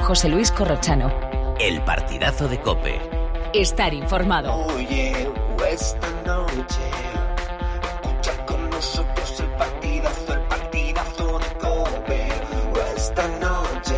José Luis Corrochano. El partidazo de COPE. Estar informado. Oye, esta noche escucha con nosotros el partidazo de COPE. Esta noche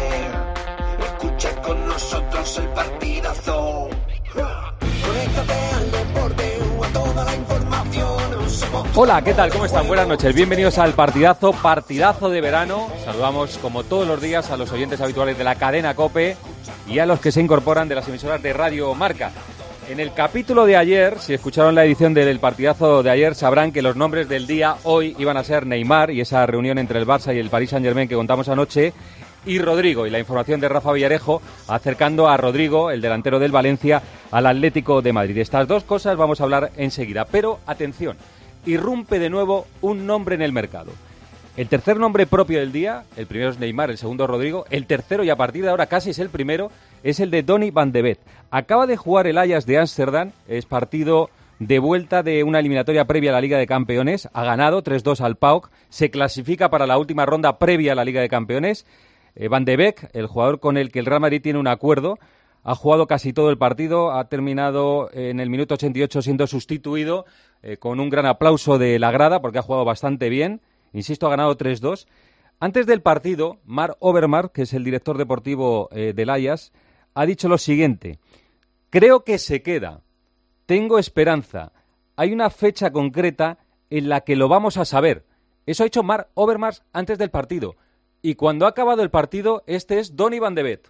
escucha con nosotros el partidazo. Conéctate al deporte, a toda la información. Hola, ¿qué tal? ¿Cómo están? Buenas noches. Bienvenidos al partidazo de verano. Saludamos como todos los días a los oyentes habituales de la cadena COPE y a los que se incorporan de las emisoras de Radio Marca. En el capítulo de ayer, si escucharon la edición del partidazo de ayer, sabrán que los nombres del día hoy iban a ser Neymar y esa reunión entre el Barça y el Paris Saint-Germain que contamos anoche, y Rodrigo, y la información de Rafa Villarejo acercando a Rodrigo, el delantero del Valencia, al Atlético de Madrid. De estas dos cosas vamos a hablar enseguida, pero atención, irrumpe de nuevo un nombre en el mercado. El tercer nombre propio del día, el primero es Neymar, el segundo Rodrigo, el tercero, y a partir de ahora casi es el primero, es el de Donny van de Beek. Acaba de jugar el Ajax de Ámsterdam, es partido de vuelta de una eliminatoria previa a la Liga de Campeones, ha ganado 3-2 al PAOK, se clasifica para la última ronda previa a la Liga de Campeones. Van de Beek, el jugador con el que el Real Madrid tiene un acuerdo, ha jugado casi todo el partido, ha terminado en el minuto 88 siendo sustituido con un gran aplauso de la grada porque ha jugado bastante bien. Insisto, ha ganado 3-2. Antes del partido, Mark Overmars, que es el director deportivo del Ajax, ha dicho lo siguiente: creo que se queda, tengo esperanza, hay una fecha concreta en la que lo vamos a saber. Eso ha dicho Mark Overmars antes del partido. Y cuando ha acabado el partido, este es Donny van de Beek.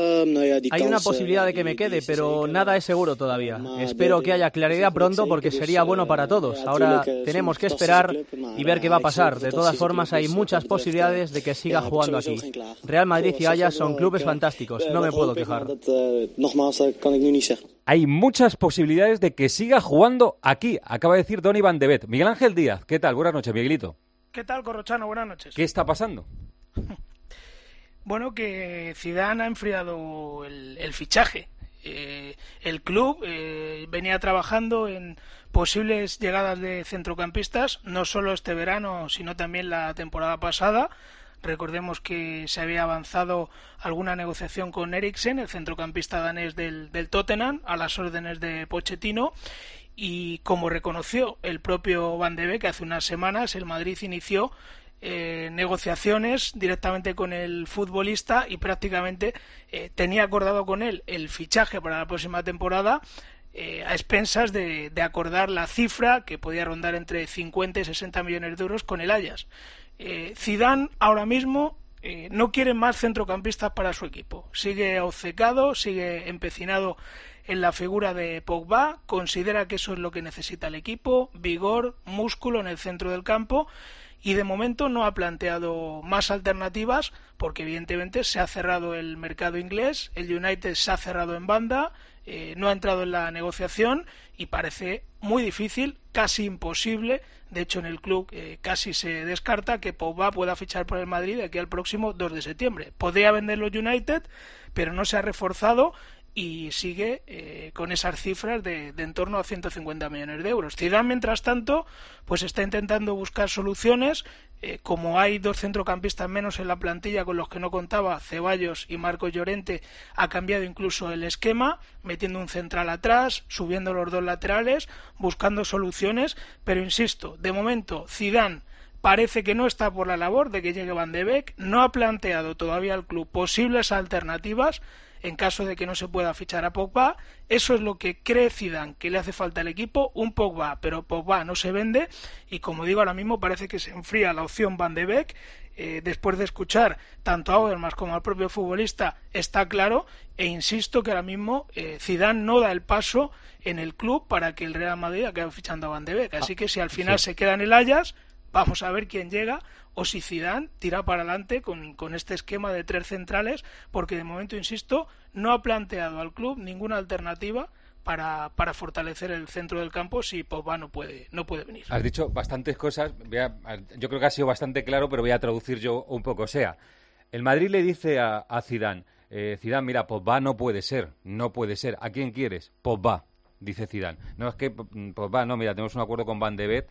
Hay una posibilidad de que me quede, pero nada es seguro todavía. Espero que haya claridad pronto porque sería bueno para todos. Ahora tenemos que esperar y ver qué va a pasar. De todas formas, hay muchas posibilidades de que siga jugando aquí. Real Madrid y Ajax son clubes fantásticos, no me puedo quejar. Hay muchas posibilidades de que siga jugando aquí, acaba de decir Donny van de Beek. Miguel Ángel Díaz, ¿qué tal? Buenas noches, Miguelito. ¿Qué tal, Corrochano? Buenas noches. ¿Qué está pasando? Bueno, que Zidane ha enfriado el fichaje. El club venía trabajando en posibles llegadas de centrocampistas, no solo este verano, sino también la temporada pasada. Recordemos que se había avanzado alguna negociación con Eriksen, el centrocampista danés del Tottenham, a las órdenes de Pochettino. Y como reconoció el propio Van de Beek, hace unas semanas el Madrid inició negociaciones directamente con el futbolista y prácticamente tenía acordado con él el fichaje para la próxima temporada a expensas de acordar la cifra que podía rondar entre 50 y 60 millones de euros con el Ajax. Zidane ahora mismo no quiere más centrocampistas para su equipo, sigue obcecado, sigue empecinado en la figura de Pogba, considera que eso es lo que necesita el equipo, vigor, músculo en el centro del campo, y de momento no ha planteado más alternativas porque evidentemente se ha cerrado el mercado inglés, el United se ha cerrado en banda, no ha entrado en la negociación y parece muy difícil, casi imposible. De hecho, en el club casi se descarta que Pogba pueda fichar por el Madrid de aquí al próximo 2 de septiembre. Podría venderlo United, pero no se ha reforzado y sigue con esas cifras de en torno a 150 millones de euros. Zidane, mientras tanto, pues está intentando buscar soluciones. Como hay dos centrocampistas menos en la plantilla con los que no contaba, Ceballos y Marcos Llorente, ha cambiado incluso el esquema, metiendo un central atrás, subiendo los dos laterales, buscando soluciones, pero insisto, de momento Zidane parece que no está por la labor de que llegue Van de Beek, no ha planteado todavía al club posibles alternativas en caso de que no se pueda fichar a Pogba. Eso es lo que cree Zidane que le hace falta al equipo, un Pogba, pero Pogba no se vende y, como digo, ahora mismo parece que se enfría la opción Van de Beek. Después de escuchar tanto a Overmars como al propio futbolista, está claro, e insisto que ahora mismo Zidane no da el paso en el club para que el Real Madrid acabe fichando a Van de Beek, así que si al final se queda en el Ajax, vamos a ver quién llega, o si Zidane tira para adelante con este esquema de 3 centrales, porque de momento, insisto, no ha planteado al club ninguna alternativa para fortalecer el centro del campo si Pogba no puede venir. Has dicho bastantes cosas, yo creo que ha sido bastante claro, pero voy a traducir yo un poco. O sea, el Madrid le dice a Zidane, Zidane, mira, Pogba no puede ser, ¿a quién quieres? Pogba, dice Zidane. No, es que Pogba, no, mira, tenemos un acuerdo con Van de Beek,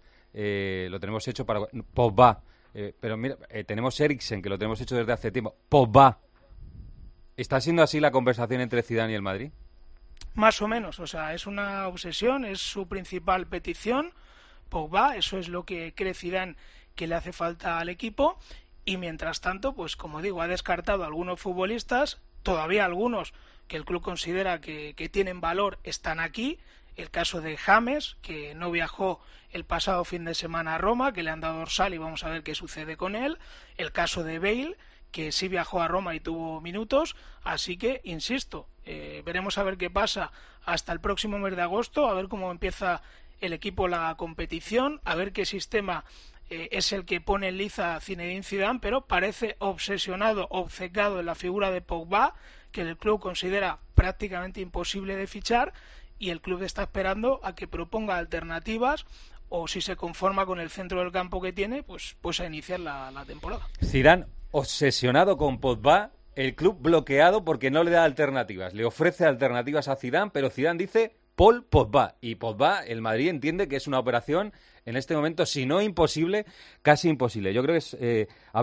lo tenemos hecho para Pogba, pero mira, tenemos Eriksen, que lo tenemos hecho desde hace tiempo, Pogba. ¿Está siendo así la conversación entre Zidane y el Madrid? Más o menos, o sea, es una obsesión, es su principal petición, Pogba, eso es lo que cree Zidane que le hace falta al equipo, y mientras tanto, pues como digo, ha descartado a algunos futbolistas, todavía algunos que el club considera que tienen valor están aquí. El caso de James, que no viajó el pasado fin de semana a Roma, que le han dado dorsal y vamos a ver qué sucede con él. El caso de Bale, que sí viajó a Roma y tuvo minutos. Así que, insisto, veremos a ver qué pasa hasta el próximo mes de agosto, a ver cómo empieza el equipo la competición, a ver qué sistema es el que pone en liza a Zinedine Zidane, pero parece obsesionado, obcecado en la figura de Pogba, que el club considera prácticamente imposible de fichar, y el club está esperando a que proponga alternativas, o si se conforma con el centro del campo que tiene, pues a iniciar la temporada. Zidane obsesionado con Pogba, el club bloqueado porque no le da alternativas. Le ofrece alternativas a Zidane, pero Zidane dice Paul Pogba. Y Pogba, el Madrid entiende que es una operación en este momento, si no imposible, casi imposible. Yo creo que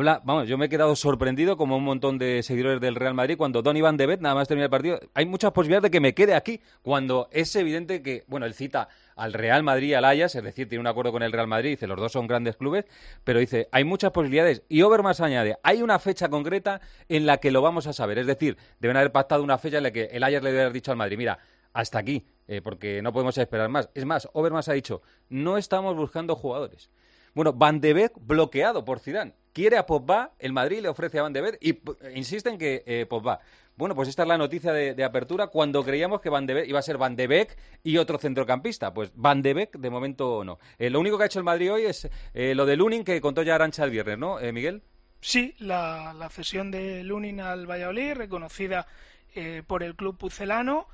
yo me he quedado sorprendido, como un montón de seguidores del Real Madrid, cuando Donny van de Beek, nada más termina el partido, hay muchas posibilidades de que me quede aquí, cuando es evidente que, él cita al Real Madrid y al Ajax, es decir, tiene un acuerdo con el Real Madrid, dice, los dos son grandes clubes, pero dice, hay muchas posibilidades, y Overmars añade, hay una fecha concreta en la que lo vamos a saber, es decir, deben haber pactado una fecha en la que el Ajax le debe haber dicho al Madrid, mira, hasta aquí, porque no podemos esperar más. Es más, Overmars ha dicho, no estamos buscando jugadores. Bueno, Van de Beek bloqueado por Zidane. Quiere a Pogba, el Madrid le ofrece a Van de Beek y insiste en que Pogba. Bueno, pues esta es la noticia de apertura cuando creíamos que Van de Beek iba a ser Van de Beek y otro centrocampista. Pues Van de Beek de momento no. Lo único que ha hecho el Madrid hoy es lo de Lunin, que contó ya Arantxa el viernes, ¿no, Miguel? Sí, la cesión de Lunin al Valladolid, reconocida por el club pucelano,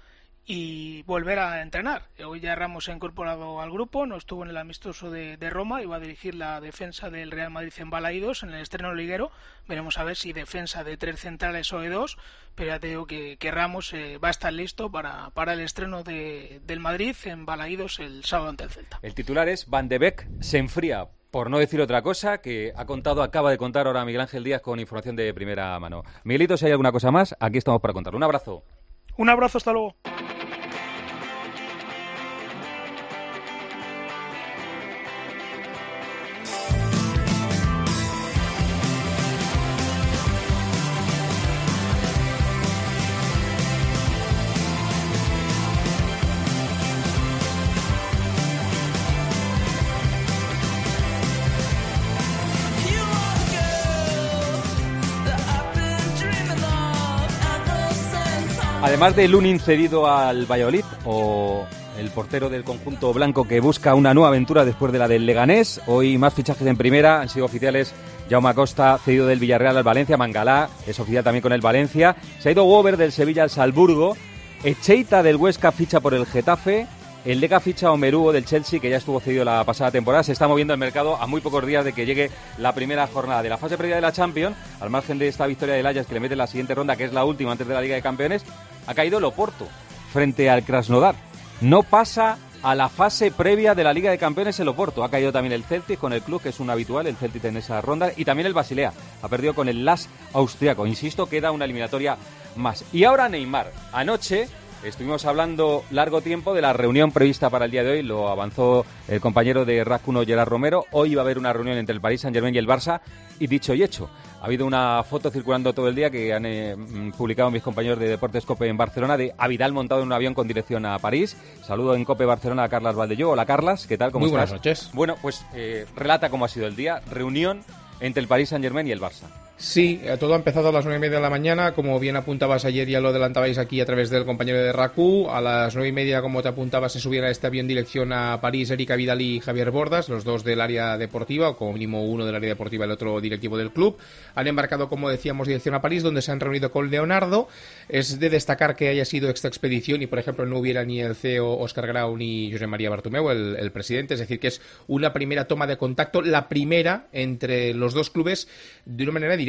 y volver a entrenar. Hoy ya Ramos se ha incorporado al grupo, no estuvo en el amistoso de Roma, iba a dirigir la defensa del Real Madrid en Balaídos en el estreno liguero. Veremos a ver si defensa de 3 centrales o de 2, pero ya te digo que Ramos va a estar listo para el estreno del Madrid en Balaídos el sábado ante el Celta. El titular es Van de Beek se enfría, por no decir otra cosa, que acaba de contar ahora Miguel Ángel Díaz con información de primera mano. Miguelito, si hay alguna cosa más, aquí estamos para contarlo. Un abrazo. Un abrazo, hasta luego. Además de Lunin cedido al Valladolid, o el portero del conjunto blanco que busca una nueva aventura después de la del Leganés, hoy más fichajes en primera, han sido oficiales. Jaume Acosta, cedido del Villarreal al Valencia, Mangalá es oficial también con el Valencia, se ha ido Wober del Sevilla al Salzburgo, Echeita del Huesca ficha por el Getafe, el Lega ficha a Omeruo del Chelsea, que ya estuvo cedido la pasada temporada. Se está moviendo el mercado a muy pocos días de que llegue la primera jornada de la fase previa de la Champions. Al margen de esta victoria del Ajax, que le mete en la siguiente ronda, que es la última antes de la Liga de Campeones, ha caído el Oporto frente al Krasnodar. No pasa a la fase previa de la Liga de Campeones el Oporto. Ha caído también el Celtic con el club, que es un habitual, el Celtic en esa ronda, y también el Basilea. Ha perdido con el LASK austriaco. Insisto, queda una eliminatoria más. Y ahora Neymar. Anoche estuvimos hablando largo tiempo de la reunión prevista para el día de hoy, lo avanzó el compañero de RAC 1, Gerard Romero. Hoy iba a haber una reunión entre el Paris Saint-Germain y el Barça, y dicho y hecho. Ha habido una foto circulando todo el día que han publicado mis compañeros de Deportes COPE en Barcelona, de a Vidal montado en un avión con dirección a París. Saludo en COPE Barcelona a Carlas Valdelló. Hola, Carlas, ¿qué tal? ¿Cómo estás? Muy buenas noches. Bueno, pues relata cómo ha sido el día. Reunión entre el Paris Saint-Germain y el Barça. Sí, todo ha empezado a las 9:30 de la mañana, como bien apuntabas ayer, ya lo adelantabais aquí a través del compañero de RACU. A las 9:30, como te apuntabas, se subían a este avión dirección a París Erika Vidal y Javier Bordas, los dos del área deportiva, o como mínimo uno del área deportiva y el otro directivo del club. Han embarcado, como decíamos, dirección a París, donde se han reunido con Leonardo. Es de destacar que haya sido esta expedición y, por ejemplo, no hubiera ni el CEO Óscar Grau ni José María Bartomeu, el presidente. Es decir, que es una primera toma de contacto, la primera entre los dos clubes, de una manera directa.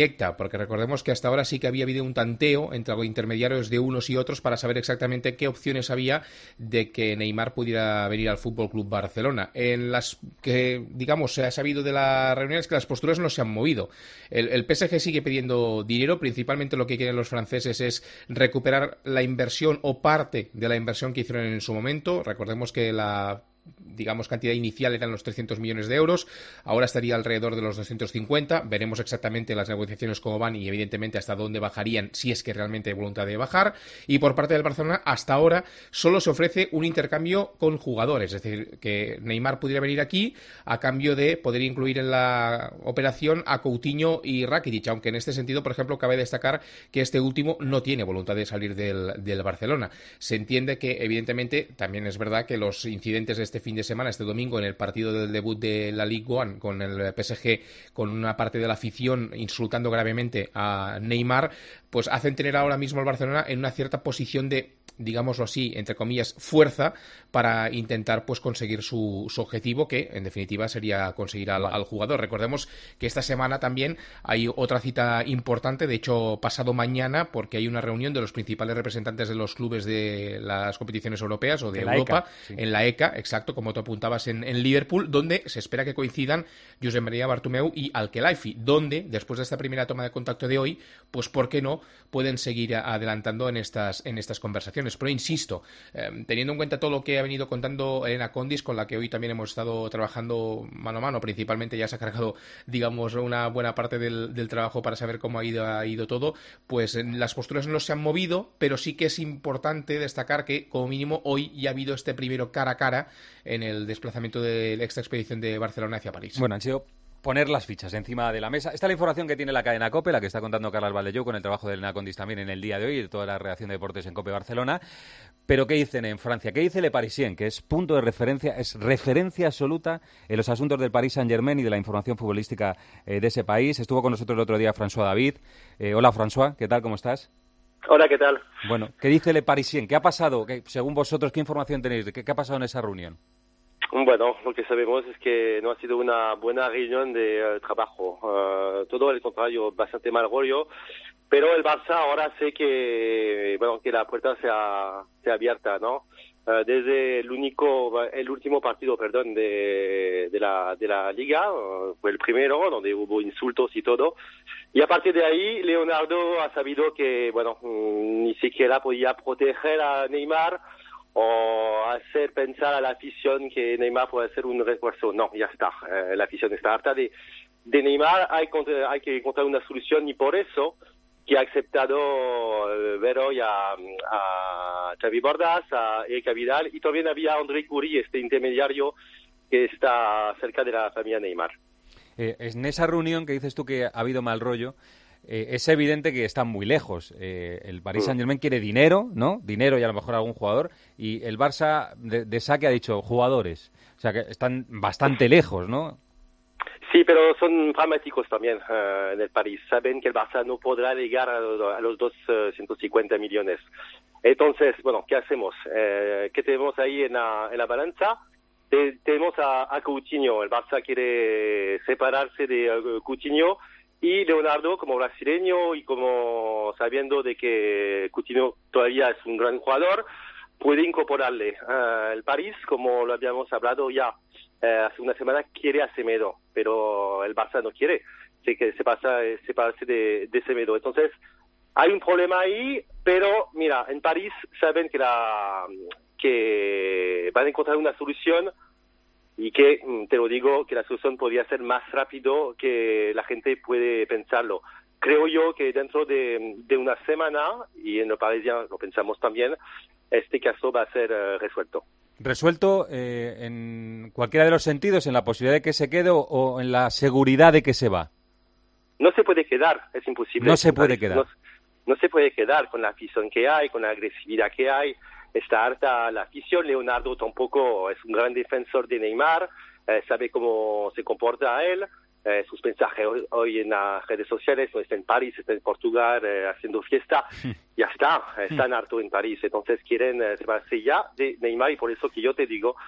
directa, porque recordemos que hasta ahora sí que había habido un tanteo entre los intermediarios de unos y otros para saber exactamente qué opciones había de que Neymar pudiera venir al Fútbol Club Barcelona. En las que, digamos, se ha sabido de las reuniones que las posturas no se han movido. El PSG sigue pidiendo dinero, principalmente lo que quieren los franceses es recuperar la inversión o parte de la inversión que hicieron en su momento. Recordemos que la cantidad inicial eran los 300 millones de euros, ahora estaría alrededor de los 250, veremos exactamente las negociaciones cómo van y evidentemente hasta dónde bajarían, si es que realmente hay voluntad de bajar, y por parte del Barcelona hasta ahora solo se ofrece un intercambio con jugadores, es decir, que Neymar pudiera venir aquí a cambio de poder incluir en la operación a Coutinho y Rakitic, aunque en este sentido, por ejemplo, cabe destacar que este último no tiene voluntad de salir del Barcelona. Se entiende que evidentemente también es verdad que los incidentes de este fin de semana, este domingo, en el partido del debut de la Ligue 1 con el PSG, con una parte de la afición insultando gravemente a Neymar, pues hacen tener ahora mismo al Barcelona en una cierta posición de, digámoslo así, entre comillas, fuerza para intentar pues conseguir su objetivo, que en definitiva sería conseguir al jugador. Recordemos que esta semana también hay otra cita importante, de hecho pasado mañana, porque hay una reunión de los principales representantes de los clubes de las competiciones europeas o de Europa, en la ECA, exacto, como tú apuntabas en Liverpool, donde se espera que coincidan Josep María Bartomeu y Al-Khelaifi, donde después de esta primera toma de contacto de hoy, pues por qué no pueden seguir adelantando en estas conversaciones. Pero insisto, teniendo en cuenta todo lo que ha venido contando Elena Condis, con la que hoy también hemos estado trabajando mano a mano, principalmente ya se ha cargado, digamos, una buena parte del trabajo para saber cómo ha ido todo, pues las posturas no se han movido, pero sí que es importante destacar que, como mínimo, hoy ya ha habido este primero cara a cara en el desplazamiento de la extra expedición de Barcelona hacia París. Bueno, han sido poner las fichas encima de la mesa. Esta es la información que tiene la cadena COPE, la que está contando Carlas Valdellou con el trabajo de Elena Condis también en el día de hoy y de toda la redacción de deportes en COPE Barcelona. Pero ¿qué dicen en Francia? ¿Qué dice Le Parisien? Que es punto de referencia, es referencia absoluta en los asuntos del Paris Saint-Germain y de la información futbolística de ese país. Estuvo con nosotros el otro día François David. Hola François, ¿qué tal? ¿Cómo estás? Hola, ¿qué tal? Bueno, ¿qué dice Le Parisien? ¿Qué ha pasado? Según vosotros, ¿qué información tenéis? ¿Qué ha pasado en esa reunión? Bueno, lo que sabemos es que no ha sido una buena reunión de trabajo. Todo el contrario, bastante mal rollo. Pero el Barça ahora sé que la puerta se ha abierta, ¿no? Desde el último partido, de la Liga, fue el primero, donde hubo insultos y todo. Y a partir de ahí, Leonardo ha sabido que, ni siquiera podía proteger a Neymar o hacer pensar a la afición que Neymar puede ser un refuerzo. No, ya está. La afición está harta de Neymar. Hay que encontrar una solución y por eso que ha aceptado ver hoy a Xavi Bordas, a Erika Vidal y también había André Curie, este intermediario que está cerca de la familia Neymar. En esa reunión que dices tú que ha habido mal rollo, es evidente que están muy lejos. El Paris Saint-Germain quiere dinero, ¿no? Dinero y a lo mejor algún jugador. Y el Barça de saque ha dicho jugadores. O sea que están bastante lejos, ¿no? Sí, pero son pragmáticos también en el París. Saben que el Barça no podrá llegar a los 250 millones. Entonces, ¿qué hacemos? ¿Qué tenemos ahí en la balanza? Tenemos a Coutinho. El Barça quiere separarse de Coutinho. Y Leonardo, como brasileño y como sabiendo de que Coutinho todavía es un gran jugador, puede incorporarle. El París, como lo habíamos hablado ya hace una semana, quiere a Semedo, pero el Barça no quiere separarse de Semedo. Entonces, hay un problema ahí, pero mira, en París saben que van a encontrar una solución. Y que, te lo digo, que la solución podría ser más rápido que la gente puede pensarlo. Creo yo que dentro de una semana, y en el Parisien lo pensamos también, este caso va a ser resuelto. ¿Resuelto en cualquiera de los sentidos, en la posibilidad de que se quede o en la seguridad de que se va? No se puede quedar, es imposible. No se puede quedar. No se puede quedar con la afición que hay, con la agresividad que hay. Está harta la afición. Leonardo tampoco es un gran defensor de Neymar, sabe cómo se comporta a él. Sus mensajes hoy en las redes sociales, no está en París, está en Portugal haciendo fiesta. Ya está, están hartos en París. Entonces quieren separarse ya de Neymar y por eso que yo te digo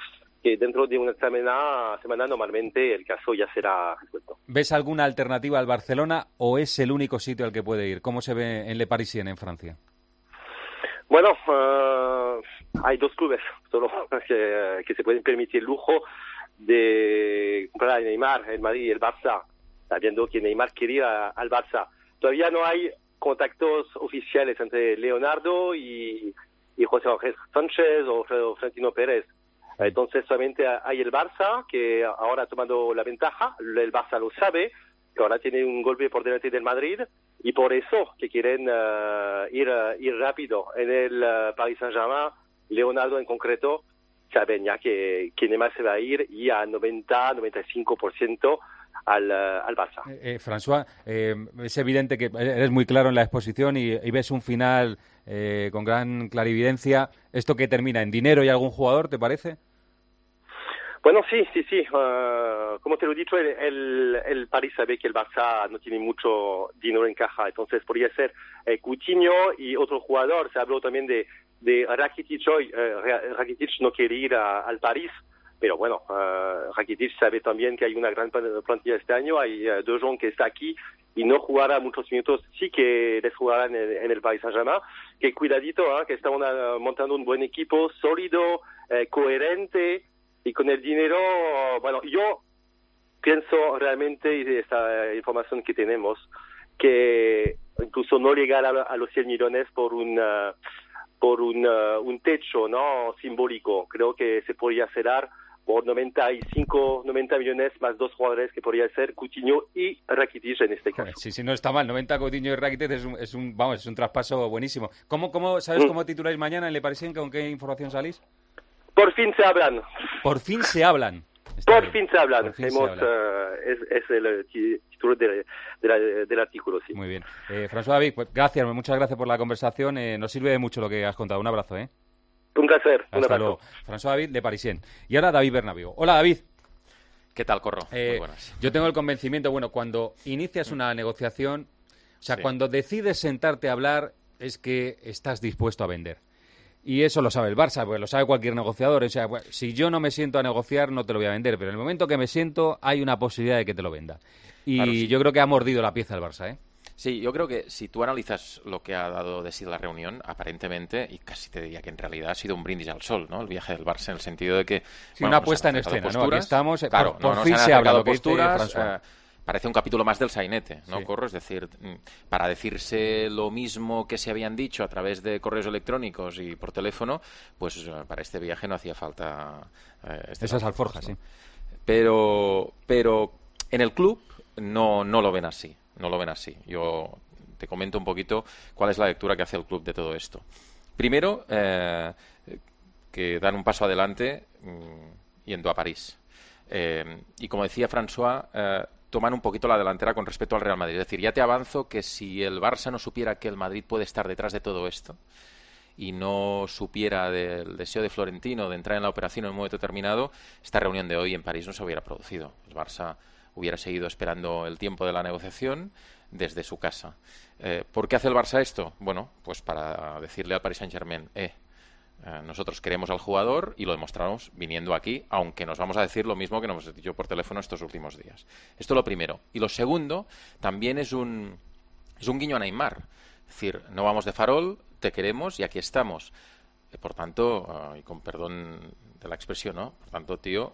que dentro de una semana normalmente el caso ya será resuelto. ¿Ves alguna alternativa al Barcelona o es el único sitio al que puede ir? ¿Cómo se ve en Le Parisien, en Francia? Bueno, hay 2 clubes solo que se pueden permitir el lujo de comprar a Neymar, el Madrid y el Barça, sabiendo que Neymar quería al Barça. Todavía no hay contactos oficiales entre Leonardo y José Ángel Sánchez o Florentino Pérez. Entonces solamente hay el Barça, que ahora ha tomado la ventaja, el Barça lo sabe, que ahora tiene un golpe por delante del Madrid, y por eso que quieren ir rápido. En el Paris Saint-Germain, Leonardo en concreto, saben ya que Neymar se va a ir y a 90-95% al Barça. François, es evidente que eres muy claro en la exposición y ves un final con gran clarividencia. ¿Esto que termina en dinero y algún jugador, te parece? Bueno, sí. Como te lo he dicho, el París sabe que el Barça no tiene mucho dinero en caja, entonces podría ser Coutinho y otro jugador. Se habló también de Rakitic hoy. Rakitic no quiere ir al París, pero bueno, Rakitic sabe también que hay una gran plantilla este año. Hay De Jong que está aquí y no jugará muchos minutos, sí que les jugarán en el Paris Saint-Germain. Que cuidadito, que estamos montando un buen equipo, sólido, coherente, y con el dinero, bueno, yo pienso realmente, y de esta información que tenemos, que incluso no llegar a los 100 millones por un techo, ¿no?, simbólico. Creo que se podría cerrar por 90 millones más 2 jugadores que podría ser Coutinho y Rakitic en este caso. Sí, no está mal. 90 Coutinho y Rakitic es un traspaso buenísimo. ¿Sabes cómo tituláis mañana en Le Parisien? ¿Con qué información salís? Por fin se hablan. Por fin se hablan. Por fin se hablan. Es el título del artículo, sí. Muy bien. François David, pues muchas gracias por la conversación. Nos sirve de mucho lo que has contado. Un abrazo, ¿eh? Un placer. Hasta luego. François David, Le Parisien. Y ahora David Bernabéu. Hola, David. ¿Qué tal, Corro? Muy buenas. Yo tengo el convencimiento, cuando inicias una negociación, cuando decides sentarte a hablar, es que estás dispuesto a vender. Y eso lo sabe el Barça, pues lo sabe cualquier negociador. O sea, si yo no me siento a negociar, no te lo voy a vender. Pero en el momento que me siento, hay una posibilidad de que te lo venda. Y claro, sí. Yo creo que ha mordido la pieza el Barça, ¿eh? Sí, yo creo que si tú analizas lo que ha dado de sí la reunión, aparentemente, y casi te diría que en realidad ha sido un brindis al sol, ¿no? El viaje del Barça, en el sentido de que... Sí, una puesta en escena, ¿no? Aquí estamos, claro, por fin se ha hablado posturas. Parece un capítulo más del sainete, ¿no, sí. Corro? Es decir, para decirse lo mismo que se habían dicho a través de correos electrónicos y por teléfono, pues para este viaje no hacía falta... esas alforjas, ¿no? Sí. Pero en el club no lo ven así. No lo ven así. Yo te comento un poquito cuál es la lectura que hace el club de todo esto. Primero, que dan un paso adelante yendo a París. Y como decía François, toman un poquito la delantera con respecto al Real Madrid. Es decir, ya te avanzo que si el Barça no supiera que el Madrid puede estar detrás de todo esto y no supiera del deseo de Florentino de entrar en la operación en un momento determinado, esta reunión de hoy en París no se hubiera producido. El Barça hubiera seguido esperando el tiempo de la negociación desde su casa. ¿Por qué hace el Barça esto? Bueno, pues para decirle al Paris Saint-Germain, nosotros queremos al jugador y lo demostramos viniendo aquí, aunque nos vamos a decir lo mismo que nos hemos dicho por teléfono estos últimos días. Esto es lo primero. Y lo segundo, también es un guiño a Neymar. Es decir, no vamos de farol, te queremos y aquí estamos. Por tanto, y con perdón de la expresión, ¿no? Por tanto, tío,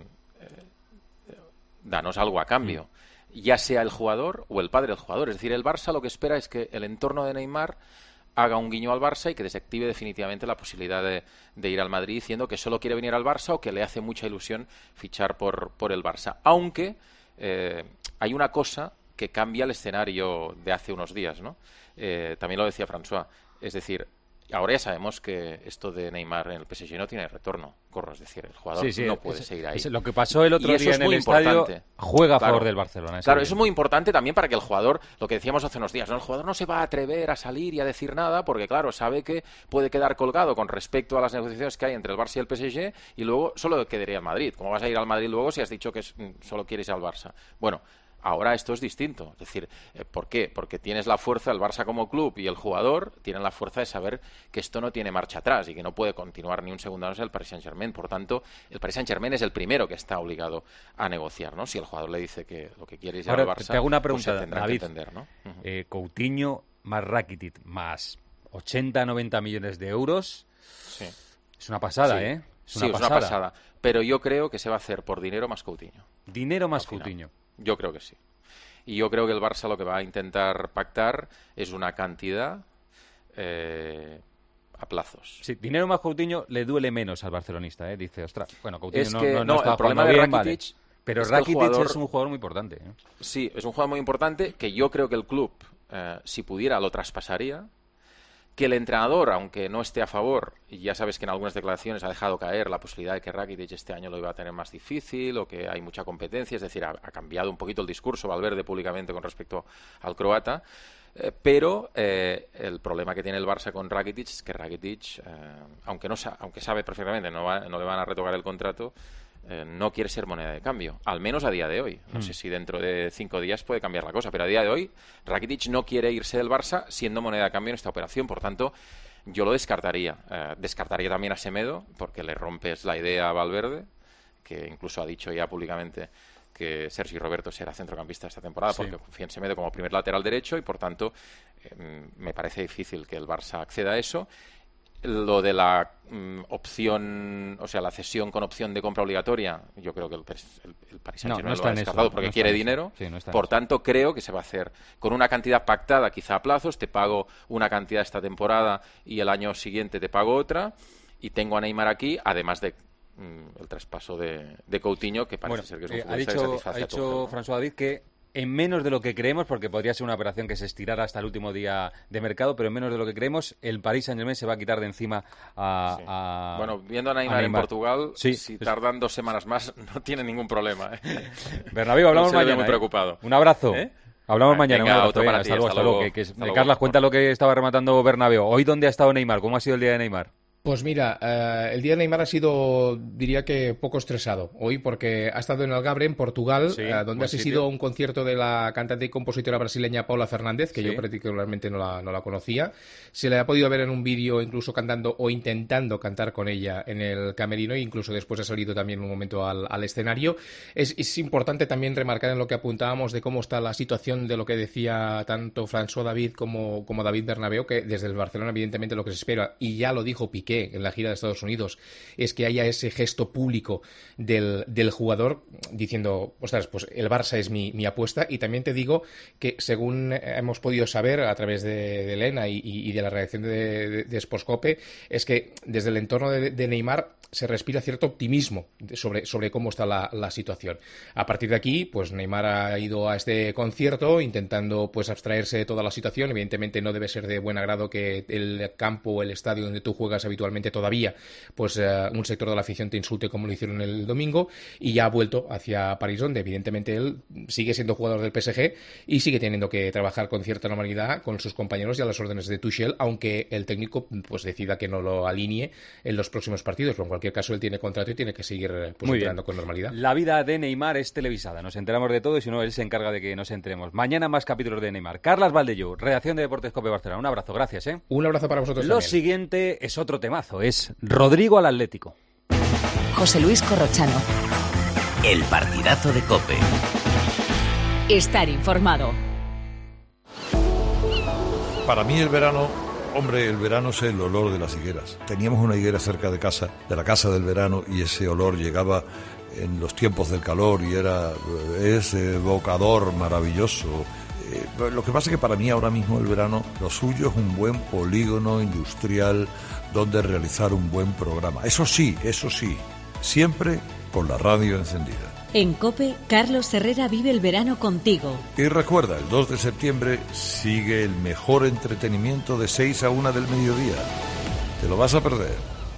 danos algo a cambio. Ya sea el jugador o el padre del jugador. Es decir, el Barça lo que espera es que el entorno de Neymar haga un guiño al Barça y que desactive definitivamente la posibilidad de ir al Madrid diciendo que solo quiere venir al Barça o que le hace mucha ilusión fichar por el Barça. Aunque hay una cosa que cambia el escenario de hace unos días, ¿no? También lo decía François. Es decir, ahora ya sabemos que esto de Neymar en el PSG no tiene retorno, Corro, es decir, el jugador no puede seguir ahí. Lo que pasó el otro día en el estadio juega a favor del Barcelona. Claro, eso es muy importante también para que el jugador, lo que decíamos hace unos días, ¿no? El jugador no se va a atrever a salir y a decir nada porque, claro, sabe que puede quedar colgado con respecto a las negociaciones que hay entre el Barça y el PSG y luego solo quedaría el Madrid. ¿Cómo vas a ir al Madrid luego si has dicho que solo quieres ir al Barça? Bueno, Ahora esto es distinto. Es decir, ¿por qué? Porque tienes la fuerza, el Barça como club y el jugador tienen la fuerza de saber que esto no tiene marcha atrás y que no puede continuar ni un segundo más el Paris Saint-Germain. Por tanto, el Paris Saint-Germain es el primero que está obligado a negociar, ¿no? Si el jugador le dice que lo que quiere es ir al Barça, te hago una pregunta, pues se tendrá David, que entender, ¿no? Coutinho más Rakitic más 80-90 millones de euros. Sí. Es una pasada, Sí. ¿eh? Es una pasada. Pero yo creo que se va a hacer por dinero más Coutinho. Dinero más Coutinho. Yo creo que sí. Y yo creo que el Barça lo que va a intentar pactar es una cantidad a plazos. Sí, dinero más Coutinho le duele menos al barcelonista, ¿eh? Dice, ostras, bueno, Coutinho Es que, no está el problema jugando de bien, Rakitic... vale. Pero es que Rakitic es un jugador muy importante, ¿eh? Sí, es un jugador muy importante que yo creo que el club, si pudiera, lo traspasaría. Que el entrenador, aunque no esté a favor, y ya sabes que en algunas declaraciones ha dejado caer la posibilidad de que Rakitic este año lo iba a tener más difícil o que hay mucha competencia, es decir, ha cambiado un poquito el discurso Valverde públicamente con respecto al croata, pero el problema que tiene el Barça con Rakitic es que Rakitic, aunque sabe perfectamente no le van a retocar el contrato, no quiere ser moneda de cambio, al menos a día de hoy. No sé si dentro de 5 días puede cambiar la cosa, pero a día de hoy Rakitic no quiere irse del Barça siendo moneda de cambio en esta operación. Por tanto, yo lo descartaría. Descartaría también a Semedo, porque le rompes la idea a Valverde, que incluso ha dicho ya públicamente que Sergi Roberto será centrocampista esta temporada, porque confía en Semedo como primer lateral derecho y, por tanto, me parece difícil que el Barça acceda a eso. Lo de la opción, o sea, la cesión con opción de compra obligatoria, yo creo que el Paris Saint-Germain lo ha descartado porque quiere dinero. Sí, por tanto, creo que se va a hacer con una cantidad pactada, quizá a plazos. Te pago una cantidad esta temporada y el año siguiente te pago otra. Y tengo a Neymar aquí, además de el traspaso de Coutinho, que parece ser que es un futbolista que satisface a todo. Ha dicho François David que en menos de lo que creemos, porque podría ser una operación que se estirara hasta el último día de mercado, pero en menos de lo que creemos, el Paris Saint-Germain se va a quitar de encima a Bueno, viendo a Neymar en Portugal, si tardan 2 semanas más, no tiene ningún problema. Bernabéu, hablamos mañana. Muy preocupado. Un abrazo. Hablamos mañana. Venga, un abrazo, otro para ti. Hasta luego. Carlas, cuenta lo que estaba rematando Bernabéu. ¿Hoy dónde ha estado Neymar? ¿Cómo ha sido el día de Neymar? Pues mira, el día de Neymar ha sido, diría que poco estresado hoy, porque ha estado en Algarve, en Portugal, donde ha asistido a un concierto de la cantante y compositora brasileña Paula Fernández, que yo particularmente no la conocía. Se le ha podido ver en un vídeo incluso cantando o intentando cantar con ella en el camerino, e incluso después ha salido también un momento al escenario. Es importante también remarcar en lo que apuntábamos de cómo está la situación de lo que decía tanto François David como David Bernabéu, que desde el Barcelona evidentemente lo que se espera, y ya lo dijo Piqué en la gira de Estados Unidos, es que haya ese gesto público del jugador diciendo, ostras, pues el Barça es mi apuesta. Y también te digo que, según hemos podido saber a través de Elena y de la redacción de Sportscope, es que desde el entorno de Neymar se respira cierto optimismo sobre cómo está la situación. A partir de aquí, pues Neymar ha ido a este concierto intentando pues abstraerse de toda la situación. Evidentemente no debe ser de buen agrado que el campo o el estadio donde tú juegas habitualmente todavía, pues un sector de la afición te insulte como lo hicieron el domingo, y ya ha vuelto hacia París, donde evidentemente él sigue siendo jugador del PSG y sigue teniendo que trabajar con cierta normalidad con sus compañeros y a las órdenes de Tuchel, aunque el técnico pues decida que no lo alinee en los próximos partidos. Pero en cualquier caso él tiene contrato y tiene que seguir pues entrenando con normalidad. La vida de Neymar es televisada, nos enteramos de todo y si no él se encarga de que nos enteremos. Mañana más capítulos de Neymar. Carlas Valdellou, redacción de Deportes COPE Barcelona. Un abrazo, gracias. Un abrazo para vosotros Lo también. siguiente es otro temazo, es Rodrigo al Atlético. José Luis Corrochano. El partidazo de COPE. Estar informado. Para mí el verano es el olor de las higueras. Teníamos una higuera cerca de la casa del verano, y ese olor llegaba en los tiempos del calor y es evocador, maravilloso. Lo que pasa es que para mí ahora mismo el verano, lo suyo es un buen polígono industrial donde realizar un buen programa. Eso sí, siempre con la radio encendida. En COPE, Carlos Herrera vive el verano contigo. Y recuerda, el 2 de septiembre sigue el mejor entretenimiento de 6 a 1 del mediodía. Te lo vas a perder.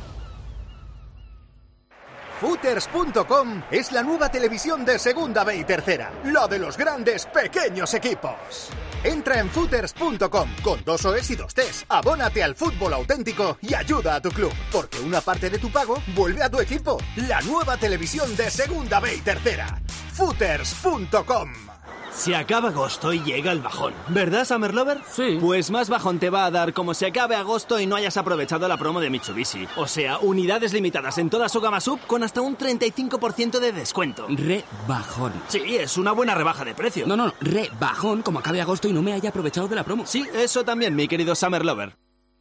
Footers.com es la nueva televisión de Segunda B y Tercera, la de los grandes pequeños equipos. Entra en Footers.com con 2 OEs y 2 Ts. Abónate al fútbol auténtico y ayuda a tu club, porque una parte de tu pago vuelve a tu equipo. La nueva televisión de Segunda B y Tercera. Footers.com. Se acaba agosto y llega el bajón, ¿verdad, Summer Lover? Sí. Pues más bajón te va a dar como se acabe agosto y no hayas aprovechado la promo de Mitsubishi. O sea, unidades limitadas en toda su gama sub con hasta un 35% de descuento. Rebajón. Sí, es una buena rebaja de precio. No, rebajón, como acabe agosto y no me haya aprovechado de la promo. Sí, eso también, mi querido Summer Lover.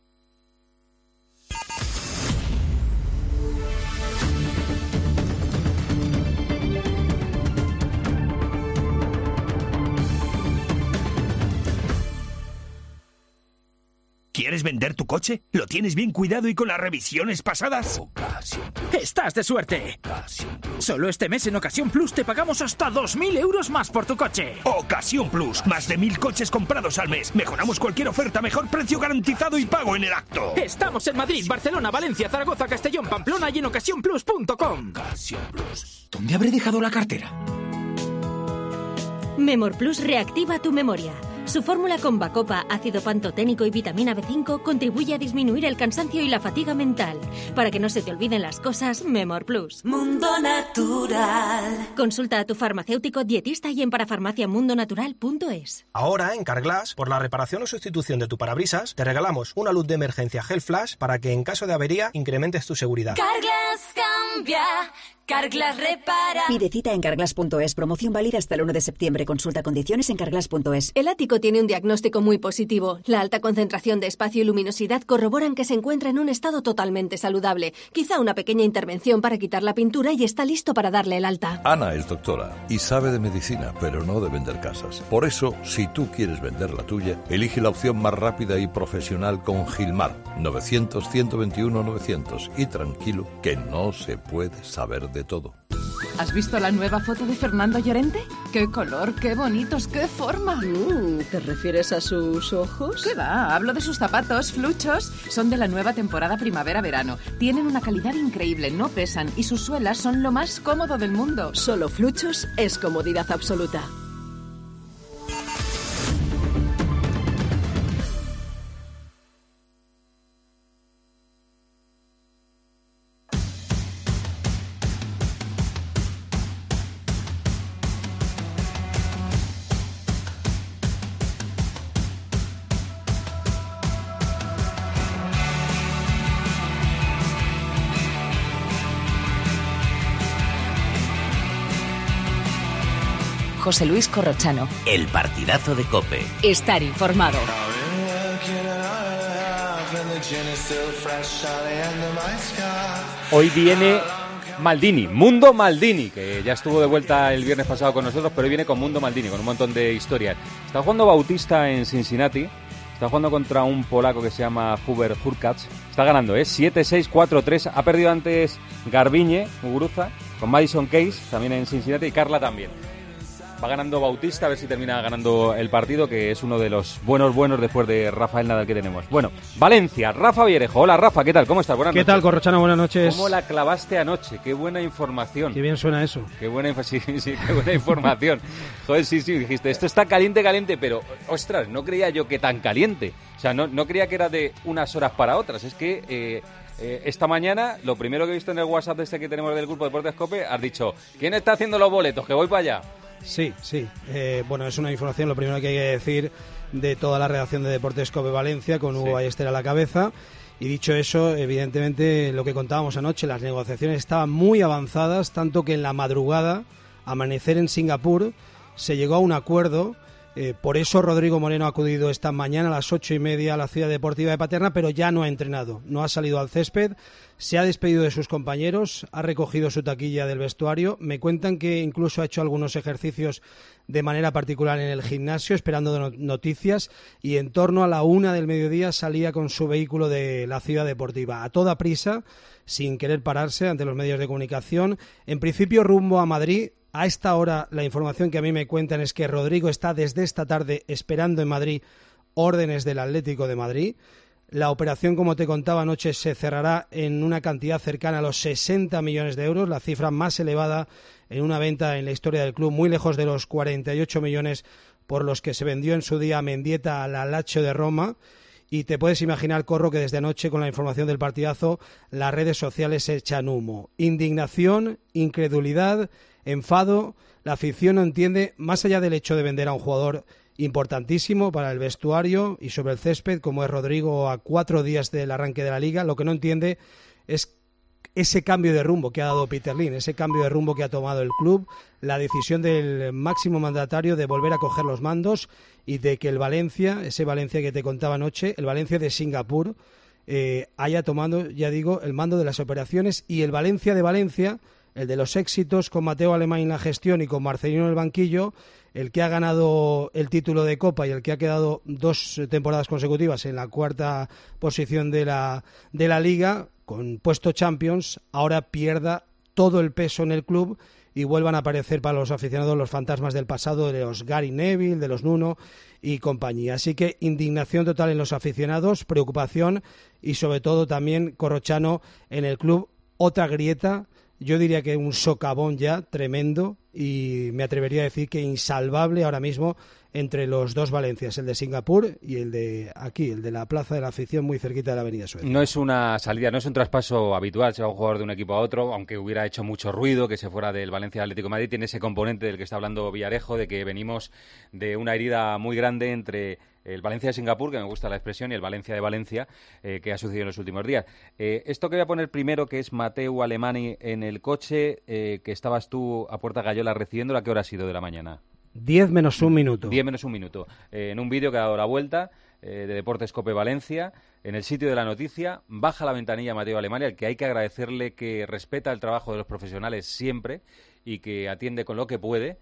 ¿Quieres vender tu coche? ¿Lo tienes bien cuidado y con las revisiones pasadas? ¡Estás de suerte! Solo este mes en Ocasión Plus te pagamos hasta 2.000 euros más por tu coche. Ocasión Plus. Más de 1.000 coches comprados al mes. Mejoramos cualquier oferta, mejor precio garantizado y pago en el acto. Estamos en Madrid, Barcelona, Valencia, Zaragoza, Castellón, Pamplona y en ocasiónplus.com. ¿Dónde habré dejado la cartera? Memor Plus reactiva tu memoria. Su fórmula con bacopa, ácido pantoténico y vitamina B5 contribuye a disminuir el cansancio y la fatiga mental. Para que no se te olviden las cosas, Memor Plus. Mundo Natural. Consulta a tu farmacéutico dietista y en parafarmaciamundonatural.es. Ahora, en Carglass, por la reparación o sustitución de tu parabrisas, te regalamos una luz de emergencia Gel Flash para que en caso de avería incrementes tu seguridad. Carglass cambia. Carglass repara. Pide cita en Carglass.es. Promoción válida hasta el 1 de septiembre. Consulta condiciones en Carglass.es. El ático tiene un diagnóstico muy positivo. La alta concentración de espacio y luminosidad corroboran que se encuentra en un estado totalmente saludable. Quizá una pequeña intervención para quitar la pintura y está listo para darle el alta. Ana es doctora y sabe de medicina, pero no de vender casas. Por eso, si tú quieres vender la tuya, elige la opción más rápida y profesional con Gilmar. 900-121-900. Y tranquilo, que no se puede saber de todo. ¿Has visto la nueva foto de Fernando Llorente? ¡Qué color, qué bonitos, qué forma! ¿Te refieres a sus ojos? ¿Qué va? Hablo de sus zapatos, fluchos. Son de la nueva temporada primavera-verano. Tienen una calidad increíble, no pesan y sus suelas son lo más cómodo del mundo. Solo fluchos es comodidad absoluta. José Luis Corrochano. El partidazo de COPE. Estar informado. Hoy viene Maldini, Mundo Maldini, que ya estuvo de vuelta el viernes pasado con nosotros, pero hoy viene con Mundo Maldini, con un montón de historias. Está jugando Bautista en Cincinnati, está jugando contra un polaco que se llama Hubert Hurkacz. Está ganando, 7-6, 4-3. Ha perdido antes Garbiñe, Muguruza, con Madison Case, también en Cincinnati, y Carla también. Va ganando Bautista, a ver si termina ganando el partido, que es uno de los buenos después de Rafael Nadal que tenemos. Bueno, Valencia, Rafa Vierejo. Hola, Rafa, ¿qué tal? ¿Cómo estás? Buenas noches. ¿Qué tal, Corrochano? Buenas noches. ¿Cómo la clavaste anoche? Qué buena información. Qué bien suena eso. Qué buena, sí, qué buena información. Joder, sí, dijiste, esto está caliente, pero, ostras, no creía yo que tan caliente. O sea, no creía que era de unas horas para otras. Es que esta mañana, lo primero que he visto en el WhatsApp que tenemos del grupo Deportes COPE, has dicho, ¿quién está haciendo los boletos? Que voy para allá. Sí. Bueno, es una información, lo primero que hay que decir, de toda la redacción de Deportes COPE Valencia, con Hugo Ballester a la cabeza. Y dicho eso, evidentemente, lo que contábamos anoche, las negociaciones estaban muy avanzadas, tanto que en la madrugada, amanecer en Singapur, se llegó a un acuerdo. Por eso Rodrigo Moreno ha acudido esta mañana a las 8:30 a la Ciudad Deportiva de Paterna, pero ya no ha entrenado, no ha salido al césped, se ha despedido de sus compañeros, ha recogido su taquilla del vestuario. Me cuentan que incluso ha hecho algunos ejercicios de manera particular en el gimnasio, esperando noticias, y en torno a la 1 del mediodía salía con su vehículo de la Ciudad Deportiva, a toda prisa, sin querer pararse ante los medios de comunicación, en principio rumbo a Madrid. A esta hora la información que a mí me cuentan es que Rodrigo está desde esta tarde esperando en Madrid órdenes del Atlético de Madrid. La operación, como te contaba anoche, se cerrará en una cantidad cercana a los 60 millones de euros, la cifra más elevada en una venta en la historia del club, muy lejos de los 48 millones por los que se vendió en su día a Mendieta al Lazio de Roma. Y te puedes imaginar, Corro, que desde anoche, con la información del partidazo, las redes sociales se echan humo. Indignación, incredulidad, enfado. La afición no entiende, más allá del hecho de vender a un jugador importantísimo para el vestuario y sobre el césped, como es Rodrigo, a 4 días del arranque de la Liga, lo que no entiende es ese cambio de rumbo que ha dado Peter Lim, ese cambio de rumbo que ha tomado el club, la decisión del máximo mandatario de volver a coger los mandos y de que el Valencia, ese Valencia que te contaba anoche, el Valencia de Singapur, haya tomado, ya digo, el mando de las operaciones, y el Valencia de Valencia, el de los éxitos con Mateu Alemany en la gestión y con Marcelino en el banquillo, el que ha ganado el título de Copa y el que ha quedado 2 temporadas consecutivas en la 4ª posición de la Liga, con puesto Champions, ahora pierda todo el peso en el club y vuelvan a aparecer para los aficionados los fantasmas del pasado, de los Gary Neville, de los Nuno y compañía. Así que indignación total en los aficionados, preocupación y sobre todo también, Corrochano, en el club, otra grieta, yo diría que un socavón ya tremendo, y me atrevería a decir que insalvable ahora mismo entre los dos Valencias, el de Singapur y el de aquí, el de la Plaza de la Afición, muy cerquita de la Avenida Suecia. No es una salida, no es un traspaso habitual, se va un jugador de un equipo a otro, aunque hubiera hecho mucho ruido que se fuera del Valencia Atlético de Madrid. Tiene ese componente del que está hablando Villarejo, de que venimos de una herida muy grande entre el Valencia de Singapur, que me gusta la expresión, y el Valencia de Valencia, que ha sucedido en los últimos días. Esto que voy a poner primero, que es Mateu Alemany en el coche, que estabas tú a Puerta Gallola recibiéndolo, ¿a qué hora ha sido de la mañana? 10 menos un minuto. 10 menos un minuto. En un vídeo que ha dado la vuelta, de Deportes Cope Valencia, en el sitio de la noticia, baja la ventanilla Mateu Alemany, al que hay que agradecerle que respeta el trabajo de los profesionales siempre y que atiende con lo que puede.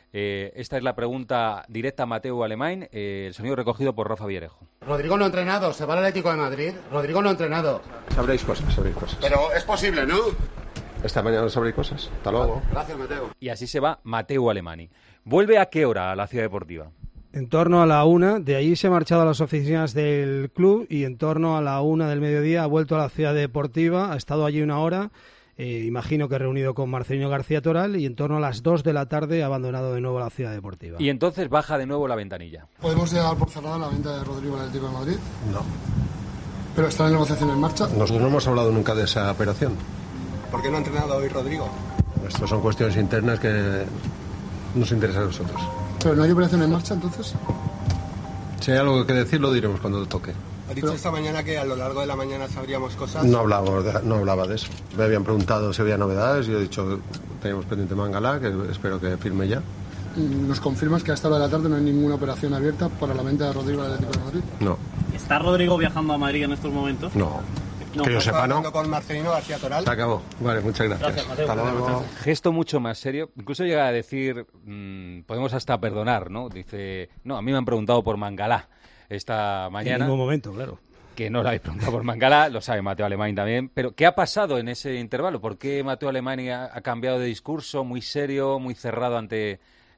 Esta es la pregunta directa a Mateu Alemany, el sonido recogido por Rafa Villarejo. Rodrigo no ha entrenado, se va al Atlético de Madrid. Rodrigo no ha entrenado. Sabréis cosas. Pero es posible, ¿no? Esta mañana sabréis cosas. Hasta luego. Gracias, Mateu. Y así se va Mateu Alemany. ¿Vuelve a qué hora a la Ciudad Deportiva? En torno a la 1, de allí se ha marchado a las oficinas del club y en torno a la 1 del mediodía ha vuelto a la Ciudad Deportiva, ha estado allí 1 hora, imagino que reunido con Marcelino García Toral, y en torno a las 2 de la tarde ha abandonado de nuevo la Ciudad Deportiva. Y entonces baja de nuevo la ventanilla. ¿Podemos llegar por cerrada la venta de Rodrigo al Atlético de Madrid? No. ¿Pero está la negociación en marcha? Nosotros no hemos hablado nunca de esa operación. ¿Por qué no ha entrenado hoy Rodrigo? Estas son cuestiones internas que nos interesan a nosotros. ¿Pero no hay operación en marcha entonces? Si hay algo que decir, lo diremos cuando lo toque. Ha dicho esta mañana que a lo largo de la mañana sabríamos cosas. No hablaba de eso. Me habían preguntado si había novedades y yo he dicho que teníamos pendiente Mangala, que espero que firme ya. ¿Nos confirmas que a esta hora de la tarde no hay ninguna operación abierta para la venta de Rodrigo al Atlético de Madrid? No. ¿Está Rodrigo viajando a Madrid en estos momentos? No. Que yo sepa, no. Con Marcelino García Toral. Se acabó. Vale, muchas gracias. Hasta luego. Gesto mucho más serio. Incluso llega a decir, podemos hasta perdonar, ¿no? Dice, no, a mí me han preguntado por Mangala esta mañana. En ningún momento, claro. Que no lo habéis preguntado por Mangala, lo sabe Mateu Alemany también. Pero, ¿qué ha pasado en ese intervalo? ¿Por qué Mateu Alemany ha cambiado de discurso, muy serio, muy cerrado ante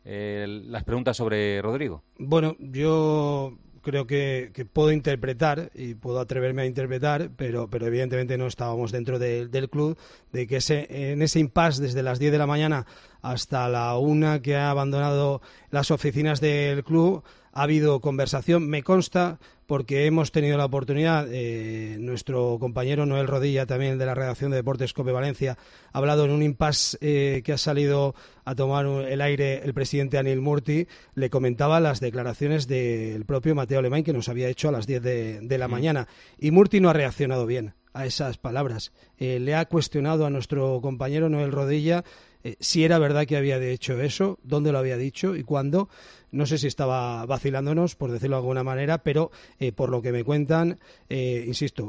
las preguntas sobre Rodrigo? Bueno, yo creo que puedo interpretar y puedo atreverme a interpretar, pero evidentemente no estábamos dentro del club, de que en ese impasse desde las 10 de la mañana hasta la 1 que ha abandonado las oficinas del club ha habido conversación, me consta, porque hemos tenido la oportunidad, nuestro compañero Noel Rodilla, también de la redacción de Deportes Cope Valencia, ha hablado en un impasse que ha salido a tomar el aire el presidente Anil Murti, le comentaba las declaraciones del propio Mateu Alemany que nos había hecho a las 10 de la mañana, y Murti no ha reaccionado bien a esas palabras. Le ha cuestionado a nuestro compañero Noel Rodilla si era verdad que había hecho eso, dónde lo había dicho y cuándo. No sé si estaba vacilándonos, por decirlo de alguna manera, pero por lo que me cuentan, insisto,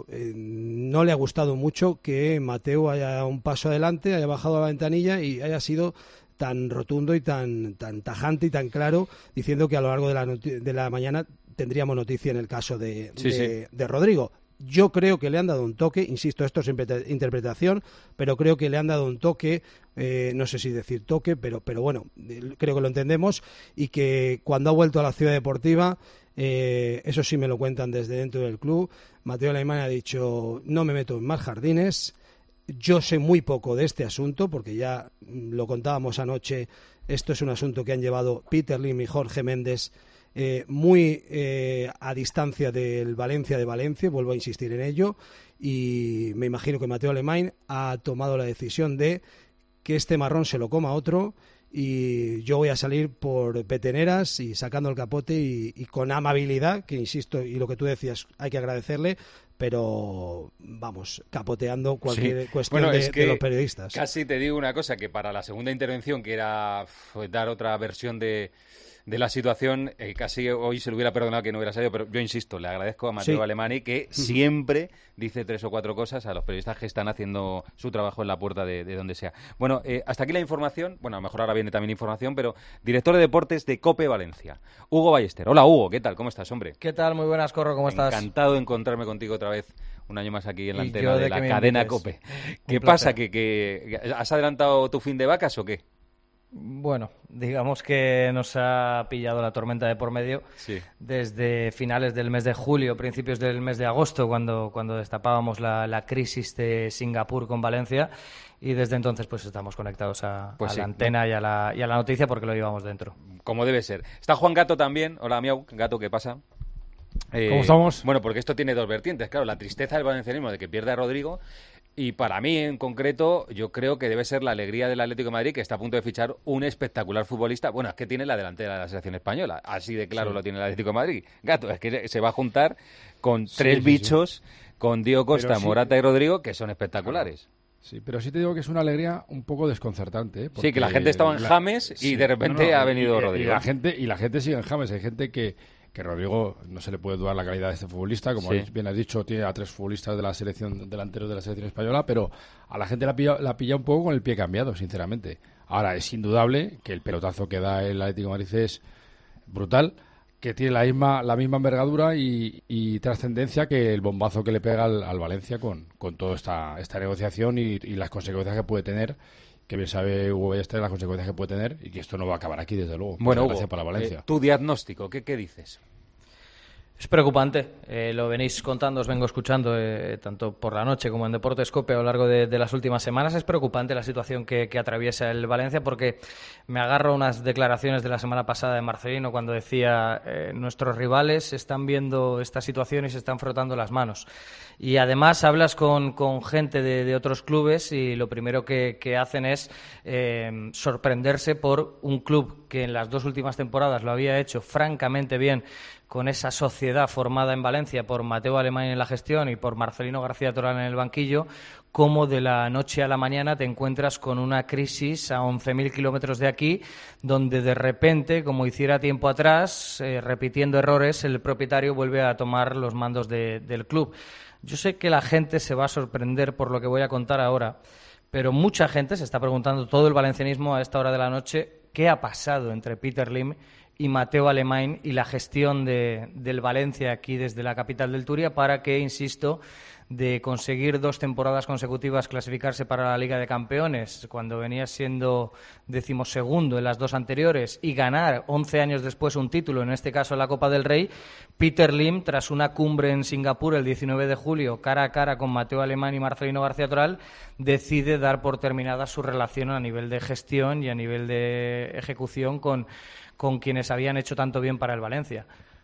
no le ha gustado mucho que Mateu haya dado un paso adelante, haya bajado a la ventanilla y haya sido tan rotundo y tan tajante y tan claro, diciendo que a lo largo de la mañana tendríamos noticia en el caso de Rodrigo. Yo creo que le han dado un toque, insisto, esto es interpretación, pero creo que le han dado un toque, no sé si decir toque, pero bueno, creo que lo entendemos, y que cuando ha vuelto a la Ciudad Deportiva, eso sí me lo cuentan desde dentro del club, Mateu Alemany ha dicho, no me meto en más jardines, yo sé muy poco de este asunto, porque ya lo contábamos anoche, esto es un asunto que han llevado Peter Lim y Jorge Méndez muy a distancia del Valencia de Valencia, vuelvo a insistir en ello, y me imagino que Mateu Alemany ha tomado la decisión de que este marrón se lo coma otro y yo voy a salir por peteneras y sacando el capote y con amabilidad, que insisto, y lo que tú decías, hay que agradecerle, pero vamos, capoteando cualquier cuestión de los periodistas. Casi te digo una cosa, que para la segunda intervención, que era dar otra versión de la situación, casi hoy se le hubiera perdonado que no hubiera salido, pero yo insisto, le agradezco a Matteo Alemany, que siempre dice 3 o 4 cosas a los periodistas que están haciendo su trabajo en la puerta de donde sea. Bueno, hasta aquí la información. Bueno, a lo mejor ahora viene también información, pero director de deportes de COPE Valencia, Hugo Ballester. Hola, Hugo, ¿qué tal? ¿Cómo estás, hombre? ¿Qué tal? Muy buenas, Corro, ¿cómo estás? Encantado de encontrarme contigo otra vez, un año más aquí en la antena de la cadena COPE. ¿Qué pasa? ¿Que has adelantado tu fin de vacas o qué? Bueno, digamos que nos ha pillado la tormenta de por medio desde finales del mes de julio, principios del mes de agosto, cuando destapábamos la crisis de Singapur con Valencia, y desde entonces pues estamos conectados a la antena y a la noticia porque lo llevamos dentro. Como debe ser. Está Juan Gato también. Hola, Miau. Gato, ¿qué pasa? ¿Cómo estamos? Bueno, porque esto tiene 2 vertientes. Claro, la tristeza del valencianismo de que pierde a Rodrigo, y para mí en concreto yo creo que debe ser la alegría del Atlético de Madrid, que está a punto de fichar un espectacular futbolista. Bueno, es que tiene la delantera de la selección española, así de claro lo tiene el Atlético de Madrid. Gato, es que se va a juntar con 3 bichos, con Diego Costa, Morata y Rodrigo, que son espectaculares. Sí, pero sí te digo que es una alegría un poco desconcertante, ¿eh? Sí, que la gente estaba en James y de repente ha venido Rodrigo. Y la gente sigue en James. Hay gente que Rodrigo no se le puede dudar la calidad de este futbolista, como bien has dicho, tiene a 3 futbolistas de la selección, delanteros de la selección española, pero a la gente la pilla un poco con el pie cambiado, sinceramente. Ahora, es indudable que el pelotazo que da el Atlético de Madrid es brutal, que tiene la misma envergadura y trascendencia que el bombazo que le pega al Valencia con toda esta negociación y las consecuencias que puede tener, que bien sabe Hugo Ballester las consecuencias que puede tener, y que esto no va a acabar aquí, desde luego. Bueno, Hugo, gracias para Valencia. Tu diagnóstico, ¿qué dices? Es preocupante, lo venís contando, os vengo escuchando tanto por la noche como en Deportes COPE a lo largo de las últimas semanas. Es preocupante la situación que atraviesa el Valencia, porque me agarro a unas declaraciones de la semana pasada de Marcelino cuando decía nuestros rivales están viendo esta situación y se están frotando las manos. Y además hablas con gente de otros clubes y lo primero que hacen es sorprenderse por un club que en las 2 últimas temporadas lo había hecho francamente bien, con esa sociedad formada en Valencia por Matteo Alemany en la gestión y por Marcelino García Toral en el banquillo, cómo de la noche a la mañana te encuentras con una crisis a 11.000 kilómetros de aquí, donde de repente, como hiciera tiempo atrás, repitiendo errores, el propietario vuelve a tomar los mandos del club. Yo sé que la gente se va a sorprender por lo que voy a contar ahora, pero mucha gente se está preguntando, todo el valencianismo a esta hora de la noche, ¿qué ha pasado entre Peter Lim y Matteo Alemany y la gestión del Valencia aquí desde la capital del Turia para que, insisto, de conseguir 2 temporadas consecutivas clasificarse para la Liga de Campeones, cuando venía siendo 12º en las 2 anteriores, y ganar 11 años después un título, en este caso la Copa del Rey, Peter Lim, tras una cumbre en Singapur el 19 de julio, cara a cara con Matteo Alemany y Marcelino García Toral, decide dar por terminada su relación a nivel de gestión y a nivel de ejecución con quienes habían hecho tanto bien para el Valencia.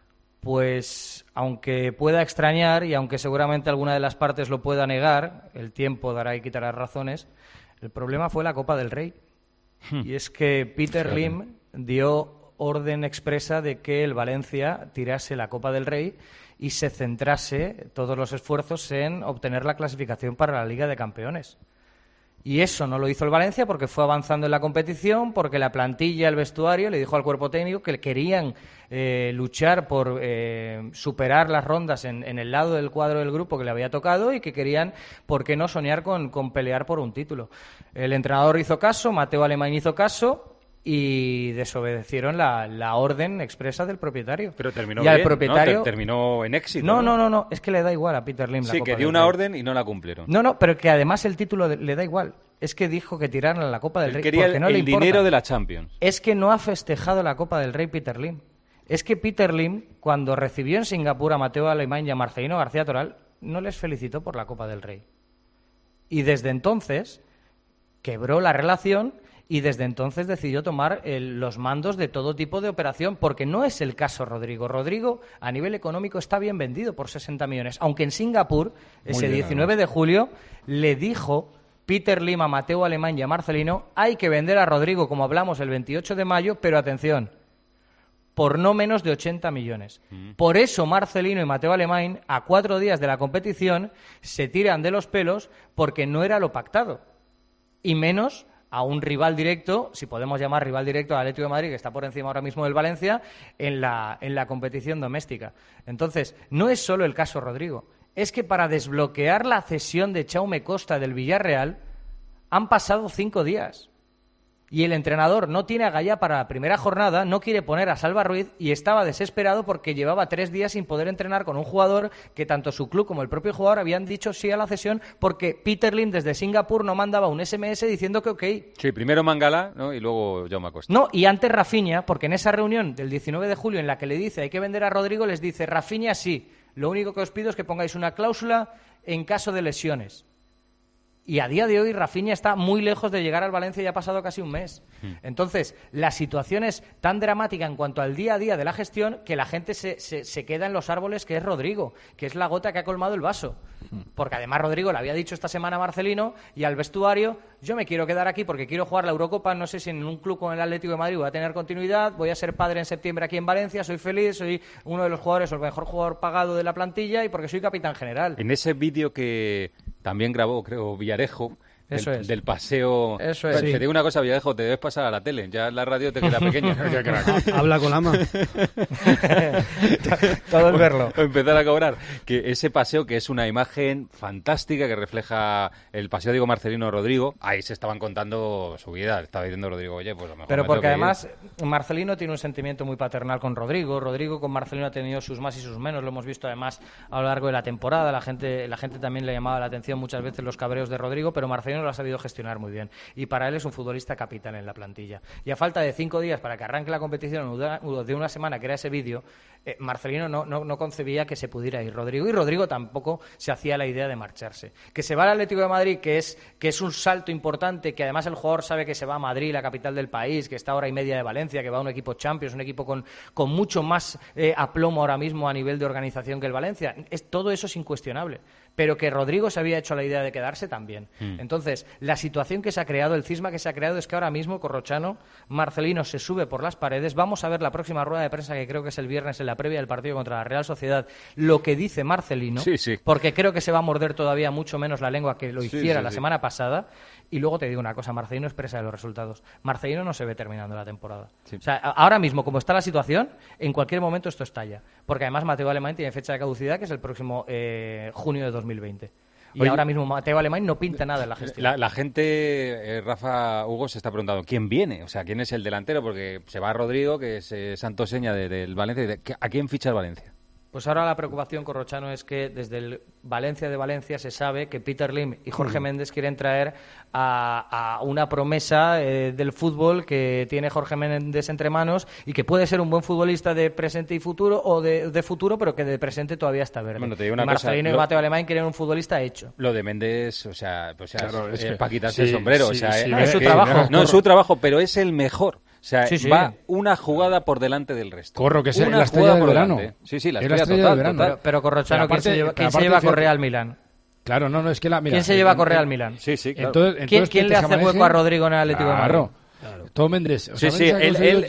Pues, aunque pueda extrañar y aunque seguramente alguna de las partes lo pueda negar, el tiempo dará y quitará razones, el problema fue la Copa del Rey. Y es que Peter Lim dio orden expresa de que el Valencia tirase la Copa del Rey y se centrase todos los esfuerzos en obtener la clasificación para la Liga de Campeones. Y eso no lo hizo el Valencia porque fue avanzando en la competición, porque la plantilla, el vestuario, le dijo al cuerpo técnico que querían luchar por superar las rondas en el lado del cuadro del grupo que le había tocado y que querían, ¿por qué no soñar con pelear por un título? El entrenador hizo caso, Matteo Alemany hizo caso y desobedecieron la orden expresa del propietario. Pero terminó y al bien, propietario... ¿no? Terminó en éxito. No, es que le da igual a Peter Lim la Copa Sí, que dio una orden y no la cumplieron. No, pero que además el título le da igual. Es que dijo que tiraran la Copa del Rey quería porque no le importa. El dinero de la Champions. Es que no ha festejado la Copa del Rey Peter Lim. Es que Peter Lim, cuando recibió en Singapur a Matteo Alemany y a Marcelino García Toral, no les felicitó por la Copa del Rey. Y desde entonces quebró la relación y desde entonces decidió tomar los mandos de todo tipo de operación, porque no es el caso Rodrigo. Rodrigo, a nivel económico, está bien vendido por 60 millones, aunque en Singapur, ese 19 de julio, le dijo Peter Lim, a Mateu Alemany y a Marcelino, hay que vender a Rodrigo, como hablamos el 28 de mayo, pero atención, por no menos de 80 millones. Por eso Marcelino y Mateu Alemany, a 4 días de la competición, se tiran de los pelos porque no era lo pactado. Y menos a un rival directo, si podemos llamar rival directo al Atlético de Madrid, que está por encima ahora mismo del Valencia, en la competición doméstica. Entonces, no es solo el caso Rodrigo. Es que para desbloquear la cesión de Jaume Costa del Villarreal han pasado 5 días. Y el entrenador no tiene agallas para la primera jornada, no quiere poner a Salva Ruiz y estaba desesperado porque llevaba 3 días sin poder entrenar con un jugador que tanto su club como el propio jugador habían dicho sí a la cesión porque Peter Lim desde Singapur no mandaba un SMS diciendo que ok. Sí, primero Mangala, ¿no? Y luego Jaume Costa. No, y antes Rafinha, porque en esa reunión del 19 de julio en la que le dice hay que vender a Rodrigo, les dice Rafinha sí, lo único que os pido es que pongáis una cláusula en caso de lesiones. Y a día de hoy Rafinha está muy lejos de llegar al Valencia y ha pasado casi un mes. Entonces, la situación es tan dramática en cuanto al día a día de la gestión que la gente se queda en los árboles, que es Rodrigo, que es la gota que ha colmado el vaso. Porque además Rodrigo le había dicho esta semana a Marcelino y al vestuario, yo me quiero quedar aquí porque quiero jugar la Eurocopa, no sé si en un club con el Atlético de Madrid voy a tener continuidad, voy a ser padre en septiembre aquí en Valencia, soy feliz, soy uno de los jugadores o el mejor jugador pagado de la plantilla y porque soy capitán general. En ese vídeo que también grabó, creo, Villarejo, del paseo. Eso es. Te digo una cosa, Villarejo, te debes pasar a la tele. Ya la radio te queda pequeña. Habla con Ama. Todo el verlo. Empezar a cobrar. Que ese paseo, que es una imagen fantástica que refleja el paseo, digo, Marcelino Rodrigo. Ahí se estaban contando su vida. Estaba diciendo Rodrigo, oye, pues a lo mejor. Pero porque además Marcelino tiene un sentimiento muy paternal con Rodrigo. Rodrigo con Marcelino ha tenido sus más y sus menos. Lo hemos visto además a lo largo de la temporada. La gente también le llamaba la atención muchas veces los cabreos de Rodrigo, pero Marcelino lo ha sabido gestionar muy bien y para él es un futbolista capital en la plantilla y a falta de 5 días para que arranque la competición de una semana, que era ese vídeo, Marcelino no concebía que se pudiera ir Rodrigo y Rodrigo tampoco se hacía la idea de marcharse. Que se va al Atlético de Madrid, que es un salto importante, que además el jugador sabe que se va a Madrid, la capital del país, que está a hora y media de Valencia, que va a un equipo Champions, un equipo con mucho más aplomo ahora mismo a nivel de organización que el Valencia. Todo eso es incuestionable. Pero que Rodrigo se había hecho la idea de quedarse también. Entonces, la situación que se ha creado, el cisma que se ha creado es que ahora mismo Corrochano, Marcelino se sube por las paredes. Vamos a ver la próxima rueda de prensa, que creo que es el viernes en la previa del partido contra la Real Sociedad, lo que dice Marcelino, porque creo que se va a morder todavía mucho menos la lengua que lo hiciera la semana pasada. Y luego te digo una cosa, Marcelino es presa de los resultados. Marcelino no se ve terminando la temporada. O sea, ahora mismo, como está la situación, en cualquier momento esto estalla. Porque además Mateu Alemany tiene fecha de caducidad, que es el próximo junio de 2020. Y oye, ahora mismo Mateu Alemany no pinta nada en la gestión. La gente, Rafa, Hugo, se está preguntando ¿quién viene? O sea, ¿quién es el delantero? Porque se va Rodrigo, que es santo seña del Valencia. ¿A quién ficha el Valencia? Pues ahora la preocupación, Corrochano, es que desde el Valencia de Valencia se sabe que Peter Lim y Jorge Méndez quieren traer a una promesa del fútbol que tiene Jorge Méndez entre manos y que puede ser un buen futbolista de presente y futuro, o de futuro, pero que de presente todavía está verde. Bueno, te digo una Marcelino y Mateu Alemany quieren un futbolista hecho. Lo de Méndez, o sea, claro, es para quitarse el sombrero. O sea, es su trabajo. No, es su trabajo, pero es el mejor. O sea, va una jugada por delante del resto. Corro, que es la estrella del verano. Sí, la estrella del verano. Pero Corrochano, ¿quién se lleva a Correa al Milán? Claro, no, es que mira, ¿quién se lleva a Correa al Milán? Sí, claro. Entonces, ¿quién le hace hueco a Rodrigo en el Atlético de Madrid? Claro. Todo Méndez. Él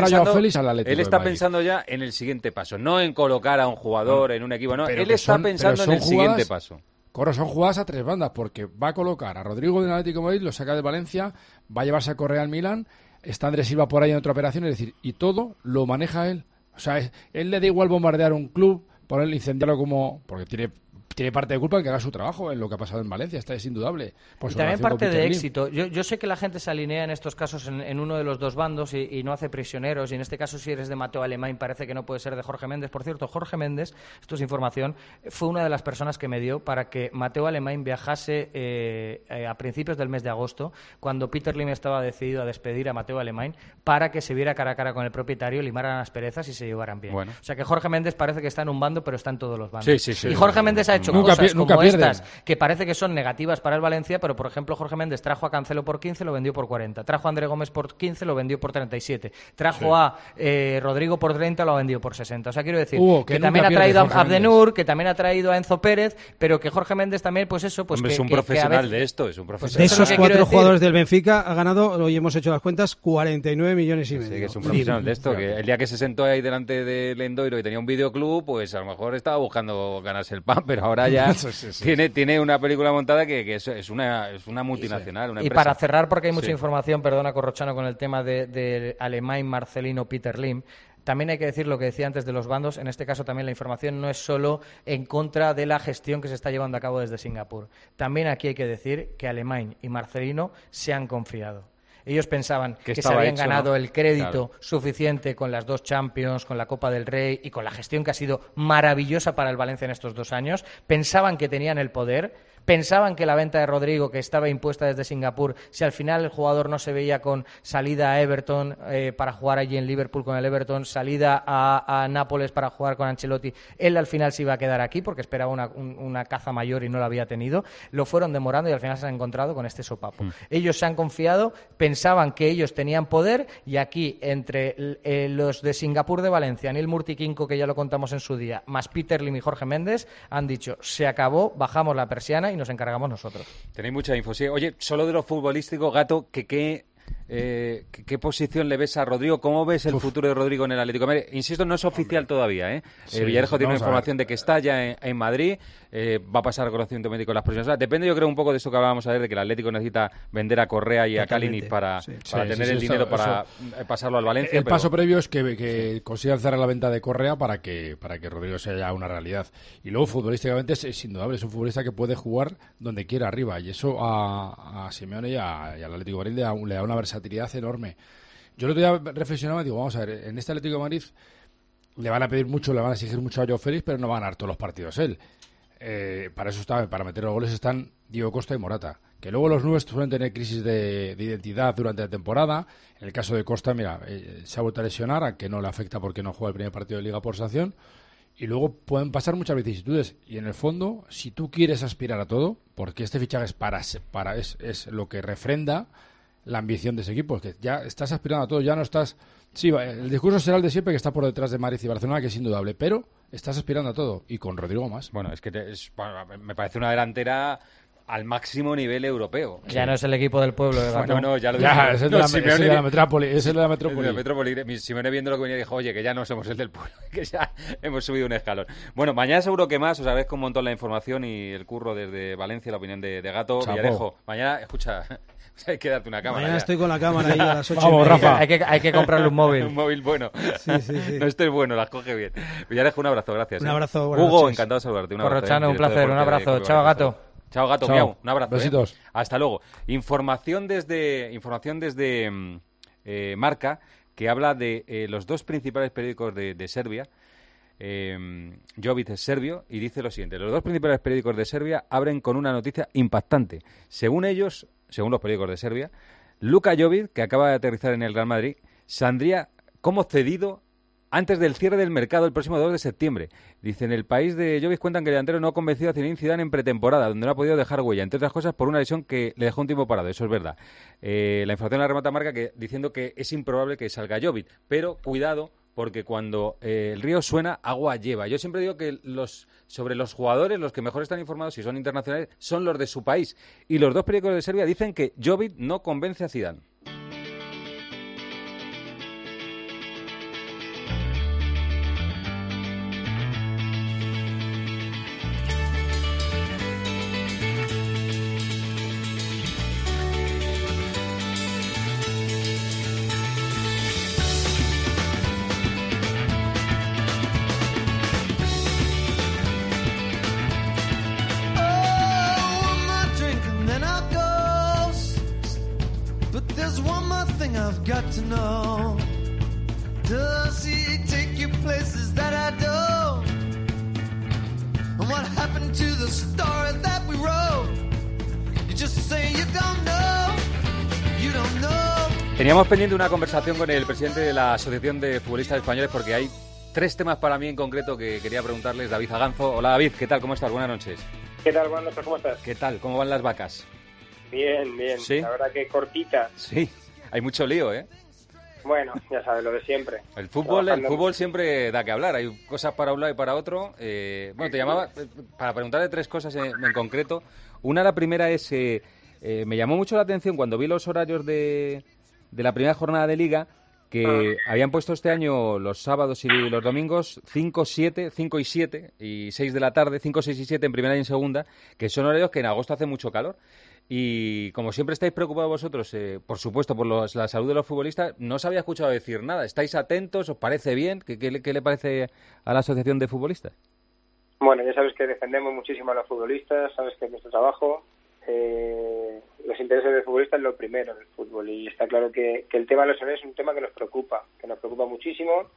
está pensando ya en el siguiente paso. No en colocar a un jugador en un equipo, no. Él está pensando en el siguiente paso. Corro, son jugadas a 3 bandas, porque va a colocar a Rodrigo del Atlético de Madrid, lo saca de Valencia, va a llevarse a Correa al Milán. Está Andrés Silva por ahí en otra operación, es decir, y todo lo maneja él. O sea, él le da igual bombardear un club, ponerle, incendiarlo porque tiene parte de culpa en que haga su trabajo en lo que ha pasado en Valencia, es indudable. Y también parte de éxito. Yo sé que la gente se alinea en estos casos en uno de los dos bandos y no hace prisioneros, y en este caso si eres de Mateu Alemany parece que no puede ser de Jorge Méndez. Por cierto, Jorge Méndez, esto es información, fue una de las personas que me dio para que Mateu Alemany viajase a principios del mes de agosto, cuando Peter Lim estaba decidido a despedir a Mateu Alemany, para que se viera cara a cara con el propietario, limaran asperezas y se llevaran bien. Bueno. O sea que Jorge Méndez parece que está en un bando, pero está en todos los bandos. Sí, y Jorge Méndez ha hecho cosas como estas, que parece que son negativas para el Valencia, pero por ejemplo Jorge Méndez trajo a Cancelo por 15, lo vendió por 40. Trajo a André Gómez por 15, lo vendió por 37. Trajo a Rodrigo por 30, lo ha vendido por 60. O sea, quiero decir que también ha traído a Abdenur, que también ha traído a Enzo Pérez, pero que Jorge Méndez también, pues eso... pues Hombre, es un profesional de esto, es un profesional. De esos 4 jugadores del Benfica ha ganado, hoy hemos hecho las cuentas, 49 millones y medio. Sí, que es un profesional de esto, que el día que se sentó ahí delante del Endoiro y tenía un videoclub, pues a lo mejor estaba buscando ganarse el pan, pero ahora ya tiene una película montada que es una multinacional, una empresa. Y para cerrar, porque hay mucha información, perdona Corrochano, con el tema de Alemán Marcelino Peter Lim, también hay que decir lo que decía antes de los bandos. En este caso también la información no es solo en contra de la gestión que se está llevando a cabo desde Singapur. También aquí hay que decir que Alemán y Marcelino se han confiado. Ellos pensaban que se habían ganado el crédito suficiente con las 2 Champions, con la Copa del Rey y con la gestión que ha sido maravillosa para el Valencia en estos 2 años. Pensaban que tenían el poder. Pensaban que la venta de Rodrigo, que estaba impuesta desde Singapur, si al final el jugador no se veía con salida a Everton para jugar allí en Liverpool con el Everton, salida a Nápoles para jugar con Ancelotti, él al final se iba a quedar aquí porque esperaba una caza mayor y no la había tenido. Lo fueron demorando y al final se han encontrado con este sopapo. Ellos se han confiado, pensaban que ellos tenían poder y aquí entre los de Singapur de Valencia, Neil Murtiquinco, que ya lo contamos en su día, más Peter Lim y Jorge Méndez, han dicho, se acabó, bajamos la persiana y nos encargamos nosotros. Tenéis mucha info. Sí. Oye, solo de lo futbolístico, Gato, ¿qué posición le ves a Rodrigo? ¿Cómo ves el futuro de Rodrigo en el Atlético de Madrid? Insisto, no es oficial todavía, ¿eh? Villarejo tiene una información de que está ya en Madrid, va a pasar a conocimiento médico en las próximas horas. Depende, yo creo, un poco de eso que hablábamos ayer, de que el Atlético necesita vender a Correa y a Kalinic para tener el dinero para pasarlo al Valencia. El paso previo es que consigan cerrar la venta de Correa para que Rodrigo sea ya una realidad. Y luego, futbolísticamente, es indudable, es un futbolista que puede jugar donde quiera arriba, y eso a Simeone y al Atlético de Madrid le da una versatilidad enorme. Yo el otro día reflexionaba y digo, vamos a ver, en este Atlético de Madrid le van a pedir mucho, le van a exigir mucho a Joao Félix, pero no va a ganar todos los partidos él. Para eso para meter los goles están Diego Costa y Morata, que luego los nuevos suelen tener crisis de identidad durante la temporada. En el caso de Costa, mira, se ha vuelto a lesionar, a que no le afecta porque no juega el primer partido de Liga por sanción, y luego pueden pasar muchas vicisitudes, y en el fondo, si tú quieres aspirar a todo, porque este fichaje es lo que refrenda la ambición de ese equipo, es que ya estás aspirando a todo, ya no estás... Sí, el discurso será el de siempre, que está por detrás de Madrid y Barcelona, que es indudable, pero estás aspirando a todo, y con Rodrigo más. Bueno, es que me parece una delantera al máximo nivel europeo. Ya no es el equipo del pueblo. No, ya lo digo. Es el de la metrópoli. Es el de la metrópoli. Simeone viendo lo que venía dijo, oye, que ya no somos el del pueblo, que ya hemos subido un escalón. Bueno, mañana seguro que más, os agradezco un montón la información y el curro desde Valencia, la opinión de Gato. Villarejo, mañana, escucha... Hay que darte una cámara. Mañana estoy con la cámara ahí a las 8. Vamos, Rafa. Hay que comprarle un móvil. Un móvil bueno. Sí. No estés bueno, las coge bien. Villarejo, un abrazo, gracias. Un abrazo, Hugo, noches. encantado de saludarte. Corrochano, un placer, un abrazo. Chao, Gato. Chao, Gato, miau. Un abrazo. Besitos. Hasta luego. Información desde Marca, que habla de los 2 principales periódicos de Serbia. Jovic es serbio y dice lo siguiente: los 2 principales periódicos de Serbia abren con una noticia impactante. Según los periódicos de Serbia, Luka Jovic, que acaba de aterrizar en el Real Madrid, saldría como cedido antes del cierre del mercado el próximo 2 de septiembre. Dice, en el país de Jovic cuentan que el delantero no ha convencido a Zinedine Zidane en pretemporada, donde no ha podido dejar huella, entre otras cosas por una lesión que le dejó un tiempo parado. Eso es verdad. La información la remata Marca diciendo que es improbable que salga Jovic, pero cuidado, porque cuando el río suena, agua lleva. Yo siempre digo que sobre los jugadores, los que mejor están informados, si son internacionales, son los de su país. Y los 2 periódicos de Serbia dicen que Jovic no convence a Zidane. Teníamos pendiente una conversación con el presidente de la Asociación de Futbolistas Españoles porque hay 3 temas para mí en concreto que quería preguntarles. David Aganzo. Hola David, ¿qué tal? ¿Cómo estás? Buenas noches. ¿Qué tal? Buenas noches, ¿cómo estás? ¿Qué tal? ¿Cómo van las vacas? Bien, bien. ¿Sí? La verdad que cortita. Sí, hay mucho lío, ¿eh? Bueno, ya sabes, lo de siempre. El fútbol siempre da que hablar. Hay cosas para un lado y para otro. Bueno, te llamaba para preguntarle 3 cosas en concreto. La primera es, me llamó mucho la atención cuando vi los horarios de la primera jornada de Liga, que habían puesto este año los sábados y los domingos 5 y 7 y 6 de la tarde, 5, 6 y 7 en primera y en segunda, que son horarios que en agosto hace mucho calor. Y como siempre estáis preocupados vosotros, por supuesto, por la salud de los futbolistas, no os había escuchado decir nada. ¿Estáis atentos? ¿Os parece bien? ¿Qué le parece a la Asociación de Futbolistas? Bueno, ya sabes que defendemos muchísimo a los futbolistas, sabes que es nuestro trabajo. Los intereses del futbolista es lo primero del fútbol, y está claro que el tema de los horarios es un tema que nos preocupa muchísimo,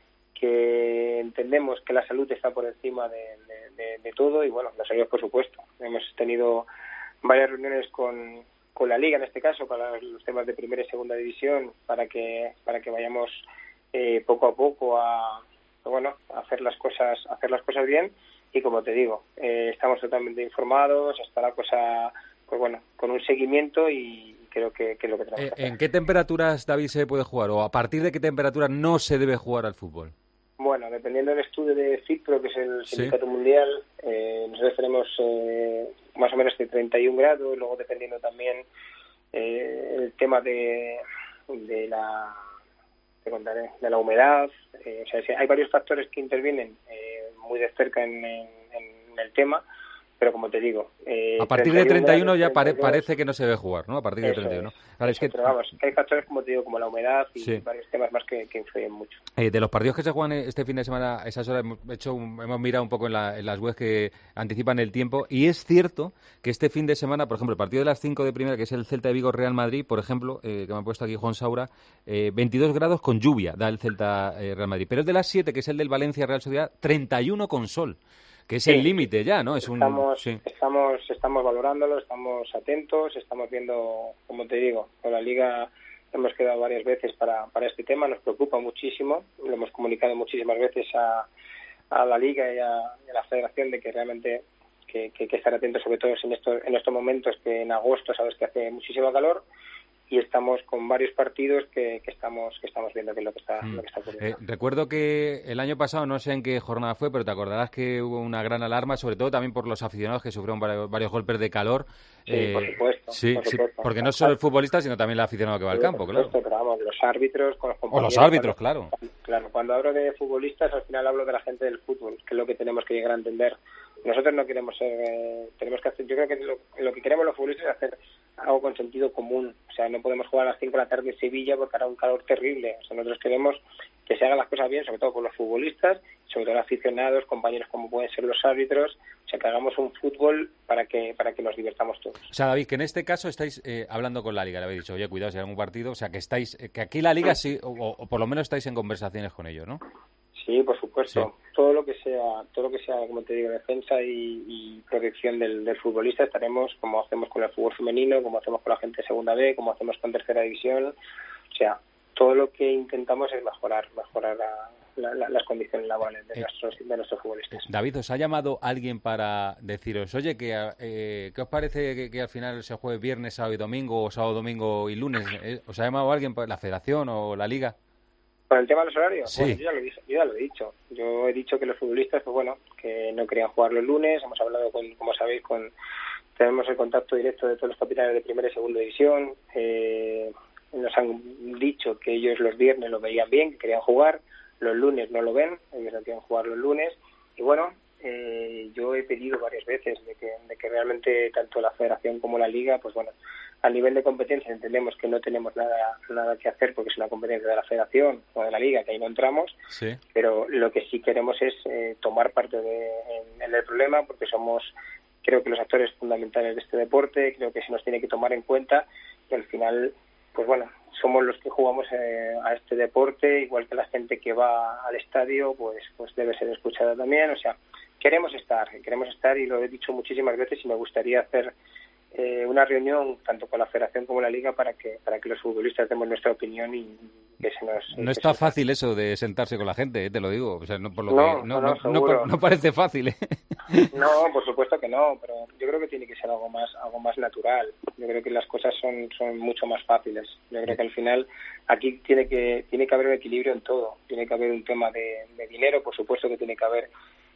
que entendemos que la salud está por encima de todo, y bueno, los horarios por supuesto. Hemos tenido varias reuniones con la Liga, en este caso, para los temas de primera y segunda división, para que vayamos poco a poco a hacer las cosas bien. Y como te digo, estamos totalmente informados, está la cosa, pues bueno, con un seguimiento, y creo que es lo que tenemos que hacer. ¿En qué temperaturas, David, se puede jugar? ¿O a partir de qué temperatura no se debe jugar al fútbol? Bueno, dependiendo del estudio de FIPRO, que es el Sindicato Mundial, nosotros tenemos más o menos de 31 grados, luego dependiendo también el tema de la humedad. O sea, hay varios factores que intervienen muy de cerca en el tema, pero como te digo... a partir de 31 ya parece que no se debe jugar, ¿no? A partir de 31. Vale, pero vamos, hay factores, como te digo, como la humedad y varios temas más que influyen mucho. De los partidos que se juegan este fin de semana, a esas horas hemos mirado un poco en las webs que anticipan el tiempo, y es cierto que este fin de semana, por ejemplo, el partido de las 5 de primera, que es el Celta de Vigo Real Madrid, por ejemplo, que me ha puesto aquí Juan Saura, 22 grados con lluvia da el Celta Real Madrid. Pero el de las 7, que es el del Valencia Real Sociedad, 31 con sol. Que es el límite ya, ¿no? Estamos valorándolo, estamos atentos, estamos viendo, como te digo, con la Liga hemos quedado varias veces para este tema, nos preocupa muchísimo, lo hemos comunicado muchísimas veces a la Liga y a la Federación de que realmente que hay que estar atentos, sobre todo en estos momentos, que en agosto sabes que hace muchísimo calor, y estamos con varios partidos que estamos viendo que es lo que está ocurriendo. Recuerdo que el año pasado, no sé en qué jornada fue, pero te acordarás que hubo una gran alarma, sobre todo también por los aficionados que sufrieron varios golpes de calor. Sí, por supuesto. Sí, porque no solo el futbolista, sino también el aficionado que va al campo, claro. Pero vamos, los árbitros con los compañeros. O los árbitros, claro. Claro, cuando hablo de futbolistas, al final hablo de la gente del fútbol, que es lo que tenemos que llegar a entender. Nosotros no queremos tenemos que hacer, yo creo que lo que queremos los futbolistas es hacer algo con sentido común. O sea, no podemos jugar a las 5 de la tarde en Sevilla porque hará un calor terrible. O sea, nosotros queremos que se hagan las cosas bien, sobre todo por los futbolistas, sobre todo aficionados, compañeros como pueden ser los árbitros. O sea, que hagamos un fútbol para que nos divertamos todos. O sea, David, que en este caso estáis hablando con la Liga, le habéis dicho, oye, cuidado si hay algún partido, o sea, que que aquí la Liga sí, o por lo menos estáis en conversaciones con ellos, ¿no? Sí, por supuesto. Sí. Todo lo que sea, como te digo, defensa y protección del futbolista, estaremos, como hacemos con el fútbol femenino, como hacemos con la gente de segunda B, como hacemos con tercera división. O sea, todo lo que intentamos es mejorar las condiciones laborales de nuestros futbolistas. David, ¿os ha llamado alguien para deciros, oye, ¿qué os parece que al final se juegue viernes, sábado y domingo, o sábado, domingo y lunes? ¿Os ha llamado alguien, la Federación o la Liga? ¿Con el tema de los horarios? Sí. Bueno, yo ya lo he dicho. Yo he dicho que los futbolistas, pues bueno, que no querían jugar los lunes. Hemos hablado, como sabéis, tenemos el contacto directo de todos los capitanes de primera y segunda división. Nos han dicho que ellos los viernes lo veían bien, que querían jugar. Los lunes no lo ven, ellos no quieren jugar los lunes. Y bueno, yo he pedido varias veces de que realmente tanto la Federación como la Liga, pues bueno, a nivel de competencia entendemos que no tenemos nada que hacer porque es una competencia de la Federación o de la Liga, que ahí no entramos, sí. Pero lo que sí queremos es tomar parte en el problema, porque creo que los actores fundamentales de este deporte, creo que se nos tiene que tomar en cuenta, y al final, pues bueno, somos los que jugamos a este deporte, igual que la gente que va al estadio, pues debe ser escuchada también. O sea, queremos estar, y lo he dicho muchísimas veces, y me gustaría hacer una reunión tanto con la Federación como la Liga para que los futbolistas demos nuestra opinión y que se nos... No está fácil eso de sentarse con la gente, te lo digo. O sea, no parece fácil, ¿eh? No, por supuesto que no, pero yo creo que tiene que ser algo más natural. Yo creo que las cosas son mucho más fáciles. Yo creo que al final aquí tiene que haber un equilibrio en todo. Tiene que haber un tema de dinero, por supuesto que tiene que haber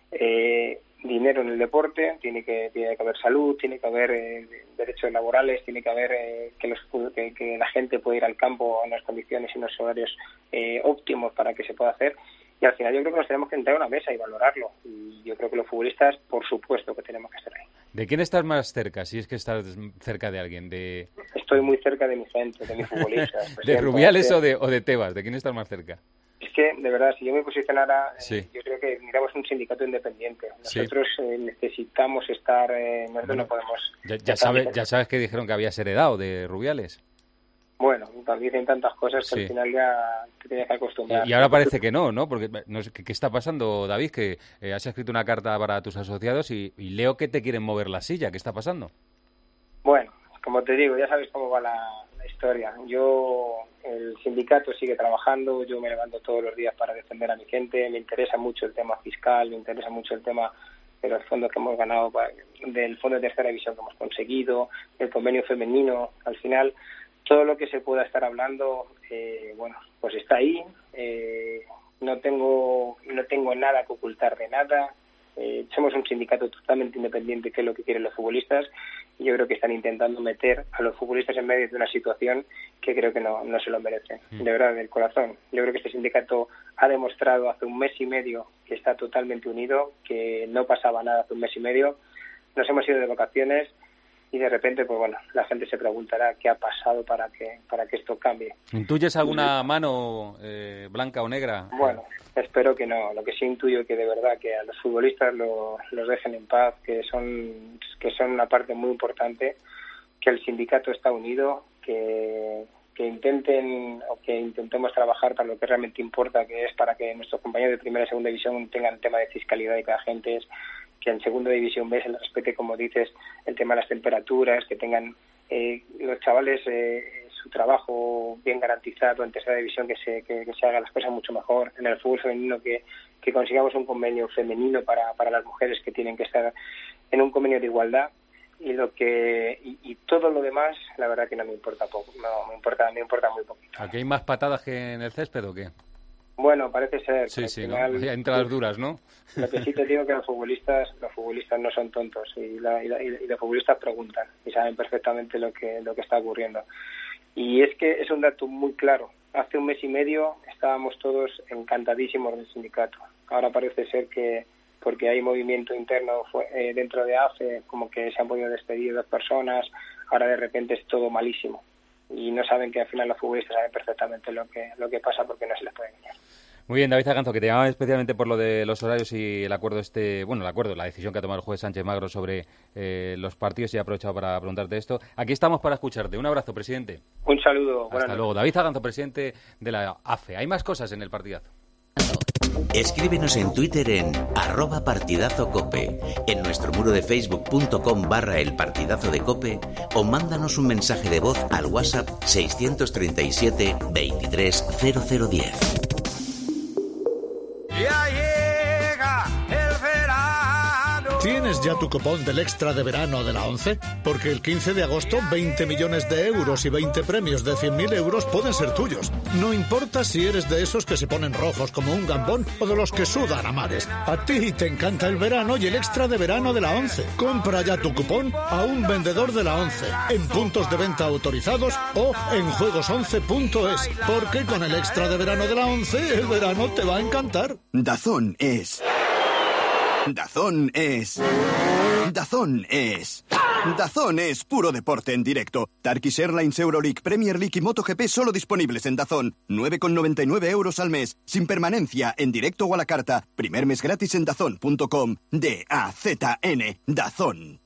dinero en el deporte, tiene que haber salud, tiene que haber derechos laborales, tiene que haber que la gente pueda ir al campo en unas condiciones y unos horarios óptimos para que se pueda hacer. Y al final yo creo que nos tenemos que sentar a una mesa y valorarlo. Y yo creo que los futbolistas, por supuesto que tenemos que estar ahí. ¿De quién estás más cerca, si es que estás cerca de alguien? Estoy muy cerca de mi gente, de mis futbolistas. ¿De Rubiales o de Tebas? ¿De quién estás más cerca? Es que, de verdad, si yo me posicionara, yo creo que necesitamos un sindicato independiente. Nosotros necesitamos estar... nosotros no podemos... Ya sabes que dijeron que habías heredado de Rubiales. Bueno, dicen tantas cosas que al final ya te tienes que acostumbrar. Y ahora parece que no, porque no sé, ¿qué está pasando, David? Que has escrito una carta para tus asociados y leo que te quieren mover la silla. ¿Qué está pasando? Bueno, como te digo, ya sabes cómo va la historia. El sindicato sigue trabajando, yo me levanto todos los días para defender a mi gente, me interesa mucho el tema fiscal, me interesa mucho el tema de los fondos que hemos ganado, del fondo de tercera división que hemos conseguido, el convenio femenino. Al final, todo lo que se pueda estar hablando, pues está ahí. No tengo nada que ocultar de nada. Somos un sindicato totalmente independiente, que es lo que quieren los futbolistas, y yo creo que están intentando meter a los futbolistas en medio de una situación que creo que no se lo merecen, de verdad, del corazón. Yo creo que este sindicato ha demostrado hace un mes y medio que está totalmente unido, que no pasaba nada hace un mes y medio. Nos hemos ido de vacaciones y de repente, pues bueno, la gente se preguntará qué ha pasado para que esto cambie. ¿Intuyes alguna mano blanca o negra? Bueno, espero que no. Lo que sí intuyo es que de verdad que a los futbolistas los dejen en paz, que son una parte muy importante, que el sindicato está unido, que intentemos trabajar para lo que realmente importa, que es para que nuestros compañeros de primera y segunda división tengan tema de fiscalidad y que la gente que en segunda división B se les respete, como dices, el tema de las temperaturas, que tengan los chavales su trabajo bien garantizado en tercera división, que se hagan las cosas mucho mejor. En el fútbol femenino que consigamos un convenio femenino para las mujeres, que tienen que estar en un convenio de igualdad. Y todo lo demás, la verdad que no me importa poco, me importa muy poquito. ¿Aquí hay más patadas que en el césped o qué? Bueno, parece ser. Sí, final, ¿no? Ya entra las duras, ¿no? Lo que sí te digo que los futbolistas no son tontos y los futbolistas preguntan y saben perfectamente lo que está ocurriendo. Y es que es un dato muy claro. Hace un mes y medio estábamos todos encantadísimos del sindicato. Ahora parece ser que porque hay movimiento interno dentro de AFE, como que se han podido despedir 2 personas, ahora de repente es todo malísimo. Y no saben que al final los futbolistas saben perfectamente lo que pasa, porque no se les puede engañar. Muy bien, David Zaganzo, que te llamaba especialmente por lo de los horarios y el acuerdo la decisión que ha tomado el juez Sánchez Magro sobre los partidos, y he aprovechado para preguntarte esto. Aquí estamos para escucharte. Un abrazo, presidente. Un saludo. Hasta luego. David Zaganzo, presidente de la AFE. Hay más cosas en el partidazo. Escríbenos en Twitter en @partidazocope, en nuestro muro de facebook.com/elpartidazo de Cope, o mándanos un mensaje de voz al WhatsApp 637 23 0010. Ya llega el verano. ¿Tienes ya tu cupón del extra de verano de la ONCE? Porque el 15 de agosto 20 millones de euros y 20 premios de 100.000 euros pueden ser tuyos. No importa si eres de esos que se ponen rojos como un gambón o de los que sudan a mares. A ti te encanta el verano y el extra de verano de la ONCE. Compra ya tu cupón a un vendedor de la ONCE, en puntos de venta autorizados o en juegos11.es. Porque con el extra de verano de la ONCE, el verano te va a encantar. DAZN es puro deporte en directo. Turkish Airlines, Euroleague, Premier League y MotoGP solo disponibles en DAZN. 9,99 euros al mes, sin permanencia, en directo o a la carta. Primer mes gratis en DAZN.com. DAZN, DAZN.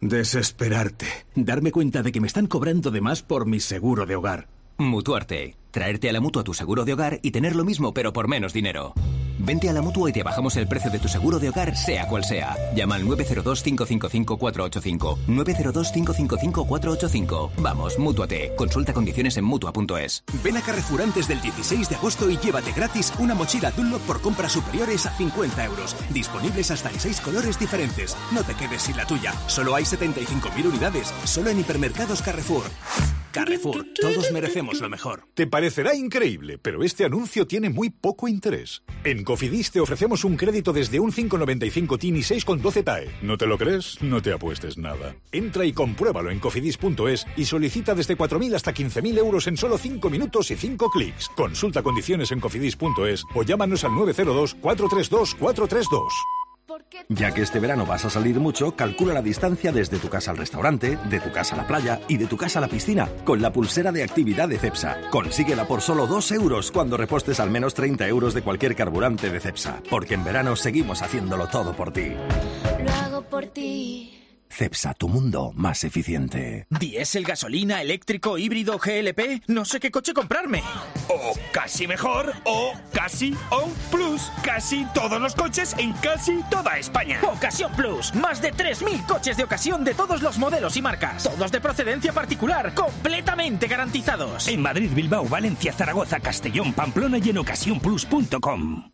Desesperarte. Darme cuenta de que me están cobrando de más por mi seguro de hogar. Mutuarte. Traerte a la Mutua tu seguro de hogar y tener lo mismo pero por menos dinero. Vente a la Mutua y te bajamos el precio de tu seguro de hogar, sea cual sea. Llama al 902-555-485. 902-555-485. Vamos, mútuate. Consulta condiciones en Mutua.es. Ven a Carrefour antes del 16 de agosto y llévate gratis una mochila Dunlop por compras superiores a 50 euros. Disponibles hasta en 6 colores diferentes. No te quedes sin la tuya. Solo hay 75.000 unidades. Solo en hipermercados Carrefour. Carrefour, todos merecemos lo mejor. Te parecerá increíble, pero este anuncio tiene muy poco interés. En Cofidis te ofrecemos un crédito desde un 5,95 TIN y 6,12 TAE. ¿No te lo crees? No te apuestes nada. Entra y compruébalo en cofidis.es y solicita desde 4.000 hasta 15.000 euros en solo 5 minutos y 5 clics. Consulta condiciones en cofidis.es o llámanos al 902-432-432. Ya que este verano vas a salir mucho, calcula la distancia desde tu casa al restaurante, de tu casa a la playa y de tu casa a la piscina con la pulsera de actividad de Cepsa. Consíguela por solo 2 euros cuando repostes al menos 30 euros de cualquier carburante de Cepsa. Porque en verano seguimos haciéndolo todo por ti. Lo hago por ti. Cepsa, tu mundo más eficiente. ¿Diésel, gasolina, eléctrico, híbrido, GLP? No sé qué coche comprarme. O casi mejor, o casi On Plus. Casi todos los coches en casi toda España. Ocasión Plus. Más de 3.000 coches de ocasión de todos los modelos y marcas. Todos de procedencia particular. Completamente garantizados. En Madrid, Bilbao, Valencia, Zaragoza, Castellón, Pamplona y en ocasiónplus.com.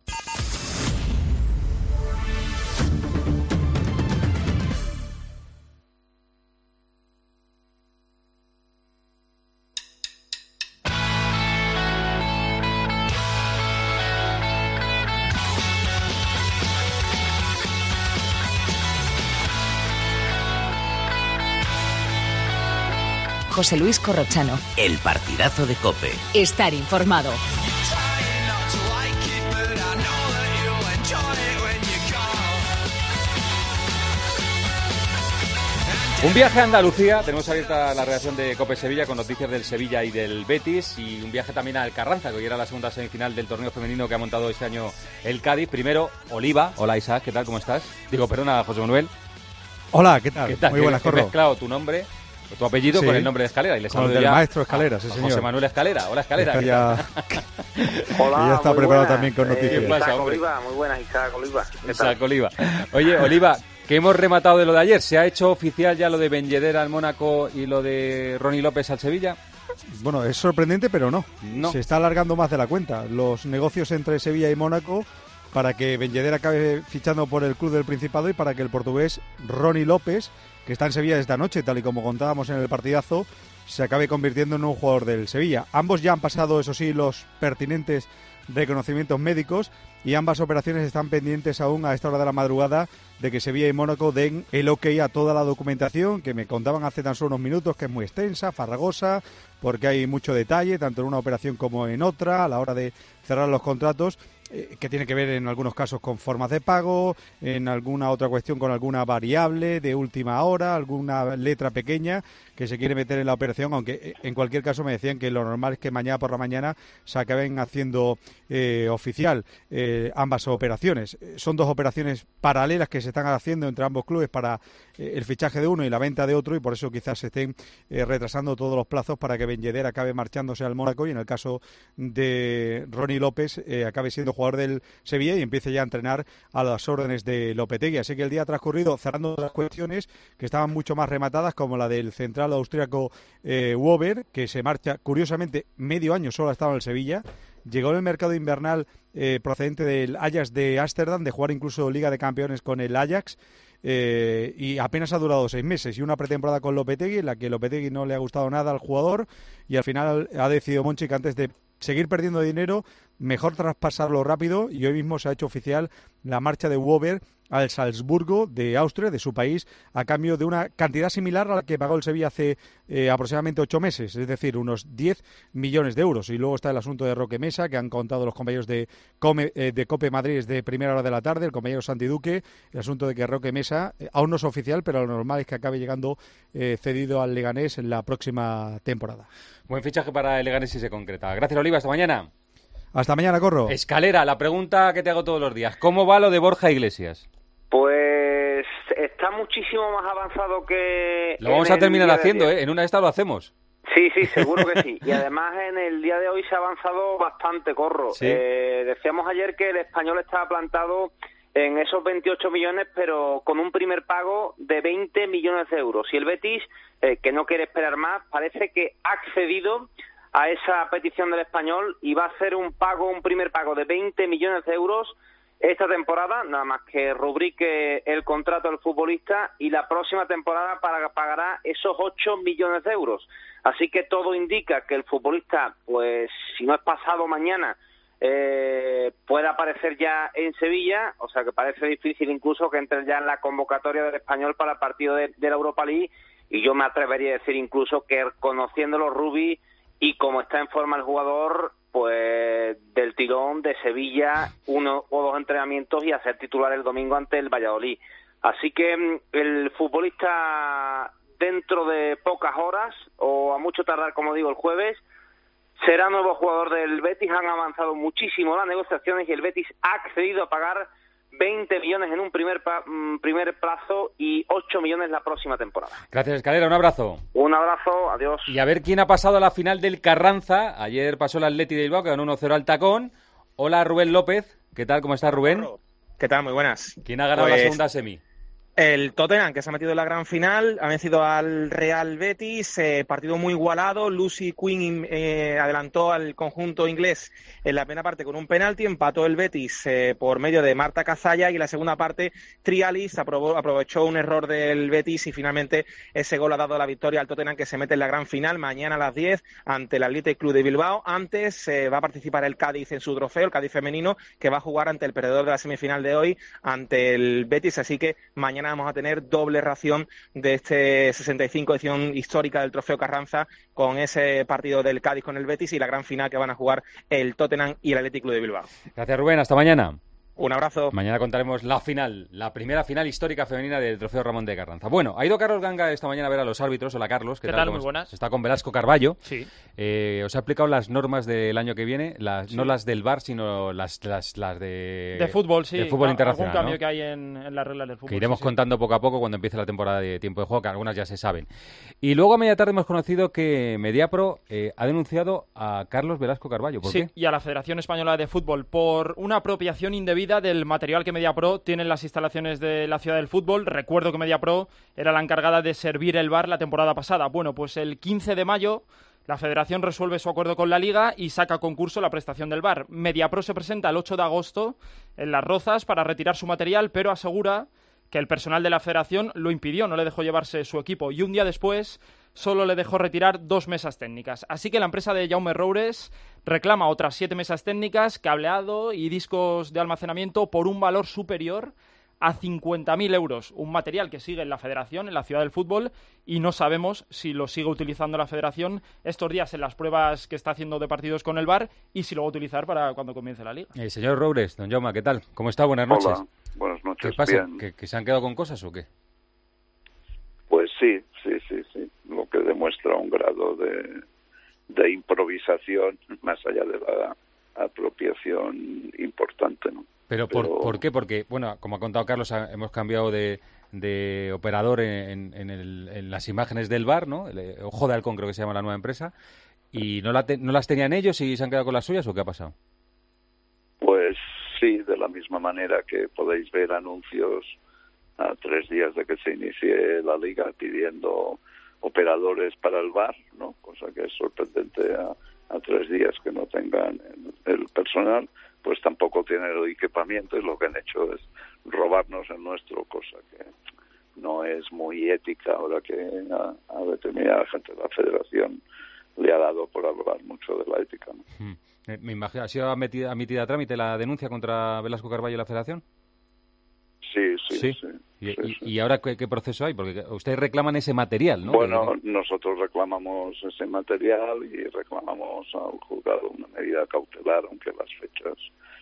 José Luis Corrochano. El partidazo de COPE. Estar informado. Un viaje a Andalucía, tenemos abierta la redacción de COPE Sevilla con noticias del Sevilla y del Betis, y un viaje también al Carranza, que hoy era la segunda semifinal del torneo femenino que ha montado este año el Cádiz. Primero, Oliva. Hola, Isaac, ¿qué tal? ¿Cómo estás? Digo, perdona, José Manuel. Hola, ¿qué tal? Muy buenas, Corro. He mezclado tu nombre, tu apellido, sí, con el nombre de Escalera. Y le saludo con el del ya maestro Escalera, sí, señor. José Manuel Escalera. Hola, Escalera. Ya... Hola, ya está preparado buenas. también con noticias. Isaac Oliva, muy buenas, Isaac Oliva. Isaac Oliva. Oye, Oliva, ¿qué hemos rematado de lo de ayer? ¿Se ha hecho oficial ya lo de Ben Yedder al Mónaco y lo de Ronnie López al Sevilla? Bueno, es sorprendente, pero no. Se está alargando más de la cuenta. Los negocios entre Sevilla y Mónaco para que Ben Yedder acabe fichando por el club del Principado y para que el portugués Ronnie López, que está en Sevilla esta noche, tal y como contábamos en el partidazo, se acabe convirtiendo en un jugador del Sevilla. Ambos ya han pasado, eso sí, los pertinentes reconocimientos médicos y ambas operaciones están pendientes aún a esta hora de la madrugada de que Sevilla y Mónaco den el ok a toda la documentación que me contaban hace tan solo unos minutos, que es muy extensa, farragosa, porque hay mucho detalle, tanto en una operación como en otra, a la hora de cerrar los contratos, que tiene que ver en algunos casos con formas de pago, en alguna otra cuestión con alguna variable de última hora, alguna letra pequeña que se quiere meter en la operación, aunque en cualquier caso me decían que lo normal es que mañana por la mañana se acaben haciendo oficial ambas operaciones. Son dos operaciones paralelas que se están haciendo entre ambos clubes para el fichaje de uno y la venta de otro, y por eso quizás se estén retrasando todos los plazos para que Ben Yedder acabe marchándose al Mónaco y en el caso de Ronnie López acabe siendo jugador del Sevilla y empiece ya a entrenar a las órdenes de Lopetegui. Así que el día ha transcurrido cerrando otras cuestiones que estaban mucho más rematadas, como la del central austríaco Wober, que se marcha, curiosamente, medio año solo ha estado en el Sevilla. Llegó en el mercado invernal procedente del Ajax de Ámsterdam, de jugar incluso Liga de Campeones con el Ajax, y apenas ha durado 6 meses y una pretemporada con Lopetegui en la que Lopetegui no le ha gustado nada al jugador y al final ha decidido Monchi que antes de seguir perdiendo dinero mejor traspasarlo rápido, y hoy mismo se ha hecho oficial la marcha de Wober al Salzburgo de Austria, de su país, a cambio de una cantidad similar a la que pagó el Sevilla hace aproximadamente 8 meses, es decir, unos 10 millones de euros. Y luego está el asunto de Roque Mesa, que han contado los compañeros de COPE Madrid desde primera hora de la tarde, el compañero Santi Duque, el asunto de que Roque Mesa, aún no es oficial, pero lo normal es que acabe llegando cedido al Leganés en la próxima temporada. Buen fichaje para el Leganés si se concreta. Gracias, Oliva, hasta mañana. Hasta mañana, Corro. Escalera, la pregunta que te hago todos los días. ¿Cómo va lo de Borja Iglesias? Pues está muchísimo más avanzado que... Lo vamos a terminar haciendo, ¿eh? En una de estas lo hacemos. Sí, seguro que sí. Y además en el día de hoy se ha avanzado bastante, Corro. ¿Sí? Decíamos ayer que el Español estaba plantado en esos 28 millones, pero con un primer pago de 20 millones de euros. Y el Betis, que no quiere esperar más, parece que ha accedido a esa petición del Español y va a hacer un primer pago de 20 millones de euros esta temporada, nada más que rubrique el contrato del futbolista, y la próxima temporada pagará esos 8 millones de euros. Así que todo indica que el futbolista, pues si no es pasado mañana, puede aparecer ya en Sevilla, o sea que parece difícil incluso que entre ya en la convocatoria del Español para el partido de la Europa League, y yo me atrevería a decir incluso que conociéndolo Rubi y como está en forma el jugador, pues del tirón de Sevilla 1 o 2 entrenamientos y a ser titular el domingo ante el Valladolid. Así que el futbolista dentro de pocas horas, o a mucho tardar, como digo, el jueves, será nuevo jugador del Betis. Han avanzado muchísimo las negociaciones y el Betis ha accedido a pagar 20 millones en un primer plazo y 8 millones la próxima temporada. Gracias, Escalera, un abrazo. Un abrazo, adiós. Y a ver quién ha pasado a la final del Carranza. Ayer pasó el Atleti de Bilbao, que ganó 1-0 al Tacón. Hola, Rubén López. ¿Qué tal? ¿Cómo estás, Rubén? ¿Qué tal? Muy buenas. ¿Quién ha ganado la segunda semi? El Tottenham, que se ha metido en la gran final, ha vencido al Real Betis, partido muy igualado. Lucy Quinn adelantó al conjunto inglés en la primera parte con un penalti, empató el Betis por medio de Marta Cazalla, y en la segunda parte Trialis aprovechó un error del Betis y finalmente ese gol ha dado la victoria al Tottenham, que se mete en la gran final mañana a las 10 ante el Athletic Club de Bilbao. Antes va a participar el Cádiz en su trofeo, el Cádiz femenino, que va a jugar ante el perdedor de la semifinal de hoy, ante el Betis, así que mañana vamos a tener doble ración de este 65 edición histórica del Trofeo Carranza, con ese partido del Cádiz con el Betis y la gran final que van a jugar el Tottenham y el Athletic Club de Bilbao. Gracias, Rubén, hasta mañana. Un abrazo. Mañana contaremos la final, la primera final histórica femenina del Trofeo Ramón de Carranza. Bueno, ha ido Carlos Ganga esta mañana a ver a los árbitros. Hola, Carlos. ¿Qué tal? Muy buenas. Está con Velasco Carballo. Sí. Os ha explicado las normas del año que viene, no las del VAR, sino las de... De fútbol, sí. De fútbol internacional, algún cambio ¿no? que hay en las reglas del fútbol. Que iremos contando poco a poco cuando empiece la temporada de tiempo de juego, que algunas ya se saben. Y luego a media tarde hemos conocido que Mediapro ha denunciado a Carlos Velasco Carballo. ¿Por qué? Y a la Federación Española de Fútbol por una apropiación indebida del material que Mediapro tiene en las instalaciones de la Ciudad del Fútbol. Recuerdo que Mediapro era la encargada de servir el VAR la temporada pasada. Bueno, pues el 15 de mayo la Federación resuelve su acuerdo con la Liga y saca a concurso la prestación del VAR. Mediapro se presenta el 8 de agosto en Las Rozas para retirar su material, pero asegura que el personal de la Federación lo impidió, no le dejó llevarse su equipo, y un día después solo le dejó retirar 2 mesas técnicas. Así que la empresa de Jaume Roures reclama otras 7 mesas técnicas, cableado y discos de almacenamiento por un valor superior a 50.000 euros. Un material que sigue en la Federación, en la Ciudad del Fútbol, y no sabemos si lo sigue utilizando la Federación estos días en las pruebas que está haciendo de partidos con el VAR y si lo va a utilizar para cuando comience la Liga. Señor Roures, don Jaume, ¿qué tal? ¿Cómo está? Buenas noches. Hola, buenas noches. ¿Qué pasa? Bien. ¿Que se han quedado con cosas o qué? Pues sí. Lo que demuestra un grado de improvisación más allá de la apropiación importante, ¿no? Pero ¿por qué? Porque, bueno, como ha contado Carlos, hemos cambiado de operador en las imágenes del VAR, ¿no? Ojo de Halcón creo que se llama la nueva empresa, y no las tenían ellos y se han quedado con las suyas, ¿o qué ha pasado? Pues sí, de la misma manera que podéis ver anuncios a 3 días de que se inicie la Liga pidiendo operadores para el VAR, ¿no? Cosa que es sorprendente a 3 días que no tengan el personal, pues tampoco tienen el equipamiento, y lo que han hecho es robarnos el nuestro, cosa que no es muy ética ahora que a determinada gente de la Federación le ha dado por hablar mucho de la ética, ¿no? Me imagino, ¿ha sido admitida a trámite la denuncia contra Velasco Carballo y la Federación? Sí. ¿Y ahora qué proceso hay? Porque ustedes reclaman ese material, ¿no? Bueno, nosotros reclamamos ese material y reclamamos al juzgado una medida cautelar, aunque las fechas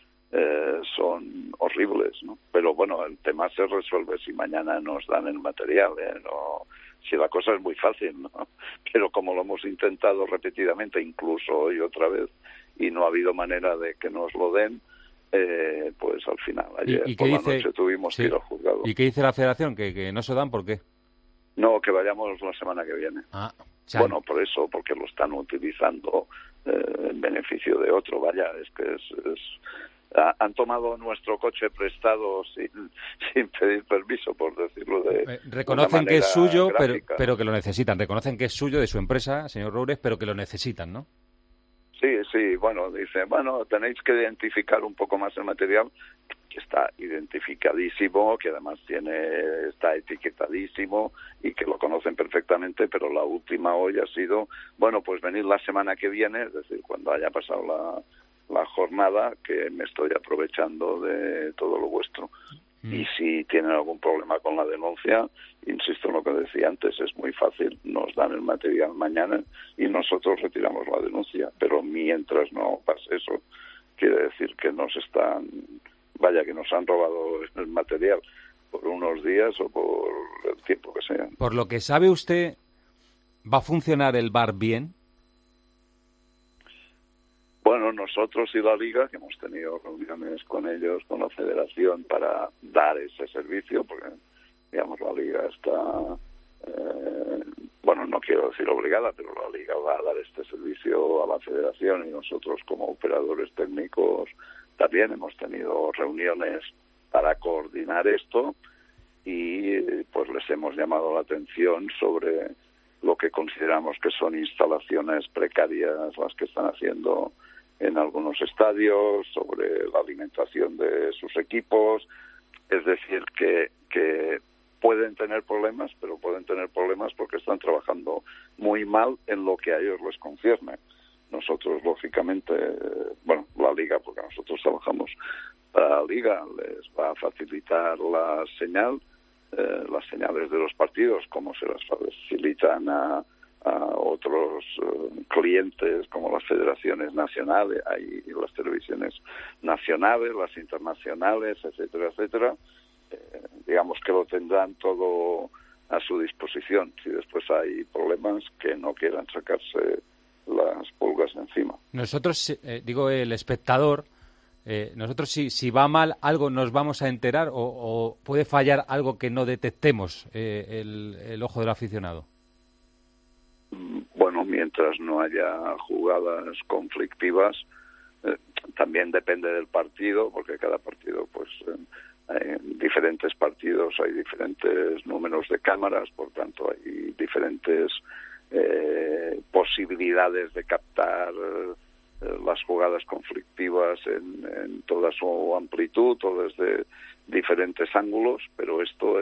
son horribles, ¿no? Pero bueno, el tema se resuelve si mañana nos dan el material, no, si la cosa es muy fácil, ¿no? Pero como lo hemos intentado repetidamente, incluso hoy otra vez, y no ha habido manera de que nos lo den, pues al final, ayer ¿Y por qué la dice, noche tuvimos que ir al juzgado. ¿Y qué dice la Federación? ¿Que no se dan? ¿Por qué? No, que vayamos la semana que viene. Bueno, por eso, porque lo están utilizando en beneficio de otro. Vaya, es que han tomado nuestro coche prestado sin pedir permiso, por decirlo de reconocen que es suyo, pero que lo necesitan. Reconocen que es suyo, de su empresa, señor Roures, pero que lo necesitan, ¿no? Sí, bueno, dice, tenéis que identificar un poco más el material, que está identificadísimo, que además está etiquetadísimo y que lo conocen perfectamente, pero la última hoy ha sido, pues venid la semana que viene, es decir, cuando haya pasado la jornada, que me estoy aprovechando de todo lo vuestro. Y si tienen algún problema con la denuncia, insisto en lo que decía antes, es muy fácil, nos dan el material mañana y nosotros retiramos la denuncia, pero mientras no pase eso, quiere decir que nos han robado el material por unos días o por el tiempo que sea. Por lo que sabe usted, ¿va a funcionar el VAR bien? Bueno, nosotros y la Liga, que hemos tenido reuniones con ellos, con la Federación, para dar ese servicio, porque, digamos, la Liga está, no quiero decir obligada, pero la Liga va a dar este servicio a la Federación y nosotros como operadores técnicos también hemos tenido reuniones para coordinar esto y pues les hemos llamado la atención sobre lo que consideramos que son instalaciones precarias las que están haciendo en algunos estadios, sobre la alimentación de sus equipos. Es decir, que pueden tener problemas, pero pueden tener problemas porque están trabajando muy mal en lo que a ellos les concierne. Nosotros, lógicamente, la Liga, porque nosotros trabajamos para la Liga, les va a facilitar la señal, las señales de los partidos, como se las facilitan a otros clientes como las federaciones nacionales y las televisiones nacionales, las internacionales, etcétera, etcétera. Digamos que lo tendrán todo a su disposición si después hay problemas que no quieran sacarse las pulgas de encima. Nosotros, el espectador, nosotros si va mal algo nos vamos a enterar o puede fallar algo que no detectemos el ojo del aficionado. Bueno, mientras no haya jugadas conflictivas, también depende del partido, porque cada partido, en diferentes partidos hay diferentes números de cámaras, por tanto hay diferentes posibilidades de captar las jugadas conflictivas en toda su amplitud o desde diferentes ángulos, pero esto,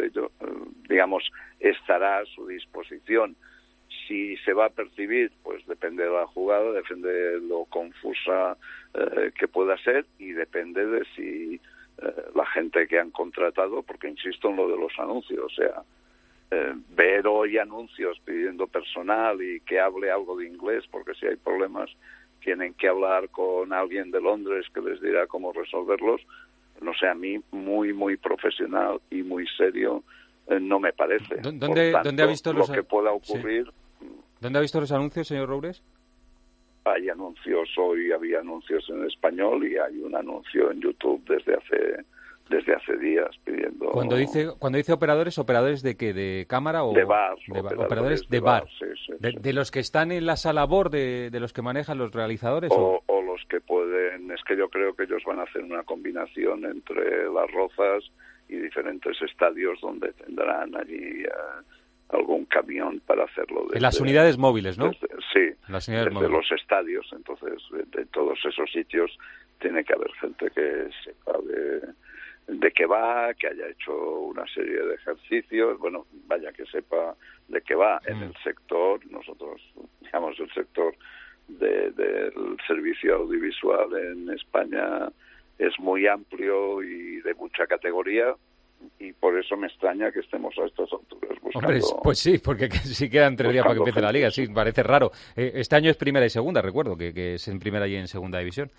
estará a su disposición. Si se va a percibir, pues depende de la jugada, depende de lo confusa que pueda ser y depende de si la gente que han contratado, porque insisto en lo de los anuncios, o sea, ver hoy anuncios pidiendo personal y que hable algo de inglés, porque si hay problemas tienen que hablar con alguien de Londres que les dirá cómo resolverlos, no sé, a mí muy, muy profesional y muy serio no me parece. ¿Dónde ha visto lo que pueda ocurrir? Sí. ¿Dónde ha visto los anuncios, señor Roures? Hay anuncios, hoy había anuncios en español y hay un anuncio en YouTube desde hace días pidiendo... Cuando dice operadores ¿de qué? ¿De cámara o...? De VAR. Operadores de VAR. Sí, ¿De los que están en la sala BOR, de los que manejan los realizadores? O los que pueden... Es que yo creo que ellos van a hacer una combinación entre Las Rozas y diferentes estadios donde tendrán allí... algún camión para hacerlo. En las unidades móviles, ¿no? Desde los estadios. Entonces, de todos esos sitios tiene que haber gente que sepa de qué va, que haya hecho una serie de ejercicios, que sepa de qué va. En el sector, nosotros, el sector del servicio audiovisual en España es muy amplio y de mucha categoría, y por eso me extraña que estemos a estas alturas buscando... Hombre, pues sí, porque sí quedan 3 días para que empiece la Liga, sí, parece raro. Este año es primera y segunda, recuerdo, que es en primera y en segunda división.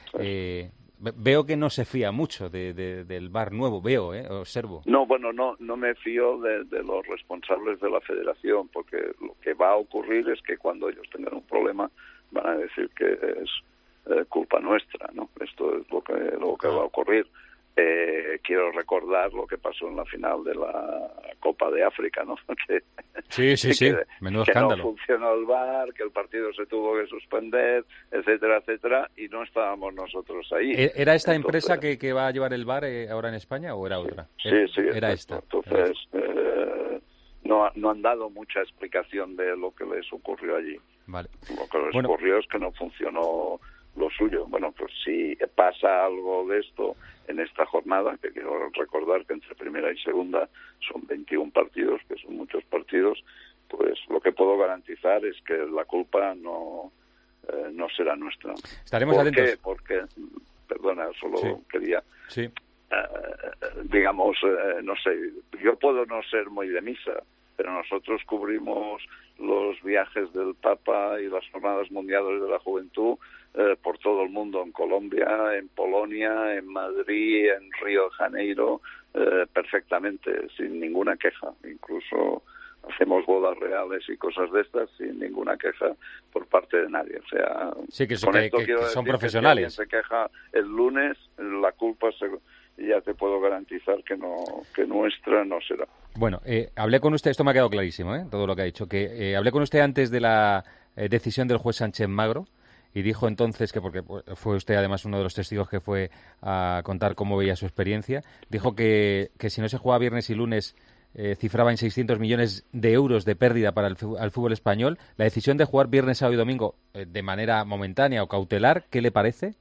Veo que no se fía mucho del VAR nuevo, observo. No me fío de los responsables de la federación, porque lo que va a ocurrir es que cuando ellos tengan un problema van a decir que es culpa nuestra, ¿no? Esto es lo que va a ocurrir. Quiero recordar lo que pasó en la final de la Copa de África, ¿no? Sí. Menudo escándalo. Que no funcionó el VAR, que el partido se tuvo que suspender, etcétera, etcétera, y no estábamos nosotros ahí. ¿Era esta empresa que va a llevar el VAR ahora en España o era otra? Sí. Era esta. Entonces, no han dado mucha explicación de lo que les ocurrió allí. Vale. Lo que les ocurrió es que no funcionó lo suyo. Bueno, pues si pasa algo de esto en esta jornada, que quiero recordar que entre primera y segunda son 21 partidos, que son muchos partidos, pues lo que puedo garantizar es que la culpa no será nuestra. Estaremos atentos. Porque, perdona, solo quería... Sí. Digamos, no sé, yo puedo no ser muy de misa, pero nosotros cubrimos los viajes del Papa y las jornadas mundiales de la juventud por todo el mundo, en Colombia, en Polonia, en Madrid, en Río de Janeiro, perfectamente, sin ninguna queja. Incluso hacemos bodas reales y cosas de estas sin ninguna queja por parte de nadie. O sea, sí, que son profesionales. Si alguien se queja el lunes, la culpa ya te puedo garantizar que nuestra no será. Bueno, hablé con usted, esto me ha quedado clarísimo, todo lo que ha dicho, que hablé con usted antes de la decisión del juez Sánchez Magro y dijo entonces que, porque fue usted además uno de los testigos que fue a contar cómo veía su experiencia, dijo que si no se jugaba viernes y lunes cifraba en 600 millones de euros de pérdida para el fútbol español. La decisión de jugar viernes, sábado y domingo de manera momentánea o cautelar, ¿qué le parece?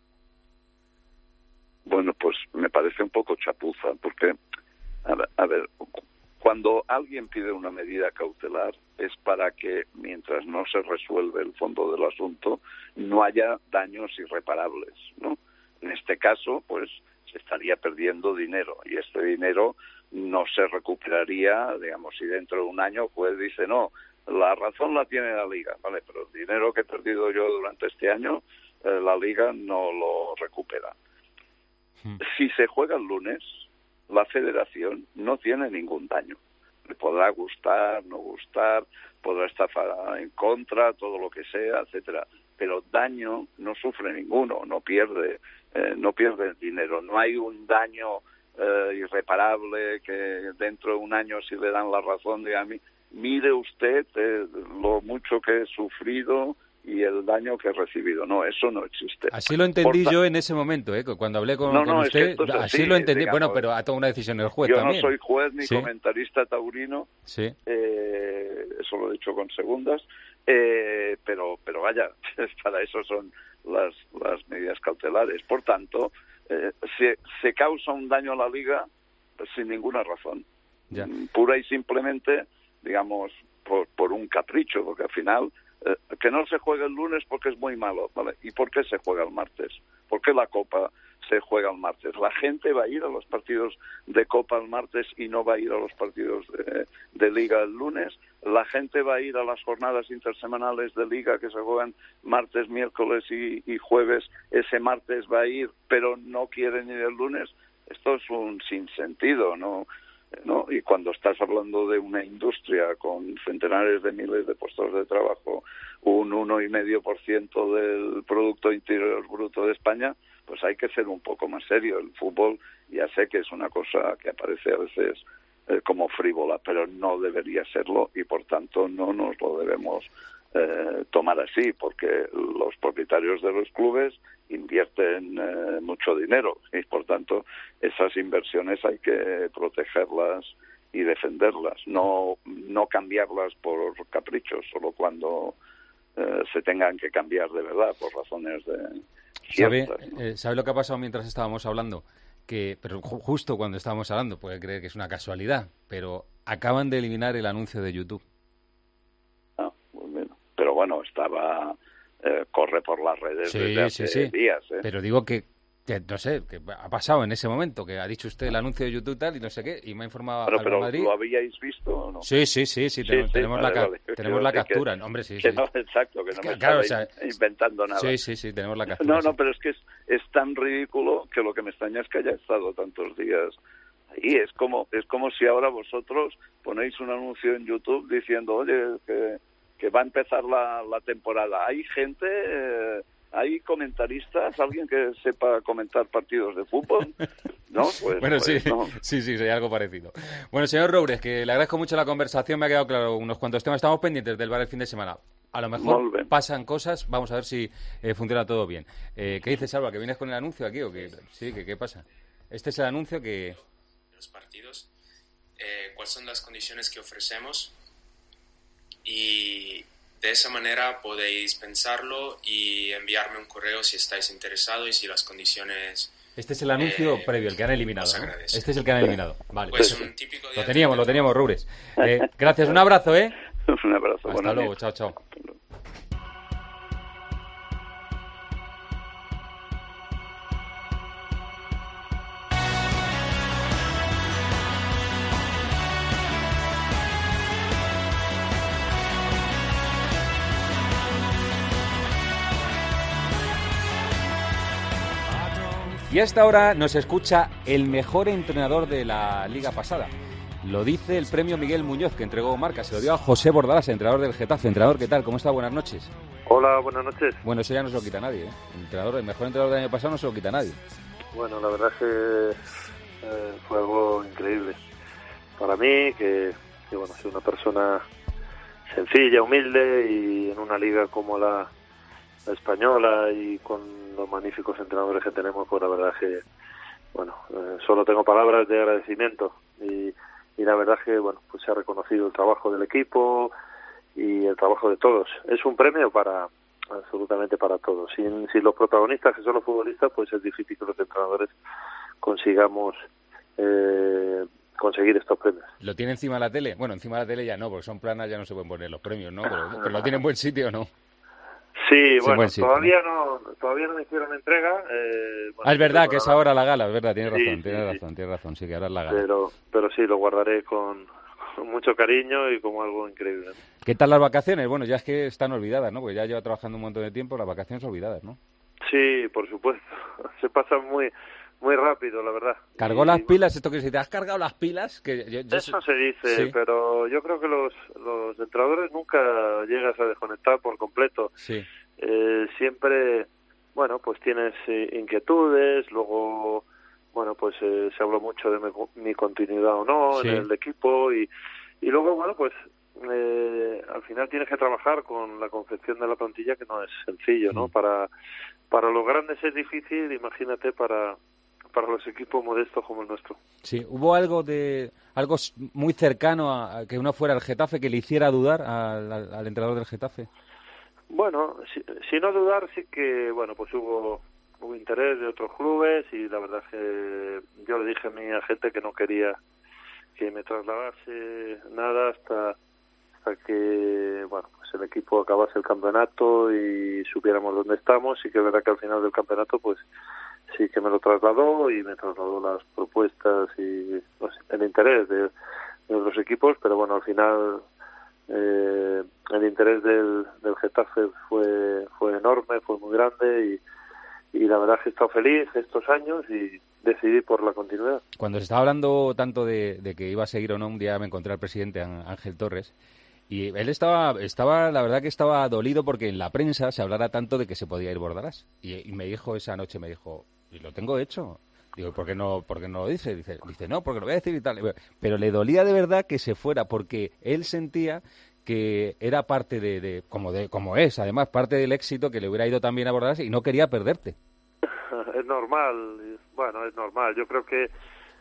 Bueno, pues me parece un poco chapuza, porque, a ver, cuando alguien pide una medida cautelar es para que, mientras no se resuelve el fondo del asunto, no haya daños irreparables, ¿no? En este caso, pues, se estaría perdiendo dinero, y este dinero no se recuperaría, digamos, si dentro de un año el juez dice, no, la razón la tiene la Liga, ¿vale? Pero el dinero que he perdido yo durante este año, la Liga no lo recupera. Si se juega el lunes, la Federación no tiene ningún daño. Le podrá gustar, no gustar, podrá estar en contra, todo lo que sea, etcétera. Pero daño no sufre ninguno, no pierde el dinero. No hay un daño irreparable que dentro de un año, si le dan la razón, diga, mire usted lo mucho que he sufrido y el daño que he recibido. No, eso no existe. Así lo entendí yo en ese momento, cuando hablé con usted, es así lo entendí. Digamos, bueno, pero ha tomado una decisión el juez yo también. Yo no soy juez ni comentarista taurino, eso lo he dicho con segundas, pero vaya, para eso son las medidas cautelares. Por tanto, se causa un daño a la Liga sin ninguna razón. Ya. Pura y simplemente, digamos, por un capricho, porque al final que no se juegue el lunes porque es muy malo, ¿vale? ¿Y por qué se juega el martes? ¿Por qué la Copa se juega el martes? La gente va a ir a los partidos de Copa el martes y no va a ir a los partidos de Liga el lunes. La gente va a ir a las jornadas intersemanales de Liga que se juegan martes, miércoles y jueves. Ese martes va a ir, pero no quieren ir el lunes. Esto es un sinsentido, ¿no? Y cuando estás hablando de una industria con centenares de miles de puestos de trabajo, un 1,5% del Producto Interior Bruto de España, pues hay que ser un poco más serio. El fútbol ya sé que es una cosa que aparece a veces como frívola, pero no debería serlo y por tanto no nos lo debemos tomar así, porque los propietarios de los clubes invierten mucho dinero y por tanto esas inversiones hay que protegerlas y defenderlas, no cambiarlas por caprichos, solo cuando se tengan que cambiar de verdad por razones de ciertas, ¿no? ¿Sabe lo que ha pasado mientras estábamos hablando? Pero justo cuando estábamos hablando, puede creer que es una casualidad, pero acaban de eliminar el anuncio de YouTube. Pero bueno, corre por las redes desde hace días. Pero digo que no sé, que ha pasado en ese momento, que ha dicho usted el anuncio de YouTube tal y no sé qué, y me ha informado pero Madrid. ¿Lo habíais visto o no? Sí, tenemos la captura. Hombre, sí. No, exacto, que no me estaba inventando nada. Sí, tenemos la captura. No, pero es que es tan ridículo que lo que me extraña es que haya estado tantos días ahí. Es como si ahora vosotros ponéis un anuncio en YouTube diciendo, oye, que va a empezar la temporada. Hay gente ¿Hay comentaristas? ¿Alguien que sepa comentar partidos de fútbol? ¿No? Pues, bueno, pues, sí, no. sí, sería algo parecido. Bueno, señor Roures, que le agradezco mucho la conversación, me ha quedado claro unos cuantos temas. Estamos pendientes del VAR el fin de semana. A lo mejor pasan cosas, vamos a ver si funciona todo bien. ¿Qué dices, Alba? ¿Que vienes con el anuncio aquí o qué? Sí, ¿qué pasa? Este es el anuncio que... Los partidos, cuáles son las condiciones que ofrecemos y de esa manera podéis pensarlo y enviarme un correo si estáis interesados y si las condiciones... Este es el anuncio previo, el que han eliminado, ¿no? Este es el que han eliminado. Vale. Pues un típico día lo teníamos, Roures. Gracias, un abrazo, ¿eh? Un abrazo. Hasta luego, chao. Y a esta hora nos escucha el mejor entrenador de la liga pasada. Lo dice el premio Miguel Muñoz, que entregó Marca. Se lo dio a José Bordalás, entrenador del Getafe. Entrenador, ¿qué tal? ¿Cómo está? Buenas noches. Hola, buenas noches. Bueno, eso ya no se lo quita nadie, ¿eh? El mejor entrenador del año pasado no se lo quita nadie. Bueno, la verdad es que fue algo increíble. Para mí, que bueno, soy una persona sencilla, humilde, y en una liga como la española y con los magníficos entrenadores que tenemos, pues la verdad es que, bueno, solo tengo palabras de agradecimiento y la verdad es que, bueno, pues se ha reconocido el trabajo del equipo y el trabajo de todos. Es un premio absolutamente para todos. Sin los protagonistas, que son los futbolistas, pues es difícil que los entrenadores consigamos conseguir estos premios. ¿Lo tiene encima de la tele? Bueno, encima de la tele ya no, porque son planas, ya no se pueden poner los premios, ¿no? Pero lo tiene en buen sitio, ¿no? Sí, bueno, todavía no me hicieron entrega. Es verdad que es ahora la gala, es verdad, tiene razón, sí, que ahora es la gala. Pero sí, lo guardaré con mucho cariño y como algo increíble. ¿Qué tal las vacaciones? Bueno, ya es que están olvidadas, ¿no? Porque ya lleva trabajando un montón de tiempo, las vacaciones olvidadas, ¿no? Sí, por supuesto. Se pasan muy rápido, la verdad. ¿Cargó las pilas? Esto que si te has cargado las pilas... Eso se dice, sí. Pero yo creo que los entrenadores nunca llegas a desconectar por completo. Sí. Siempre, bueno, pues tienes inquietudes, luego, bueno, pues se habló mucho de mi continuidad o no en el equipo y luego, bueno, pues al final tienes que trabajar con la confección de la plantilla, que no es sencillo, ¿no? Para los grandes es difícil, imagínate para los equipos modestos como el nuestro. Sí, ¿hubo algo muy cercano a que uno fuera el Getafe que le hiciera dudar al entrenador del Getafe? Bueno, si no dudar, sí que, bueno, pues hubo interés de otros clubes y la verdad es que yo le dije a mi agente que no quería que me trasladase nada hasta que, bueno, pues el equipo acabase el campeonato y supiéramos dónde estamos, y que es verdad que al final del campeonato, pues sí que me lo trasladó y me trasladó las propuestas y pues, el interés de otros equipos, pero bueno, al final el interés del Getafe fue enorme, fue muy grande y la verdad es que he estado feliz estos años y decidí por la continuidad. Cuando se estaba hablando tanto de que iba a seguir o no, un día me encontré al presidente Ángel Torres y él estaba la verdad que estaba dolido porque en la prensa se hablara tanto de que se podía ir Bordalás y me dijo esa noche, ¿y lo tengo hecho? Digo, ¿por qué no lo dice? Dice, no, porque lo voy a decir y tal. Pero le dolía de verdad que se fuera, porque él sentía que era parte como es, además, parte del éxito, que le hubiera ido también a Bordalás y no quería perderte. Es normal, bueno, es normal. Yo creo que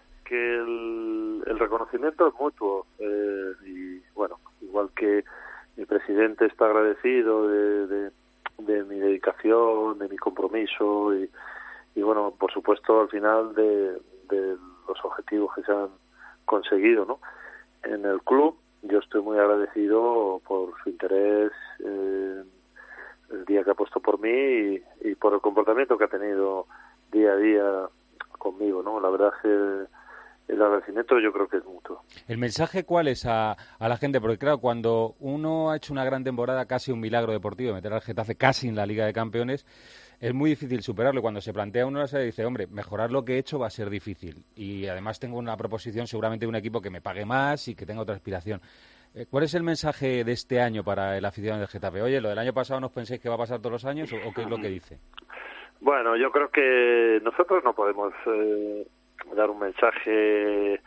el reconocimiento es mutuo. Y bueno, igual que mi presidente está agradecido de mi dedicación, de mi compromiso y bueno, por supuesto, al final de los objetivos que se han conseguido, ¿no? En el club, yo estoy muy agradecido por su interés el día que ha puesto por mí y por el comportamiento que ha tenido día a día conmigo, ¿no? La verdad es que el agradecimiento yo creo que es mutuo. ¿El mensaje cuál es a la gente? Porque claro, cuando uno ha hecho una gran temporada, casi un milagro deportivo, meter al Getafe casi en la Liga de Campeones, es muy difícil superarlo. Cuando se plantea uno, se dice, hombre, mejorar lo que he hecho va a ser difícil. Y además tengo una proposición seguramente de un equipo que me pague más y que tenga otra aspiración. ¿Cuál es el mensaje de este año para el aficionado del Getafe? Oye, ¿lo del año pasado no os penséis que va a pasar todos los años o qué es lo que dice? Bueno, yo creo que nosotros no podemos dar un mensaje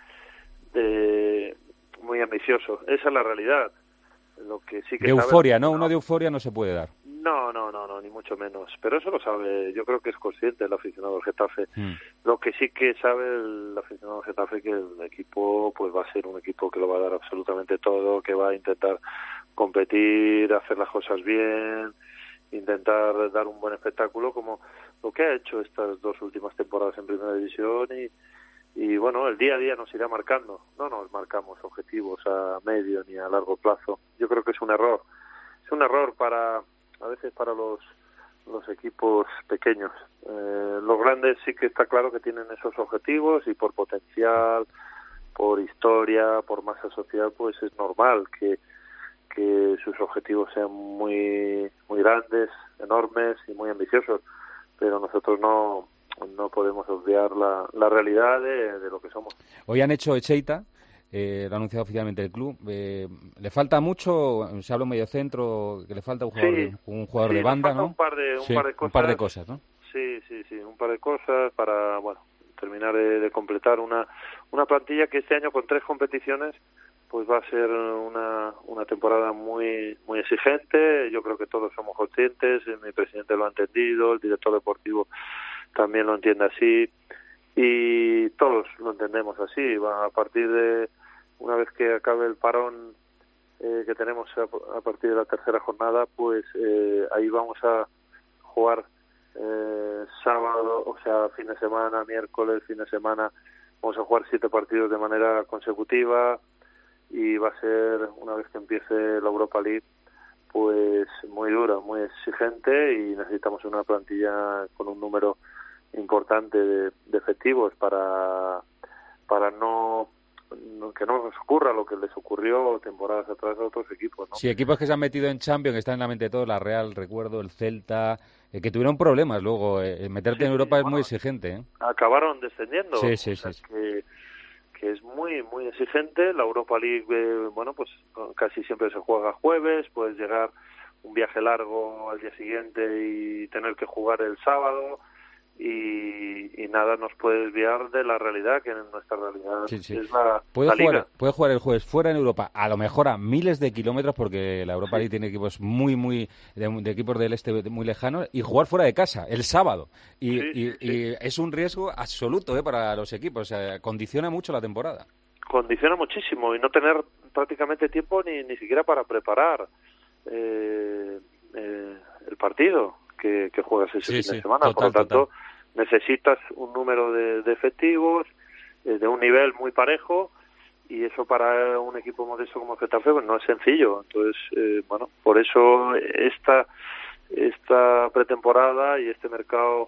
muy ambicioso. Esa es la realidad. Lo que sí que de euforia, ¿no? Uno de euforia no se puede dar. No, ni mucho menos. Pero eso lo sabe, yo creo que es consciente el aficionado del Getafe. Lo que sí que sabe el aficionado del Getafe que el equipo pues va a ser un equipo que lo va a dar absolutamente todo, que va a intentar competir, hacer las cosas bien, intentar dar un buen espectáculo como lo que ha hecho estas 2 últimas temporadas en Primera División y bueno, el día a día nos irá marcando. No nos marcamos objetivos a medio ni a largo plazo. Yo creo que es un error. Es un error a veces para los equipos pequeños. Los grandes sí que está claro que tienen esos objetivos y por potencial, por historia, por masa social, pues es normal que sus objetivos sean muy grandes, enormes y muy ambiciosos. Pero nosotros no podemos obviar la realidad de lo que somos. Hoy han hecho Echeita, lo ha anunciado oficialmente el club. ¿Le falta mucho? Se habla un mediocentro, que le falta un jugador de banda, ¿no? Un par de cosas, ¿no? Sí, un par de cosas para, terminar de completar una plantilla que este año con 3 competiciones pues va a ser una temporada muy exigente. Yo creo que todos somos conscientes, mi presidente lo ha entendido, el director deportivo también lo entiende así y todos lo entendemos así. A partir de una vez que acabe el parón que tenemos a partir de la 3ª jornada, pues ahí vamos a jugar sábado, o sea, fin de semana, miércoles, fin de semana, vamos a jugar 7 partidos de manera consecutiva y va a ser, una vez que empiece la Europa League, pues muy dura, muy exigente y necesitamos una plantilla con un número importante de efectivos para que no nos ocurra lo que les ocurrió temporadas atrás a otros equipos, ¿no? Sí, equipos que se han metido en Champions, que están en la mente de todos, la Real, recuerdo, el Celta, que tuvieron problemas luego. Meterte en Europa es muy exigente, ¿eh? Acabaron descendiendo. Sí. Que es muy exigente. La Europa League, pues casi siempre se juega jueves, puedes llegar un viaje largo al día siguiente y tener que jugar el sábado y nada nos puede desviar de la realidad, que en nuestra realidad es la liga. Puede jugar el jueves fuera en Europa, a lo mejor a miles de kilómetros, porque la Europa League tiene equipos muy de equipos del este muy lejanos, y jugar fuera de casa el sábado y es un riesgo absoluto para los equipos. O sea, condiciona mucho la temporada. Condiciona muchísimo y no tener prácticamente tiempo ni siquiera para preparar el partido que juegas ese fin de semana. Por lo tanto, necesitas un número de efectivos de un nivel muy parejo y eso para un equipo modesto como Getafe no es sencillo. Entonces, por eso esta pretemporada y este mercado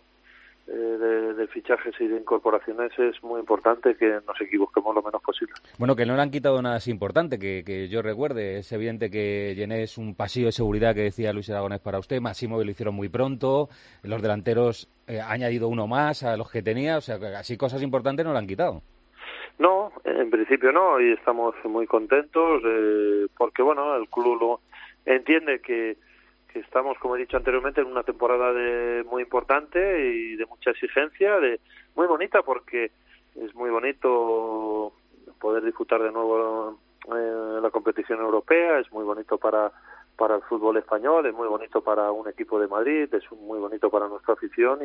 de fichajes y de incorporaciones es muy importante que nos equivoquemos lo menos posible. Bueno, que no le han quitado nada así importante, que yo recuerde. Es evidente que Llené es un pasillo de seguridad que decía Luis Aragonés para usted. Máximo lo hicieron muy pronto. Los delanteros ha añadido uno más a los que tenía. O sea, que así cosas importantes no le han quitado. No, en principio no, y estamos muy contentos porque, el club lo entiende que estamos, como he dicho anteriormente, en una temporada muy importante y de mucha exigencia, muy bonita, porque es muy bonito poder disfrutar de nuevo la competición europea, es muy bonito para el fútbol español, es muy bonito para un equipo de Madrid, es muy bonito para nuestra afición,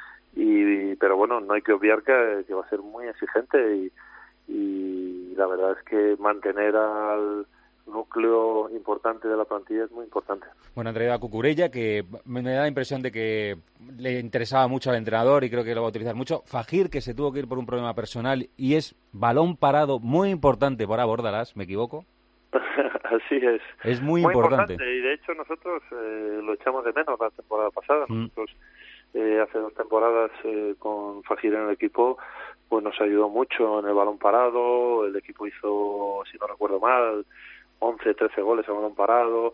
pero no hay que obviar que va a ser muy exigente y la verdad es que mantener al núcleo importante de la plantilla es muy importante. Bueno, han traído a Cucurella, que me da la impresión de que le interesaba mucho al entrenador y creo que lo va a utilizar mucho. Fajir, que se tuvo que ir por un problema personal y es balón parado muy importante para Bordalás, ¿me equivoco? Así es. Es muy importante. Y de hecho nosotros lo echamos de menos la temporada pasada. Nosotros hace 2 temporadas con Fajir en el equipo pues nos ayudó mucho en el balón parado. El equipo hizo, si no recuerdo mal, 11, 13 goles a balón parado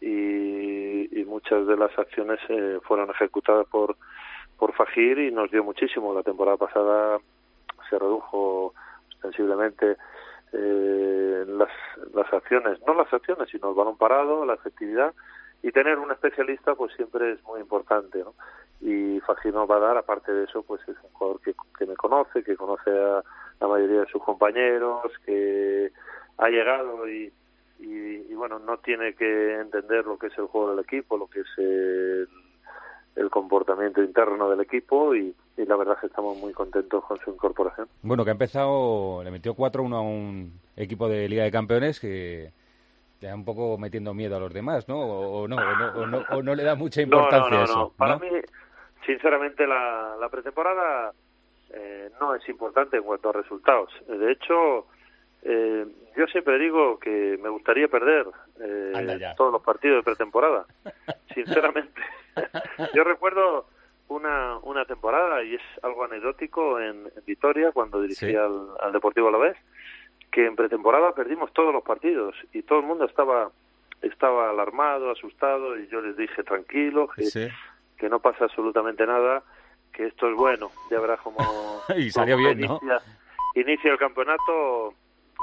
y muchas de las acciones fueron ejecutadas por Fajir y nos dio muchísimo. La temporada pasada se redujo sensiblemente las acciones, no las acciones, sino el balón parado, la efectividad, y tener un especialista pues siempre es muy importante, ¿no? Y Fagino Badar, aparte de eso, pues es un jugador que me conoce, que conoce a la mayoría de sus compañeros, que ha llegado y bueno, no tiene que entender lo que es el juego del equipo, lo que es el comportamiento interno del equipo, y la verdad es que estamos muy contentos con su incorporación. Bueno, que ha empezado, le metió 4-1 a un equipo de Liga de Campeones que está un poco metiendo miedo a los demás, ¿no? O no le da mucha importancia a eso. No. Para mí, sinceramente, la pretemporada no es importante en cuanto a resultados. De hecho, yo siempre digo que me gustaría perder todos los partidos de pretemporada, sinceramente. Yo recuerdo una temporada, y es algo anecdótico, en Vitoria, cuando dirigía al Deportivo Alavés, que en pretemporada perdimos todos los partidos y todo el mundo estaba alarmado, asustado, y yo les dije tranquilo, que no pasa absolutamente nada, que esto es bueno, ya verás cómo y salió bien, ¿no? Inicia el campeonato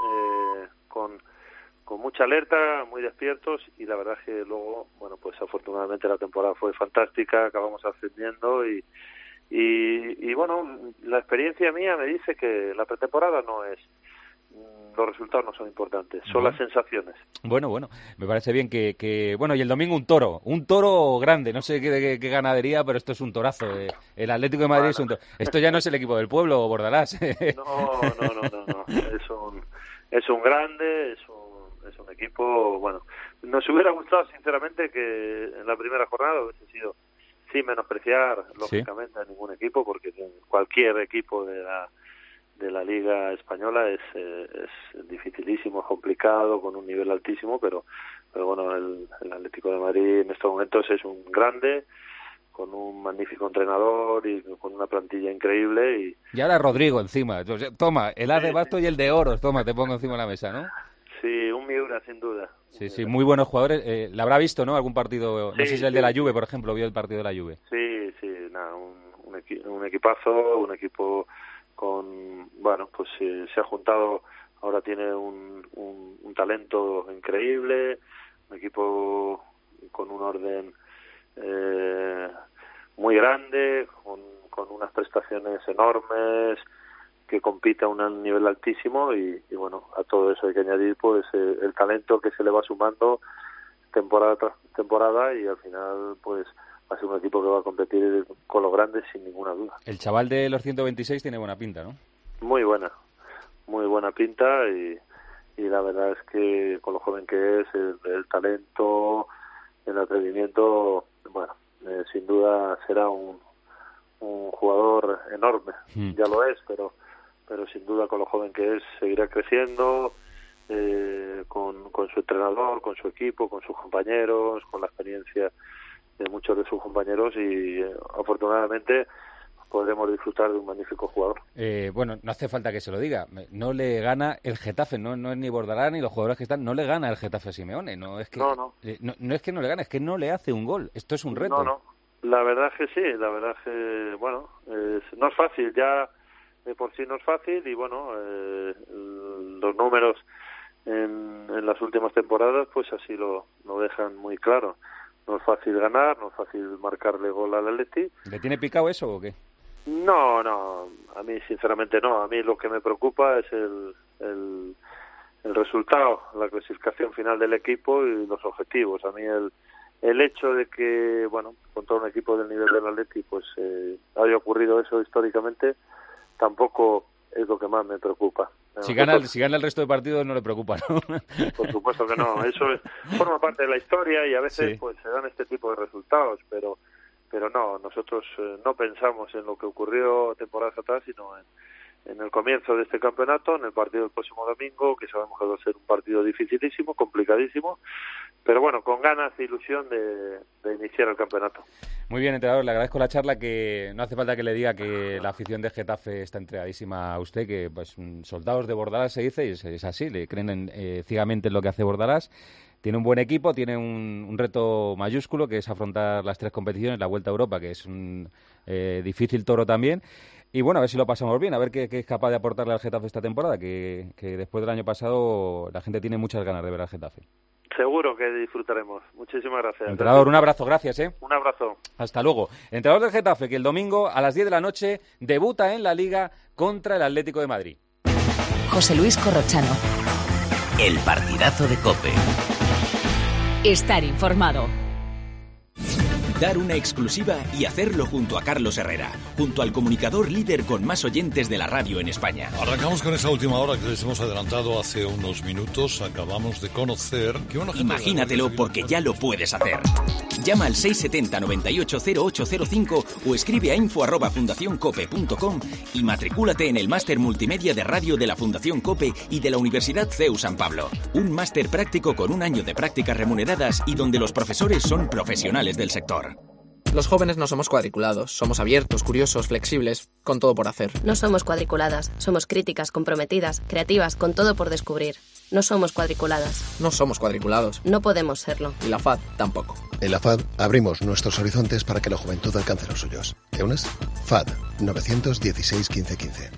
con mucha alerta, muy despiertos, y la verdad es que luego, bueno, pues afortunadamente la temporada fue fantástica, acabamos ascendiendo y bueno, la experiencia mía me dice que la pretemporada no es, los resultados no son importantes, son las sensaciones. Bueno, me parece bien que bueno, y el domingo un toro grande, no sé qué ganadería, pero esto es un torazo. El Atlético de Madrid es un toro. Esto ya no es el equipo del pueblo, Bordalás. No, es un grande, es un equipo, bueno, nos hubiera gustado sinceramente que en la primera jornada hubiese sido, sin menospreciar lógicamente a ningún equipo, porque cualquier equipo de la Liga Española es dificilísimo, es complicado, con un nivel altísimo, pero bueno, el Atlético de Madrid en estos momentos es un grande, con un magnífico entrenador y con una plantilla increíble. Y ahora Rodrigo encima, toma, el as de bastos y el de oros, toma, te pongo encima de la mesa, ¿no? Sí, un Miura, sin duda. Sí, muy buenos jugadores. ¿La habrá visto, no? ¿Algún partido? No sé si es el de la Juve, por ejemplo, vio el partido de la Juve. Sí, nada, un equipazo, un equipo con, bueno, pues se ha juntado, ahora tiene un talento increíble, un equipo con un orden muy grande, con unas prestaciones enormes, que compite a un nivel altísimo, y bueno, a todo eso hay que añadir pues el talento que se le va sumando temporada tras temporada, y al final pues va a ser un equipo que va a competir con los grandes sin ninguna duda. El chaval de los 126 tiene buena pinta, ¿no? Muy buena pinta, y la verdad es que con lo joven que es, el talento, el atrevimiento, bueno, sin duda será un jugador enorme. Ya lo es, pero sin duda con lo joven que es seguirá creciendo, con su entrenador, con su equipo, con sus compañeros, con la experiencia de muchos de sus compañeros, y afortunadamente podremos disfrutar de un magnífico jugador. Bueno, no hace falta que se lo diga, no le gana el Getafe, no es ni Bordalás ni los jugadores que están, no le gana el Getafe a Simeone, no es que no es que no le gane, es que no le hace un gol, esto es un reto. No, la verdad es que sí, la verdad es que, bueno, no es fácil, ya de por sí no es fácil, y bueno, los números en las últimas temporadas pues así lo dejan muy claro. No es fácil ganar, no es fácil marcarle gol al Atleti. ¿Le tiene picado eso o qué? No, a mí sinceramente no. A mí lo que me preocupa es el resultado, la clasificación final del equipo y los objetivos. A mí el hecho de que, bueno, con todo un equipo del nivel del Atleti, pues haya ocurrido eso históricamente, tampoco es lo que más me preocupa. Si gana el resto de partidos no le preocupa, ¿no? Por supuesto que no. Eso forma parte de la historia, y a veces pues se dan este tipo de resultados, pero no, nosotros no pensamos en lo que ocurrió temporadas atrás, sino en el comienzo de este campeonato, en el partido del próximo domingo, que sabemos que va a ser un partido dificilísimo, complicadísimo, pero bueno, con ganas e ilusión de iniciar el campeonato. Muy bien, entrenador, le agradezco la charla, que no hace falta que le diga que la afición de Getafe está entregadísima a usted, que pues soldados de Bordalás se dice, y es así, le creen ciegamente en lo que hace Bordalás. Tiene un buen equipo, tiene un reto mayúsculo, que es afrontar las 3 competiciones, la Vuelta a Europa, que es un difícil toro también. Y bueno, a ver si lo pasamos bien, a ver qué es capaz de aportarle al Getafe esta temporada, que después del año pasado la gente tiene muchas ganas de ver al Getafe. Seguro que disfrutaremos. Muchísimas gracias. Entrenador, un abrazo, gracias. Un abrazo. Hasta luego. Entrenador del Getafe, que el domingo a las 10 de la noche debuta en la Liga contra el Atlético de Madrid. José Luis Corrochano. El partidazo de COPE. Estar informado. Dar una exclusiva y hacerlo junto a Carlos Herrera, junto al comunicador líder con más oyentes de la radio en España. Arrancamos con esa última hora que les hemos adelantado hace unos minutos. Acabamos de conocer que una gente... Imagínatelo porque ya lo puedes hacer. Llama al 670 98 0805 o escribe a info@fundacioncope.com y matricúlate en el máster multimedia de radio de la Fundación COPE y de la Universidad CEU San Pablo. Un máster práctico con 1 año de prácticas remuneradas y donde los profesores son profesionales del sector. Los jóvenes no somos cuadriculados, somos abiertos, curiosos, flexibles, con todo por hacer. No somos cuadriculadas, somos críticas, comprometidas, creativas, con todo por descubrir. No somos cuadriculadas. No somos cuadriculados. No podemos serlo. Y la FAD tampoco. En la FAD abrimos nuestros horizontes para que la juventud alcance los suyos. ¿Te unes? FAD 916 1515.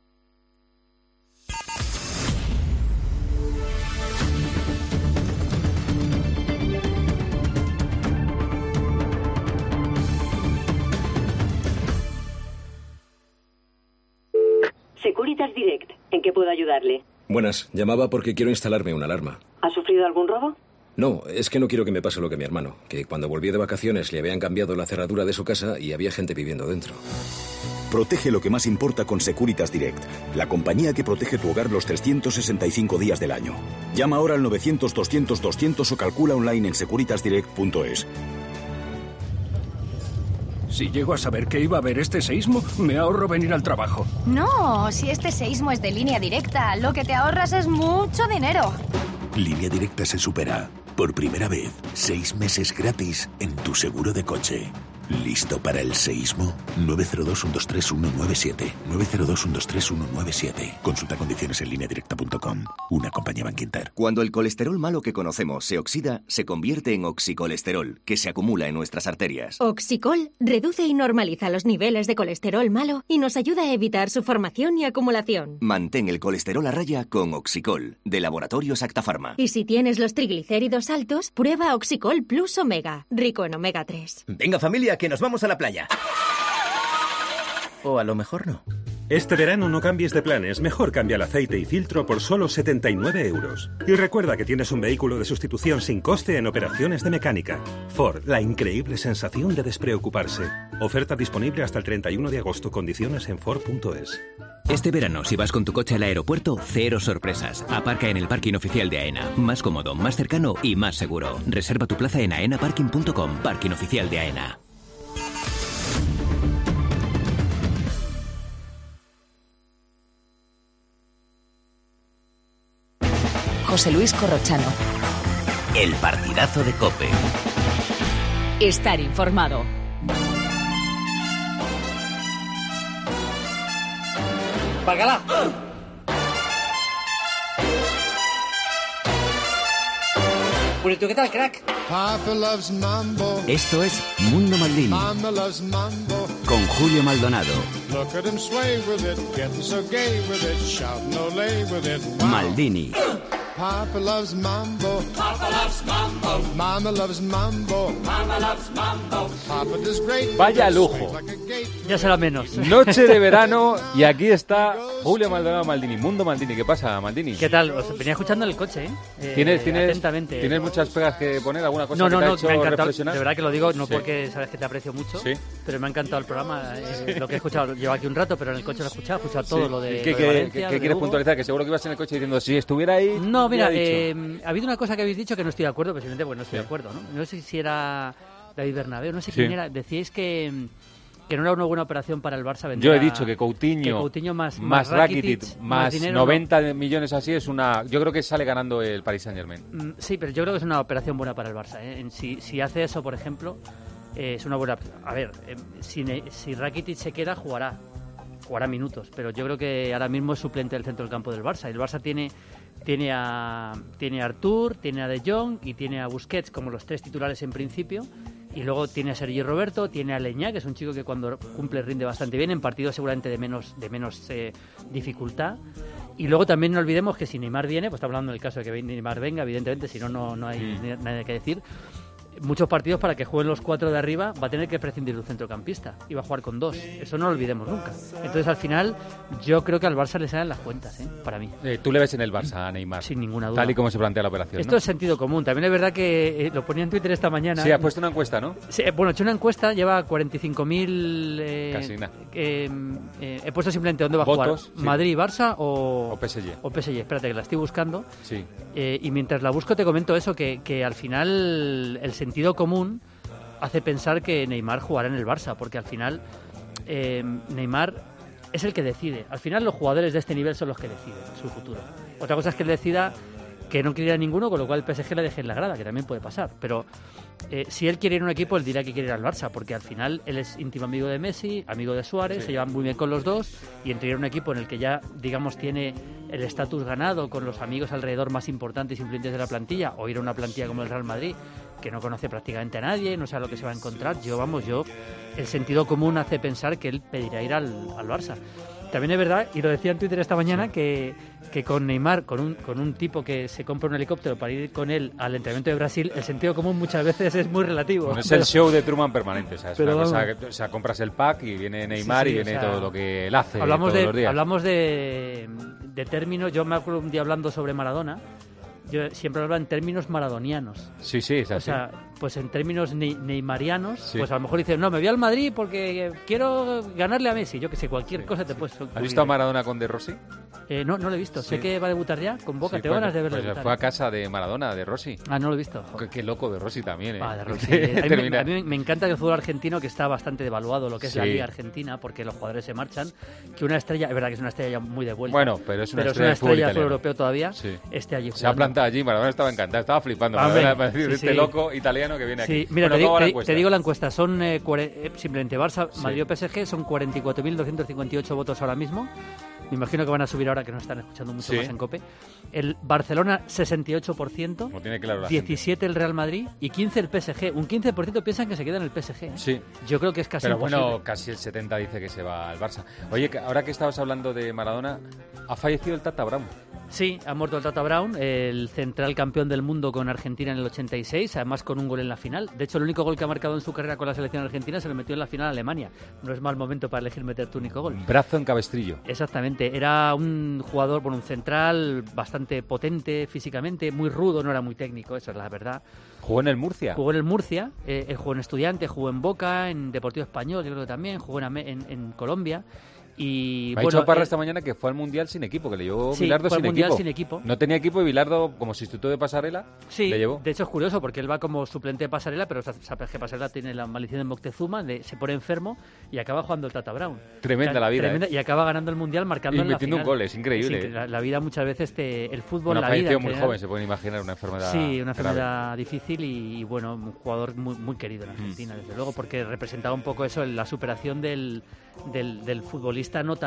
Securitas Direct, ¿en qué puedo ayudarle? Buenas, llamaba porque quiero instalarme una alarma. ¿Ha sufrido algún robo? No, es que no quiero que me pase lo que a mi hermano, que cuando volví de vacaciones le habían cambiado la cerradura de su casa y había gente viviendo dentro. Protege lo que más importa con Securitas Direct, la compañía que protege tu hogar los 365 días del año. Llama ahora al 900-200-200 o calcula online en securitasdirect.es. Si llego a saber que iba a haber este seísmo, me ahorro venir al trabajo. No, si este seísmo es de Línea Directa, lo que te ahorras es mucho dinero. Línea Directa se supera. Por primera vez, 6 meses gratis en tu seguro de coche. ¿Listo para el seísmo? 902-123-197. 902-123-197. Consulta condiciones en lineadirecta.com. Una compañía Bankinter. Cuando el colesterol malo que conocemos se oxida, se convierte en oxicolesterol, que se acumula en nuestras arterias. Oxicol reduce y normaliza los niveles de colesterol malo y nos ayuda a evitar su formación y acumulación. Mantén el colesterol a raya con Oxicol, de Laboratorios Acta Pharma. Y si tienes los triglicéridos altos, prueba Oxicol Plus Omega, rico en omega 3. Venga, familia, que nos vamos a la playa. O a lo mejor no. Este verano no cambies de planes, mejor cambia el aceite y filtro por solo 79 euros. Y recuerda que tienes un vehículo de sustitución sin coste en operaciones de mecánica. Ford, la increíble sensación de despreocuparse. Oferta disponible hasta el 31 de agosto, condiciones en Ford.es. Este verano, si vas con tu coche al aeropuerto, cero sorpresas. Aparca en el parking oficial de AENA. Más cómodo, más cercano y más seguro. Reserva tu plaza en aenaparking.com, parking oficial de AENA. José Luis Corrochano. El partidazo de COPE. Estar informado. ¡Bacalá! Purito, ¿qué tal, crack? Esto es Mundo Maldini. Con Julio Maldonado. Maldini. Papa loves mambo. Papa loves mambo. Mama loves mambo. Mama loves mambo. Papa does great. Vaya lujo. Ya será menos. Noche de verano y aquí está Julio Maldonado Maldini. Mundo Maldini. ¿Qué pasa, Maldini? ¿Qué tal? Os venía escuchando en el coche, ¿eh? ¿Tienes muchas pegas que poner? ¿Alguna cosa no, que te ha me ha hecho encantado. reflexionar? De verdad que lo digo, no Sí. porque sabes que te aprecio mucho, Sí. pero me ha encantado el programa. Lo que he escuchado, llevo aquí un rato, pero en el coche lo he escuchado todo Sí. lo de, ¿Qué lo de Valencia, qué lo de quieres Hugo. puntualizar? Que seguro que ibas en el coche diciendo, si estuviera ahí... No, mira, hubiera dicho. ha habido una cosa que habéis dicho que no estoy de acuerdo, precisamente porque no estoy Sí. de acuerdo, ¿no? No sé si era David Bernabéu, no sé Sí. quién era. Decíais que no era una buena operación para el Barça vender. Yo he dicho que Coutinho más Rakitic, más dinero, 90 millones así es una... Yo creo que sale ganando el Paris Saint-Germain. Sí, pero yo creo que es una operación buena para el Barça, ¿eh? Si hace eso, por ejemplo, es una buena... A ver, si Rakitic se queda, jugará minutos, pero yo creo que ahora mismo es suplente del centro del campo del Barça. Y el Barça tiene a Artur, tiene a De Jong y tiene a Busquets como los tres titulares en principio, Y luego tiene a Sergi Roberto, tiene a Leñá, que es un chico que cuando cumple rinde bastante bien, en partidos seguramente de menos dificultad. Y luego también no olvidemos que si Neymar viene, pues estamos hablando del caso de que Neymar venga, evidentemente, si no, no hay nada que decir. Muchos partidos para que jueguen los 4 de arriba va a tener que prescindir de un centrocampista y va a jugar con 2. Eso no lo olvidemos nunca. Entonces, al final, yo creo que al Barça le salen las cuentas, para mí. ¿Tú le ves en el Barça a Neymar? Sin ninguna duda. Tal y como se plantea la operación. Esto es sentido común. También es verdad que lo ponía en Twitter esta mañana. Sí, has puesto una encuesta, ¿no? Sí, bueno, he hecho una encuesta, lleva 45.000... Casi nada. He puesto simplemente dónde va a votos, jugar. Sí. ¿Madrid, Barça o PSG? O PSG. Espérate, que la estoy buscando. Sí. Y mientras la busco te comento eso, que al final el sentido común hace pensar que Neymar jugará en el Barça, porque al final Neymar es el que decide. Al final los jugadores de este nivel son los que deciden su futuro. Otra cosa es que él decida que no quiere ir a ninguno, con lo cual el PSG le deje en la grada, que también puede pasar. Pero si él quiere ir a un equipo, él dirá que quiere ir al Barça, porque al final él es íntimo amigo de Messi, amigo de Suárez, sí. Se llevan muy bien con los dos, y entre ir a un equipo en el que ya, digamos, tiene el estatus ganado, con los amigos alrededor más importantes y influyentes de la plantilla, o ir a una plantilla como el Real Madrid, que no conoce prácticamente a nadie, no sabe lo que se va a encontrar. El sentido común hace pensar que él pedirá ir al Barça. También es verdad, y lo decía en Twitter esta mañana, que con Neymar, con un tipo que se compra un helicóptero para ir con él al entrenamiento de Brasil, el sentido común muchas veces es muy relativo. Bueno, es el show de Truman permanente, ¿sabes? Una cosa que, o sea, compras el pack y viene Neymar y viene todo lo que él hace todos los días. Hablamos de términos, yo me acuerdo un día hablando sobre Maradona, yo siempre hablaba en términos maradonianos. Sí, es así. O sea, pues en términos neymarianos, pues a lo mejor dices, no, me voy al Madrid porque quiero ganarle a Messi. Yo que sé, cualquier cosa te puedes ocurrir. ¿Has visto a Maradona con De Rossi? No lo he visto. Sé que va a debutar ya con Boca. Tengo ganas de verlo debutar. Fue a casa de Maradona, de Rossi. Ah, no lo he visto. Qué loco De Rossi también, ¿eh? De Rossi. A mí me encanta el fútbol argentino, que está bastante devaluado, lo que es la Liga Argentina, porque los jugadores se marchan. Que una estrella, es verdad que es una estrella ya muy de vuelta. Bueno, pero es una estrella del fútbol europeo todavía. Esté allí jugando. Se ha plantado allí, Maradona estaba encantado, estaba flipando. Este loco italiano que viene aquí. Mira, te digo la encuesta. Son simplemente Barça, Madrid o PSG, son 44.258 votos ahora mismo. Me imagino que van a subir ahora, que nos están escuchando mucho más en COPE. El Barcelona, 68%. No tiene claro 17 el Real Madrid y 15 el PSG. Un 15% piensan que se queda en el PSG. Sí. Yo creo que es casi imposible. Pero bueno, casi el 70% dice que se va al Barça. Oye, ahora que estabas hablando de Maradona, ha fallecido el Tata Brown. Sí, ha muerto el Tata Brown, el central campeón del mundo con Argentina en el 86, además con un gol en la final. De hecho, el único gol que ha marcado en su carrera con la selección argentina se lo metió en la final a Alemania. No es mal momento para elegir meter tu único gol. Brazo en cabestrillo. Exactamente. Era un jugador, un central bastante potente físicamente, muy rudo, no era muy técnico, eso es la verdad. ¿Jugó en el Murcia? Jugó en el Murcia, jugó en Estudiantes, jugó en Boca, en Deportivo Español, yo creo que también, jugó en Colombia. Y me ha dicho Parra esta mañana que fue al Mundial sin equipo, que le llevó Bilardo sin equipo. No tenía equipo y Bilardo, como sustituto de Pasarela, le llevó. De hecho es curioso porque él va como suplente de Pasarela, pero sabes que Pasarela tiene la maldición de Moctezuma, se pone enfermo y acaba jugando el Tata Brown. Tremenda la vida. Y acaba ganando el Mundial, marcando en la final. Y metiendo un gol, es increíble. La vida muchas veces, el fútbol, la vida. Muy joven, se pueden imaginar una enfermedad. Sí, una enfermedad difícil y bueno, un jugador muy, muy querido en Argentina, desde luego, porque representaba un poco eso, la superación del futbolista no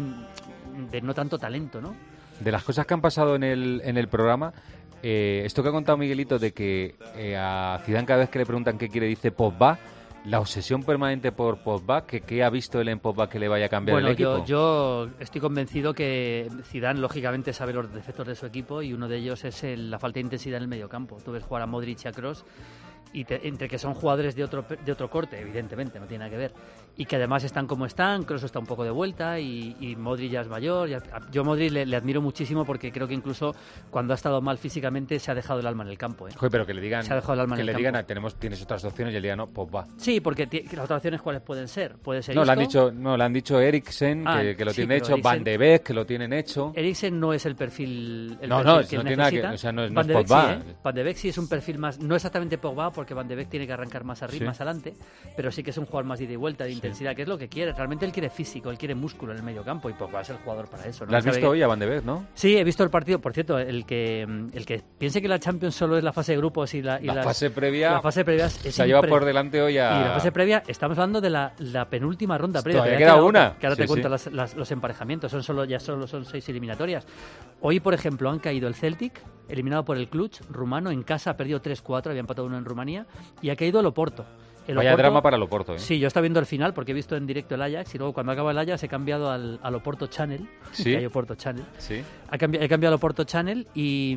tanto talento, ¿no? De las cosas que han pasado en el programa, esto que ha contado Miguelito de que a Zidane cada vez que le preguntan qué quiere dice Pogba, la obsesión permanente por Pogba, ¿qué ha visto él en Pogba que le vaya a cambiar el equipo? Yo estoy convencido que Zidane lógicamente sabe los defectos de su equipo y uno de ellos es la falta de intensidad en el mediocampo. Tú ves jugar a Modric y a Kroos y entre que son jugadores de otro corte, evidentemente, no tiene nada que ver, y que además están como están, Kroos está un poco de vuelta y Modric ya es mayor. Yo a Modric le admiro muchísimo porque creo que incluso cuando ha estado mal físicamente se ha dejado el alma en el campo. Joder, pero que le digan, se ha dejado el alma en el campo. Tienes otras opciones y él diga no, pues va. Sí, porque las otras opciones ¿cuáles pueden ser? Puede ser le han dicho Eriksen, que lo tiene hecho, Van de Beek, que lo tienen hecho. Eriksen no es el perfil que no tiene nada que, o sea, no es Pogba. Van de Beek sí es un perfil más, no exactamente Pogba, porque Van de Beek tiene que arrancar más arriba, más adelante, pero sí que es un jugador más de ida y vuelta, de intensidad, que es lo que quiere. Realmente él quiere físico, él quiere músculo en el medio campo y Pogba es el jugador para eso, ¿no? ¿Lo has visto hoy a Van de Beek, no? Sí, he visto el partido. Por cierto, el que piense que la Champions solo es la fase de grupos y la fase previa, la fase previa se lleva por delante hoy a... Y la fase previa, estamos hablando de la penúltima ronda previa. Todavía queda una. Que ahora te cuento los emparejamientos, solo son 6 eliminatorias. Hoy, por ejemplo, han caído el Celtic, eliminado por el Cluj rumano, en casa ha perdido 3-4, había empatado 1 en Rumanía, y ha caído el Oporto, Vaya drama para el Oporto, ¿eh? Sí, yo estaba viendo el final porque he visto en directo el Ajax y luego cuando acaba el Ajax he cambiado al Oporto Channel. ¿Sí? Que hay Oporto Channel. Sí. He cambiado al Oporto Channel y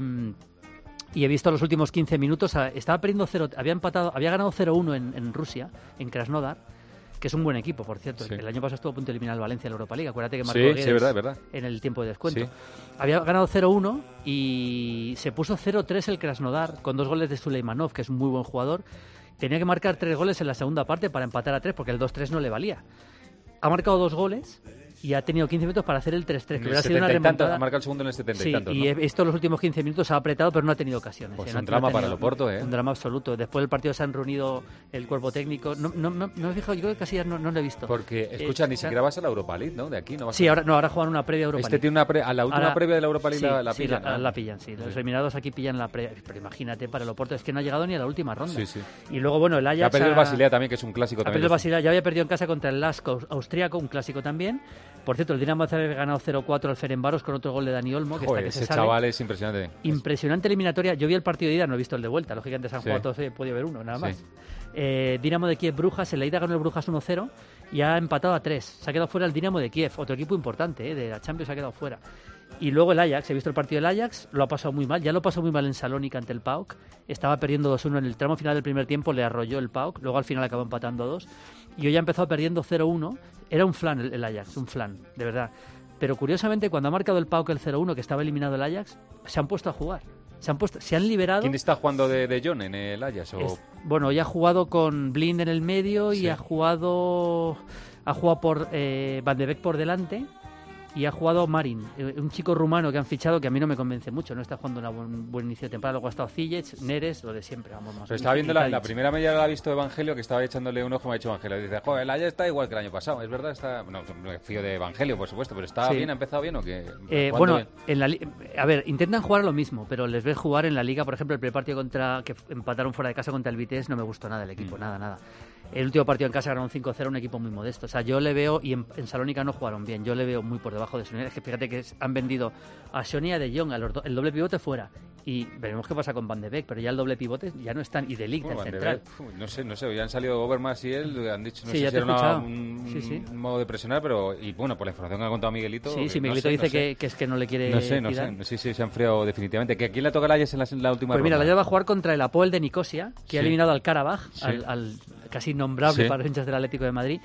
he visto los últimos 15 minutos. Estaba perdiendo había ganado 0-1 en Rusia, en Krasnodar, que es un buen equipo, por cierto. Sí. El año pasado estuvo a punto de eliminar al Valencia en la Europa League. Acuérdate que marcó Guedes verdad. En el tiempo de descuento. Sí. Había ganado 0-1 y se puso 0-3 el Krasnodar con 2 goles de Suleimanov, que es un muy buen jugador. Tenía que marcar 3 goles en la segunda parte para empatar a 3 porque el 2-3 no le valía. Ha marcado 2 goles y ha tenido 15 minutos para hacer el 3-3, que hubiera sido una remontada. Ha marcado el segundo en el 70 y tantos, ¿no? Y esto los últimos 15 minutos ha apretado, pero no ha tenido ocasiones. Pues un drama para el Oporto, ¿eh? Un drama absoluto. Después del partido se han reunido el cuerpo técnico. No me he fijado, yo creo que Casillas no lo he visto. Porque, escucha, ni siquiera vas a la Europa League, ¿no? De aquí no vas Sí, ahora juegan una previa Europa League. Tiene a la última previa de la Europa League la pillan. Sí, la pillan, sí. Los eliminados aquí pillan la previa. Pero imagínate, para el Oporto es que no ha llegado ni a la última ronda. Sí. Y luego, bueno, el Ajax... Ha perdido el Basilea también, que es un clásico también. Ha perdido el Basilea, ya había perdido en casa contra el Lask austríaco, un clásico también. Por cierto, el Dinamo Zagreb ha ganado 0-4 al Ferencváros con otro gol de Dani Olmo. Ese chaval es impresionante. Impresionante eliminatoria. Yo vi el partido de ida, no he visto el de vuelta. Lógicamente se han jugado todos, he podido ver uno, nada más. Dinamo de Kiev Brujas, en la ida ganó el Brujas 1-0 y ha empatado a 3. Se ha quedado fuera el Dinamo de Kiev, otro equipo importante de la Champions, se ha quedado fuera. Y luego el Ajax, he visto el partido del Ajax, lo ha pasado muy mal, ya lo pasó muy mal en Salónica ante el PAOK, estaba perdiendo 2-1 en el tramo final del primer tiempo, le arrolló el PAOK, luego al final acabó empatando 2 y hoy ha empezado perdiendo 0-1, era un flan el Ajax, un flan, de verdad. Pero curiosamente cuando ha marcado el PAOK el 0-1, que estaba eliminado el Ajax, se han puesto a jugar. Se han liberado. ¿Quién está jugando de John en el Ajax? Bueno, ya ha jugado con Blind en el medio y ha jugado por Van de Beek por delante y ha jugado Marin, un chico rumano que han fichado que a mí no me convence mucho, no está jugando un buen inicio de temporada. Luego ha estado Ziyech, Neres, lo de siempre, vamos más. Pero estaba viendo la primera media, la ha visto Evangelio, que estaba echándole un ojo, me ha dicho Evangelio. Dice, joder, el Ajax está igual que el año pasado, es verdad, no me fío de Evangelio, por supuesto, pero está bien, ha empezado bien o qué. Bueno, a ver, intentan jugar lo mismo, pero les ves jugar en la Liga, por ejemplo, el primer partido que empataron fuera de casa contra el Vitesse, no me gustó nada el equipo, nada. El último partido en casa ganaron 5-0, un equipo muy modesto. O sea, yo le veo, y en Salónica no jugaron bien, yo le veo muy por debajo de su nivel. Es que fíjate que han vendido a Sonia y a De Jong, el doble pivote fuera. Y veremos qué pasa con Van de Beek, pero ya el doble pivote ya no están, y De Ligt en central. No sé, ya han salido Overmars y él, han dicho, no sé si era un modo de presionar, pero, y bueno, por la información que ha contado Miguelito... Sí, Miguelito dice que es que no le quiere No sé, se ha enfriado definitivamente. ¿Que a quién le toca el Ajax en la última ronda? Pues mira, el Ajax va a jugar contra el Apoel de Nicosia, que ha eliminado al Karabaj, al casi innombrable para los hinchas del Atlético de Madrid.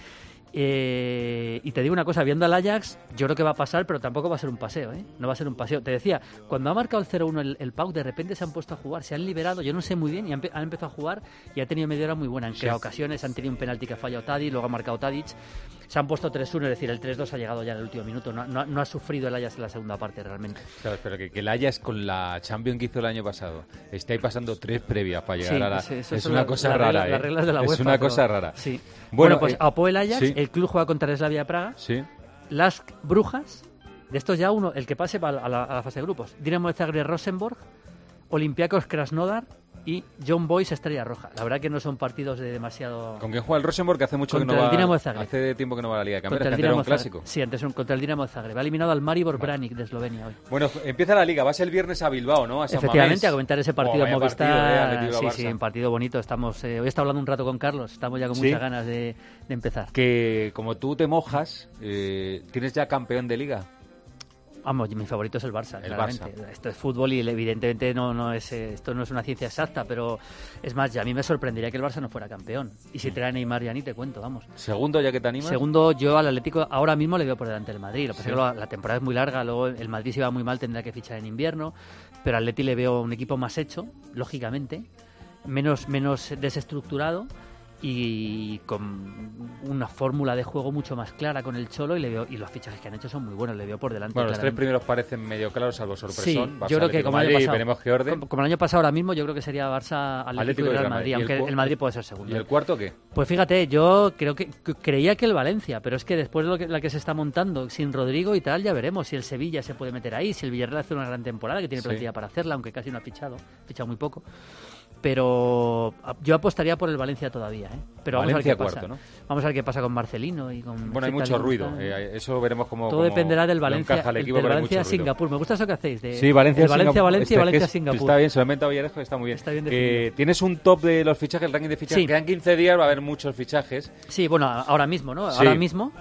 Y te digo una cosa, viendo al Ajax, yo creo que va a pasar, pero tampoco va a ser un paseo, ¿eh? No va a ser un paseo. Te decía, cuando ha marcado el 0-1 el PAOK, de repente se han puesto a jugar, se han liberado, yo no sé muy bien, y han empezado a jugar y ha tenido media hora muy buena. Han creado ocasiones, han tenido un penalti que ha fallado Tadic, luego ha marcado Tadic. Se han puesto 3-1, es decir, el 3-2 ha llegado ya en el último minuto. No ha sufrido el Ajax en la segunda parte realmente. Claro, pero que el Ajax con la Champions que hizo el año pasado esté ahí pasando 3 previas para llegar a la... es una cosa rara, ¿eh? Las reglas de la UEFA, es una cosa rara. Sí. Bueno, pues Apoel Ajax, el club juega contra el Slavia Praga. Sí. Lask Brujas, de estos ya uno, el que pase a la fase de grupos. Dinamo de Zagreb Rosenborg, Olympiacos Krasnodar y John Boys Estrella Roja. La verdad que no son partidos de demasiado... ¿Con quién juega el Rosenborg? Que hace mucho que no va... El Dinamo de Zagreb. Hace tiempo que no va a la Liga de Campeones, que era un clásico. Sí, antes contra el Dinamo de Zagreb. Ha eliminado al Maribor Branik de Eslovenia hoy. Bueno, empieza la Liga. Va a ser el viernes a Bilbao, ¿no? A San Efectivamente, Mamés. A comentar ese partido Movistar. Sí, un partido bonito. Estamos hoy está hablando un rato con Carlos. Estamos ya con muchas ganas de empezar. Que como tú te mojas, ¿tienes ya campeón de Liga? Vamos, mi favorito es el Barça, claramente. Esto es fútbol y evidentemente esto no es una ciencia exacta, pero es más, ya a mí me sorprendería que el Barça no fuera campeón. Y si trae a Neymar ya ni te cuento, vamos. ¿Segundo ya que te animas? Segundo, yo al Atlético ahora mismo le veo por delante del Madrid. Lo que pasa es que la temporada es muy larga, luego el Madrid si va muy mal tendrá que fichar en invierno, pero al Atleti le veo un equipo más hecho, lógicamente, menos desestructurado y con una fórmula de juego mucho más clara con el Cholo, y los fichajes que han hecho son muy buenos, le veo por delante. Bueno, los 3 primeros parecen medio claros, salvo sorpresón. Sí, Barça, yo creo que como el año pasado, veremos qué orden. Como el año pasado ahora mismo, yo creo que sería Barça, Atlético y Real Madrid, aunque el Madrid puede ser segundo. ¿Y el cuarto qué? Pues fíjate, yo creía que el Valencia, pero es que después de la que se está montando sin Rodrigo y tal, ya veremos si el Sevilla se puede meter ahí, si el Villarreal hace una gran temporada, que tiene plantilla para hacerla, aunque casi no ha fichado muy poco. pero yo apostaría por el Valencia todavía, ¿eh? Pero vamos Valencia a ver qué cuarto, pasa. ¿no? Vamos a ver qué pasa con Marcelino y con... Bueno, hay mucho ruido. Eso veremos cómo... Todo dependerá del Valencia, equipo, del Valencia-Singapur. Me gusta eso que hacéis. Sí, Valencia, Valencia y Valencia-Singapur. Está bien, se lo ha inventado Villarejo, está muy bien. Está bien definido. ¿Tienes un top de los fichajes, el ranking de fichajes? Sí. Quedan 15 días, va a haber muchos fichajes. Sí, bueno, ahora mismo, ¿no? Sí. Ahora mismo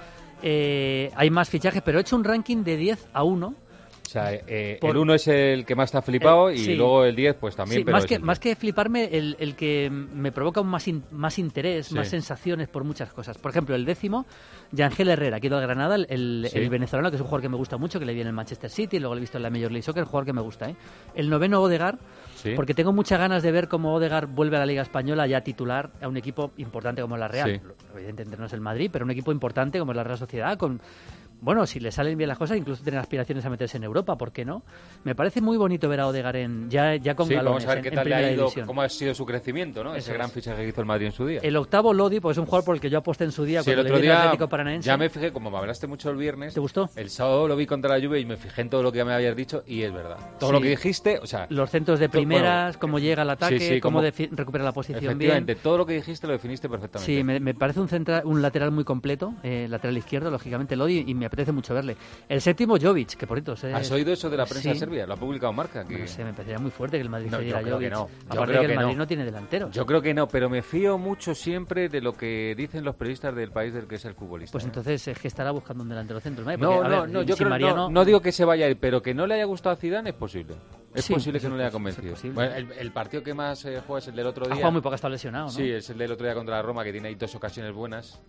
hay más fichajes, pero he hecho un ranking de 10 a 1. O sea, el 1 es el que más está flipado y sí. luego el 10 pues también. Sí, pero más que fliparme, el que me provoca más interés, sí. más sensaciones por muchas cosas. Por ejemplo, el 10º, Yangel Herrera, que ha ido al Granada, el venezolano, que es un jugador que me gusta mucho, que le viene en el Manchester City, luego le he visto en la Major League Soccer, un jugador que me gusta. El 9º, Odegaard, porque tengo muchas ganas de ver cómo Odegaard vuelve a la Liga Española ya titular a un equipo importante como la Real. Sí. Evidentemente no es el Madrid, pero un equipo importante como es la Real Sociedad, con... Bueno, si le salen bien las cosas, incluso tienen aspiraciones a meterse en Europa, ¿por qué no? Me parece muy bonito ver a Odegaard ya con galones. Vamos a ver qué tal le ha ido, división. Cómo ha sido su crecimiento, ¿no? Ese gran fichaje que hizo el Madrid en su día. El 8º, Lodi, pues es un jugador por el que yo aposté en su día cuando el le otro vi al día Atlético Paranaense. Ya me fijé, como me hablaste mucho el viernes. ¿Te gustó? El sábado lo vi contra la Juve y me fijé en todo lo que ya me habías dicho y es verdad. Todo lo que dijiste, o sea... Los centros de primeras, cómo llega al ataque, cómo recupera la posición efectivamente, bien. Todo lo que dijiste lo definiste perfectamente. Sí, me parece un lateral muy completo, lateral izquierdo, lógicamente, Lodi, y me apetece mucho verle. El 7º, Jovic, que por cierto... ¿Has oído eso de la prensa serbia? Lo ha publicado Marca. Que... No sé, me parecería muy fuerte que el Madrid cediera a Jovic. No. Aparte que el Madrid no tiene delantero. Yo creo que no, pero me fío mucho siempre de lo que dicen los periodistas del país del que es el futbolista. Pues entonces es que estará buscando un delantero centro. Yo creo Mariano... no digo que se vaya a ir, pero que no le haya gustado a Zidane es posible. Es posible que no le haya convencido. Bueno, el partido que más juega es el del otro día. Ha jugado muy poco, está lesionado, ¿no? Sí, es el del otro día contra la Roma, que tiene ahí 2 ocasiones buenas.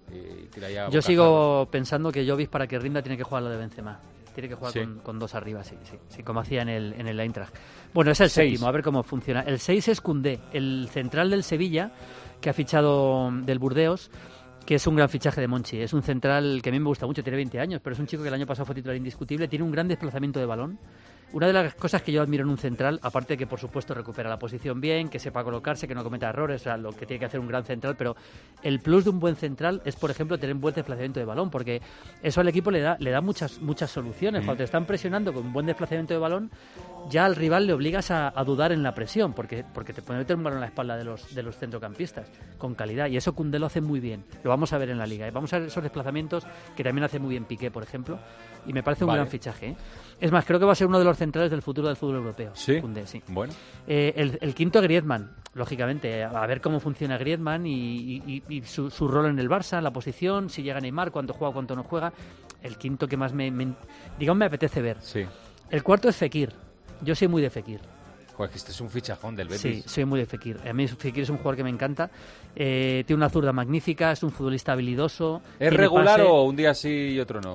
Yo sigo pensando que Jovic, para que rinda, tiene que jugar lo de Benzema. Tiene que jugar con 2 arriba, sí, como hacía en el Eintracht. Bueno, es el 7º, a ver cómo funciona. El 6 es Koundé, el central del Sevilla, que ha fichado del Burdeos, que es un gran fichaje de Monchi. Es un central que a mí me gusta mucho, tiene 20 años, pero es un chico que el año pasado fue titular indiscutible, tiene un gran desplazamiento de balón. Una de las cosas que yo admiro en un central, aparte de que por supuesto recupera la posición bien, que sepa colocarse, que no cometa errores, o sea, lo que tiene que hacer un gran central, pero el plus de un buen central es, por ejemplo, tener un buen desplazamiento de balón, porque eso al equipo le da muchas soluciones. Cuando te están presionando con un buen desplazamiento de balón, ya al rival le obligas a dudar en la presión, porque te puede meter un balón en la espalda de los centrocampistas con calidad, y eso Koundé lo hace muy bien. Lo vamos a ver en la Liga, Vamos a ver esos desplazamientos que también hace muy bien Piqué, por ejemplo, y me parece un gran fichaje, Es más, creo que va a ser uno de los centrales del futuro del fútbol europeo. Sí, Koundé, sí. Bueno. El 5º, Griezmann, lógicamente, a ver cómo funciona Griezmann y su rol en el Barça, la posición, si llega Neymar, cuánto juega, cuánto no juega. El 5º que más me apetece ver. Sí. El 4º es Fekir. Yo soy muy de Fekir. Joder, que este es un fichajón del Betis. Sí, soy muy de Fekir. A mí Fekir es un jugador que me encanta. Tiene una zurda magnífica, es un futbolista habilidoso. ¿Es regular o un día sí y otro no?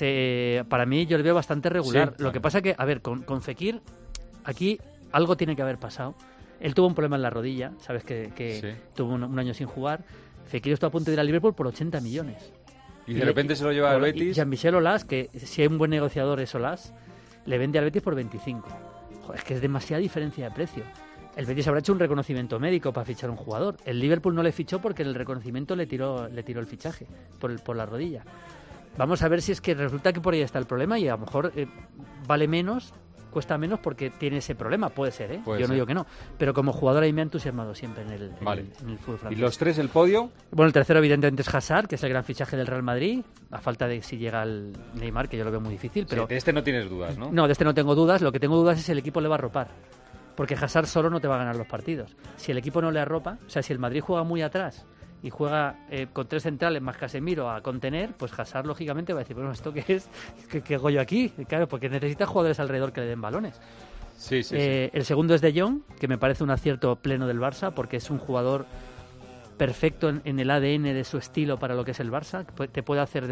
Para mí yo le veo bastante regular. Sí, Lo que pasa que, a ver, con Fekir, aquí algo tiene que haber pasado. Él tuvo un problema en la rodilla, sabes que tuvo un año sin jugar. Fekir estuvo a punto de ir a Liverpool por 80 millones. Y de repente se lo lleva al Betis. Y Jean-Michel Aulas, que si hay un buen negociador es Aulas, le vende al Betis por 25. Joder, es que es demasiada diferencia de precio. El Betis habrá hecho un reconocimiento médico para fichar un jugador. El Liverpool no le fichó porque el reconocimiento le tiró el fichaje por la rodilla. Vamos a ver si es que resulta que por ahí está el problema y a lo mejor vale menos, cuesta menos porque tiene ese problema. Puede ser, Yo no digo que no. Pero como jugador ahí me ha entusiasmado siempre en el fútbol francés. ¿Y los 3, el podio? Bueno, el 3º evidentemente es Hazard, que es el gran fichaje del Real Madrid, a falta de si llega el Neymar, que yo lo veo muy difícil. Pero de este no tienes dudas, ¿no? No, de este no tengo dudas. Lo que tengo dudas es si el equipo le va a arropar. Porque Hazard solo no te va a ganar los partidos. Si el equipo no le arropa, o sea, si el Madrid juega muy atrás y juega con 3 centrales más Casemiro a contener, pues Hazard lógicamente va a decir, bueno, ¿esto qué es? ¿Qué hago yo aquí? Claro, porque necesita jugadores alrededor que le den balones. Sí. El segundo es De Jong, que me parece un acierto pleno del Barça, porque es un jugador perfecto en el ADN de su estilo para lo que es el Barça. Te puede hacer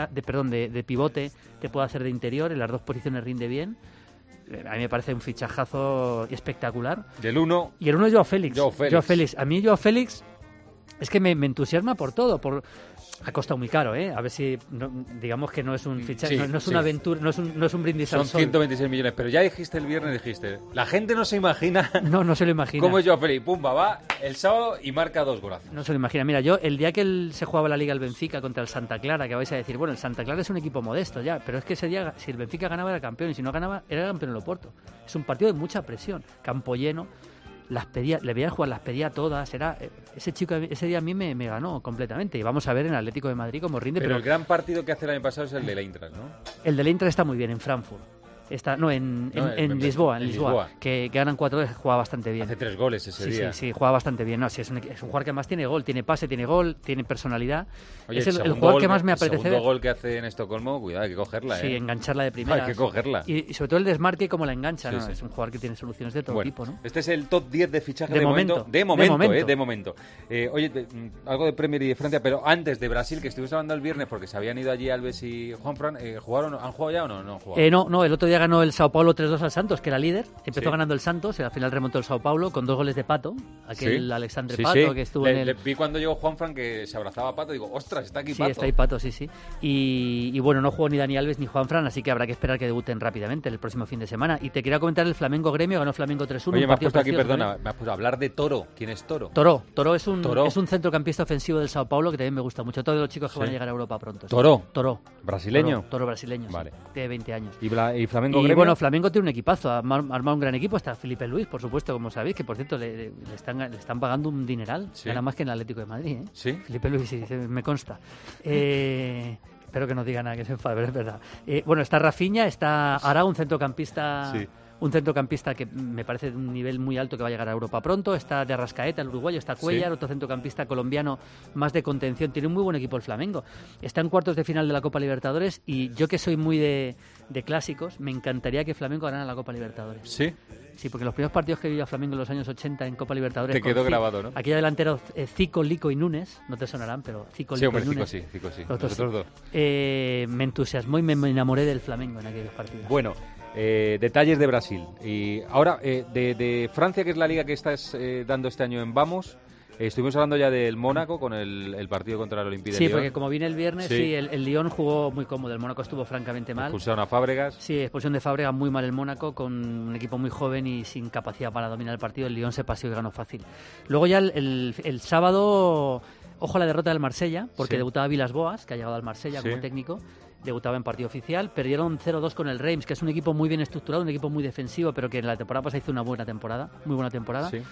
de pivote, te puede hacer de interior, en las 2 posiciones rinde bien. A mí me parece un fichajazo espectacular. Del 1. Y el 1 es Joao Félix. A mí Joao Félix es que me entusiasma por todo. Ha costado muy caro, A ver si, digamos que no es un fichaje, no es una aventura, no es un brindis al sol. Son 126 millones, pero ya dijiste el viernes, la gente no se imagina. No se lo imagina. ¿Cómo es Joao Félix? Pumba, va el sábado y marca 2 golazos. No se lo imagina. Mira, yo el día que se jugaba la Liga el Benfica contra el Santa Clara, que vais a decir, bueno, el Santa Clara es un equipo modesto ya, pero es que ese día, si el Benfica ganaba era campeón y si no ganaba era campeón el Oporto. Es un partido de mucha presión, campo lleno. le veía jugar, las pedía todas. Ese chico ese día a mí me ganó completamente. Y vamos a ver en Atlético de Madrid cómo rinde. Pero el gran partido que hace el año pasado es el de la Eintracht, ¿no? El de la Eintracht está muy bien, en Frankfurt. En Lisboa, que ganan 4-2, juega bastante bien. Hace 3 goles ese día. Sí, juega bastante bien. No, sí, es un jugador que más tiene gol, tiene pase, tiene gol, tiene personalidad. Oye, es el jugador que más me apetece. El segundo gol que hace en Estocolmo, cuidado, hay que cogerla. Sí, engancharla de primera. Hay que cogerla. Y sobre todo el desmarque, como la engancha. Sí, ¿no? sí. Es un jugador que tiene soluciones de todo tipo, ¿no? Este es el top 10 de fichaje de momento. De momento. Oye, algo de Premier y de Francia, pero antes de Brasil, que estuvimos hablando el viernes, porque se habían ido allí Alves y Juanfran, ¿han jugado ya o no? No han jugado. No, el otro día ganó el Sao Paulo 3-2 al Santos, que era líder. Empezó ganando el Santos y al final remontó el Sao Paulo con 2 goles de Pato, Alexandre Pato, que estuvo en el... Vi cuando llegó Juanfran que se abrazaba a Pato, digo, ostras, está aquí Pato. Sí, está ahí Pato, sí. Y bueno, no jugó ni Dani Alves ni Juanfran, así que habrá que esperar que debuten rápidamente el próximo fin de semana. Y te quería comentar el Flamengo Gremio, ganó Flamengo 3-1. Oye, me has puesto aquí, perdona, me has puesto a hablar de Toro. ¿Quién es Toro? Toro es un centrocampista ofensivo del Sao Paulo que también me gusta mucho. Todos los chicos que van a llegar a Europa pronto. Toro. ¿Brasileño? Toro brasileño, vale. Tiene 20 años. ¿Y Flamengo Gremio? Y bueno, Flamengo tiene un equipazo, ha armado un gran equipo. Está Felipe Luis, por supuesto, como sabéis, que por cierto le están pagando un dineral. Gana más que en el Atlético de Madrid, ¿eh? ¿Sí? Felipe Luis, sí, me consta. Espero que no diga nada, que se enfade, pero es verdad. Bueno, está Rafinha, está Arau, un centrocampista... Sí. Un centrocampista que me parece de un nivel muy alto, que va a llegar a Europa pronto. Está de Arrascaeta, el uruguayo. Está Cuellar, otro centrocampista colombiano más de contención. Tiene un muy buen equipo el Flamengo. Está en cuartos de final de la Copa Libertadores. Y yo, que soy muy de clásicos, me encantaría que Flamengo ganara la Copa Libertadores. ¿Sí? Sí, porque los primeros partidos que vivió Flamengo en los años 80 en Copa Libertadores... Te quedó grabado, ¿no? Aquella delantero Zico, Lico y Núñez, no te sonarán, pero Zico, Lico y Núñez. Zico sí. Nosotros dos. Me entusiasmó y me enamoré del Flamengo en aquellos partidos. Bueno, detalles de Brasil. Y ahora, de Francia, que es la liga que estás dando este año en Vamos... Estuvimos hablando ya del Mónaco con el partido contra el Olympique de Lyon. Sí, porque como viene el viernes, el Lyon jugó muy cómodo. El Mónaco estuvo francamente mal. Expulsaron a Fábregas. Sí, expulsión de Fábregas, muy mal el Mónaco, con un equipo muy joven y sin capacidad para dominar el partido. El Lyon se paseó y ganó fácil. Luego ya el sábado, ojo a la derrota del Marsella, porque debutaba Villas-Boas, que ha llegado al Marsella como técnico. Debutaba en partido oficial, perdieron 0-2 con el Reims, que es un equipo muy bien estructurado, un equipo muy defensivo, pero que en la temporada pasada hizo una muy buena temporada. Sí.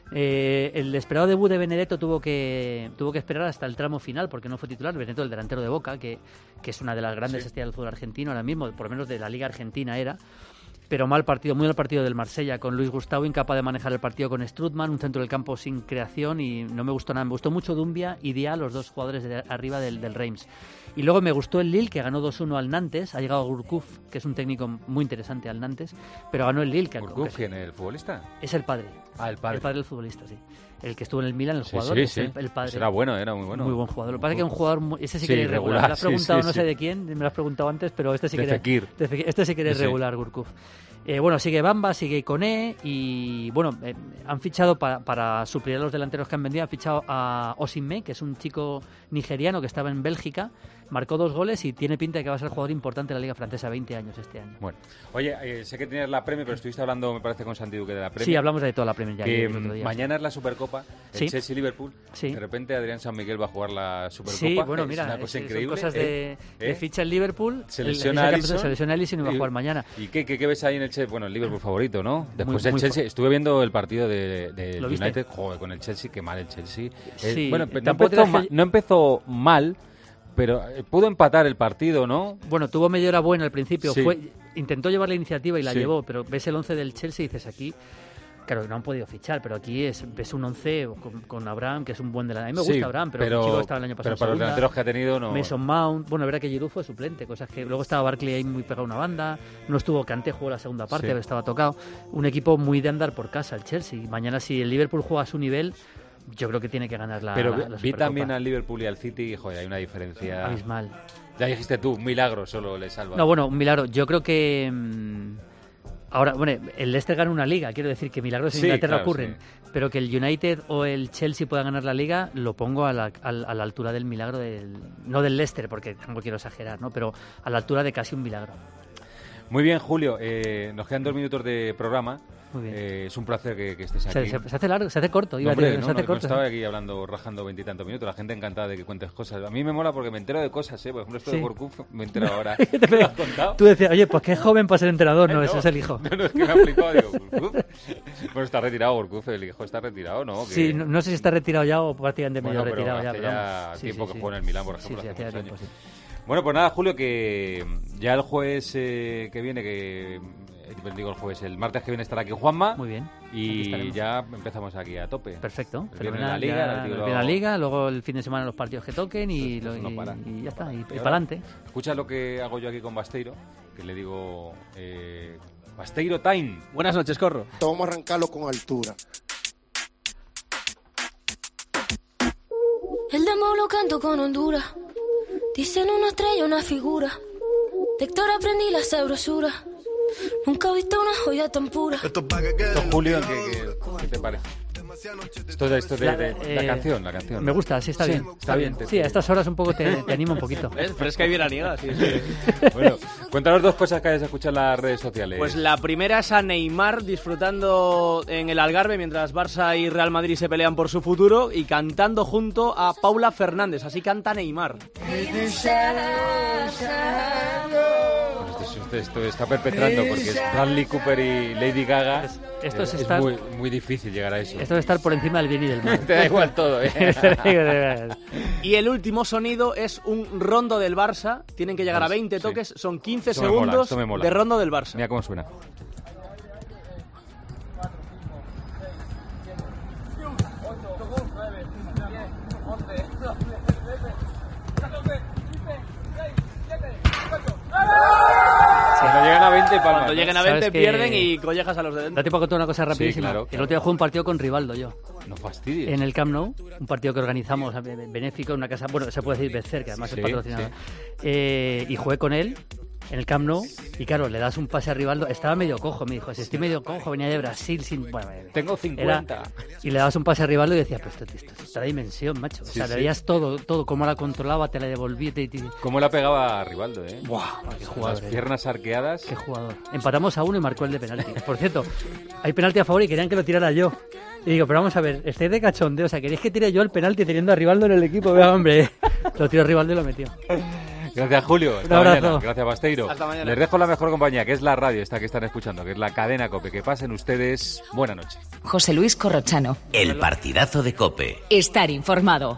El esperado debut de Benedetto tuvo que esperar hasta el tramo final, porque no fue titular. Benedetto, el delantero de Boca, que es una de las grandes estrellas del fútbol argentino ahora mismo, por lo menos de la Liga Argentina era. Pero muy mal partido del Marsella, con Luis Gustavo incapaz de manejar el partido con Strootman, un centro del campo sin creación, y no me gustó nada. Me gustó mucho Dumbia y Dia, los dos jugadores de arriba del Reims. Y luego me gustó el Lille, que ganó 2-1 al Nantes. Ha llegado Gourcuff, que es un técnico muy interesante al Nantes, pero ganó el Lille. ¿Gourcuff quién es, el futbolista? Es el padre. El padre. El padre del futbolista, sí. El que estuvo en el Milan, el jugador, el padre. Era bueno, era muy bueno. Muy buen jugador. Lo que pasa es que es un jugador, ese sí que era irregular. Me lo has preguntado, no sé de quién, me lo has preguntado antes, pero este sí que era irregular, Gourcuff. Bueno, sigue Bamba, sigue Koné y bueno, han fichado para suplir a los delanteros que han vendido, han fichado a Osimhen, que es un chico nigeriano que estaba en Bélgica, marcó 2 goles y tiene pinta de que va a ser jugador importante en la Liga Francesa, 20 años este año. Bueno, oye, sé que tienes la Premier, pero estuviste hablando, me parece, con Santi Duque de la Premier. Sí, hablamos de toda la Premier ya. Que mañana es la Supercopa, el Chelsea-Liverpool. Sí. De repente Adrián San Miguel va a jugar la Supercopa. Sí, bueno, mira, es una cosa increíble. Son cosas de ficha el Liverpool, se lesiona Alisson y va a jugar mañana. ¿Y qué ves ahí en el Chelsea? Bueno, el Liverpool favorito, ¿no? Después del Chelsea, estuve viendo el partido de United, joder, con el Chelsea, qué mal el Chelsea. Sí, bueno, no empezó mal, pero pudo empatar el partido, ¿no? Bueno, tuvo media hora buena al principio, intentó llevar la iniciativa y la llevó, pero ves el 11 del Chelsea y dices aquí... Claro, no han podido fichar, pero aquí ves un 11 con Abraham, que es un buen delantero. A mí me gusta Abraham, pero el chico estaba el año pasado. Pero para los delanteros que ha tenido, no. Mason Mount, bueno, verá que Giroud fue suplente, cosas que luego estaba Barkley ahí muy pegado a una banda, no estuvo Kanté, jugó la segunda parte, pero estaba tocado. Un equipo muy de andar por casa, el Chelsea. Mañana, si el Liverpool juega a su nivel, yo creo que tiene que ganar la Supercopa. Vi también al Liverpool y al City, y joder, hay una diferencia abismal. Ya dijiste tú, un milagro solo le salva. No, bueno, un milagro. Yo creo que... Ahora, bueno, el Leicester gana una liga, quiero decir que milagros en Inglaterra ocurren, pero que el United o el Chelsea puedan ganar la liga, lo pongo a la altura del milagro, no del Leicester, porque tampoco quiero exagerar, ¿no? Pero a la altura de casi un milagro. Muy bien, Julio, nos quedan 2 minutos de programa. Muy bien. Es un placer que estés aquí. Se hace largo, se hace corto. No, hombre, se hace corto. Estaba aquí hablando, rajando 20 y tantos minutos. La gente encantada de que cuentes cosas. A mí me mola porque me entero de cosas, Por ejemplo, esto de Workuf me entero ahora. ¿Te has contado? Tú decías, oye, pues qué joven para ser entrenador. No, ese es el hijo. No, es que me ha flipado. Digo, Workuf. Bueno, está retirado Workuf, el hijo está retirado, ¿no? Sí, no sé si está retirado ya o prácticamente medio retirado ya. Pero ya tiempo que juega en el Milán, por ejemplo. Sí, hace tiempo, sí. Bueno, pues nada, Julio, que ya el jueves que viene, el martes que viene estará aquí Juanma. Muy bien. Y ya empezamos aquí a tope. Perfecto. Viene la Liga, luego el fin de semana los partidos que toquen y ya está, y para adelante. Escucha lo que hago yo aquí con Basteiro, que le digo... Basteiro Time. Buenas noches, Corro. Vamos a arrancarlo con altura. El demo lo canto con Honduras. Dicen una estrella, una figura. De Héctor aprendí la sabrosura. Nunca he visto una joya tan pura. Julio, ¿qué te parece? Esto de la canción. Me gusta, sí, está bien. Está bien. Sí, a estas horas un poco te anima un poquito. Es fresca y veraniega, sí. Bueno, cuéntanos 2 cosas que hayas escuchado en las redes sociales. Pues la primera es a Neymar disfrutando en el Algarve mientras Barça y Real Madrid se pelean por su futuro y cantando junto a Paula Fernández. Así canta Neymar. Esto está perpetrando porque es Bradley Cooper y Lady Gaga. Esto es muy difícil llegar a eso. Esto es estar por encima del bien y del mal. Te da igual todo, Y el último sonido es un rondo del Barça. Tienen que llegar a 20 toques. Son 15 segundos de rondo del Barça. Mira cómo suena. Cuando llegan a 20 palmas. Cuando lleguen a 20 pierden y collejas a los de dentro. Da tiempo a contar una cosa rapidísima. Sí, claro. El otro día jugué un partido con Rivaldo yo. No fastidies. En el Camp Nou, un partido que organizamos benéfico en una casa, bueno, se puede decir Becer, que además es patrocinador. Y jugué con él en el Camp Nou y claro, le das un pase a Rivaldo, estaba medio cojo, me dijo, si estoy medio cojo, venía de Brasil sin... Bueno, tengo 50. Y le dabas un pase a Rivaldo y decías, pero esto es esta dimensión, macho. O sea, le veías todo, cómo la controlaba, te la devolvía. Cómo la pegaba a Rivaldo, ¡Buah! ¡Qué jugador! Las piernas arqueadas. ¡Qué jugador! Empatamos a 1 y marcó el de penalti. Por cierto, hay penalti a favor y querían que lo tirara yo. Y digo, pero vamos a ver, estáis de cachondeo, o sea, ¿queréis que tire yo el penalti teniendo a Rivaldo en el equipo? Vea, hombre, lo tiró Rivaldo y lo metió. Gracias, Julio. Un abrazo. Mañana. Gracias, Basteiro. Hasta mañana. Les dejo la mejor compañía, que es la radio esta que están escuchando, que es la cadena COPE. Que pasen ustedes. Buena noche. José Luis Corrochano. El partidazo de COPE. Estar informado.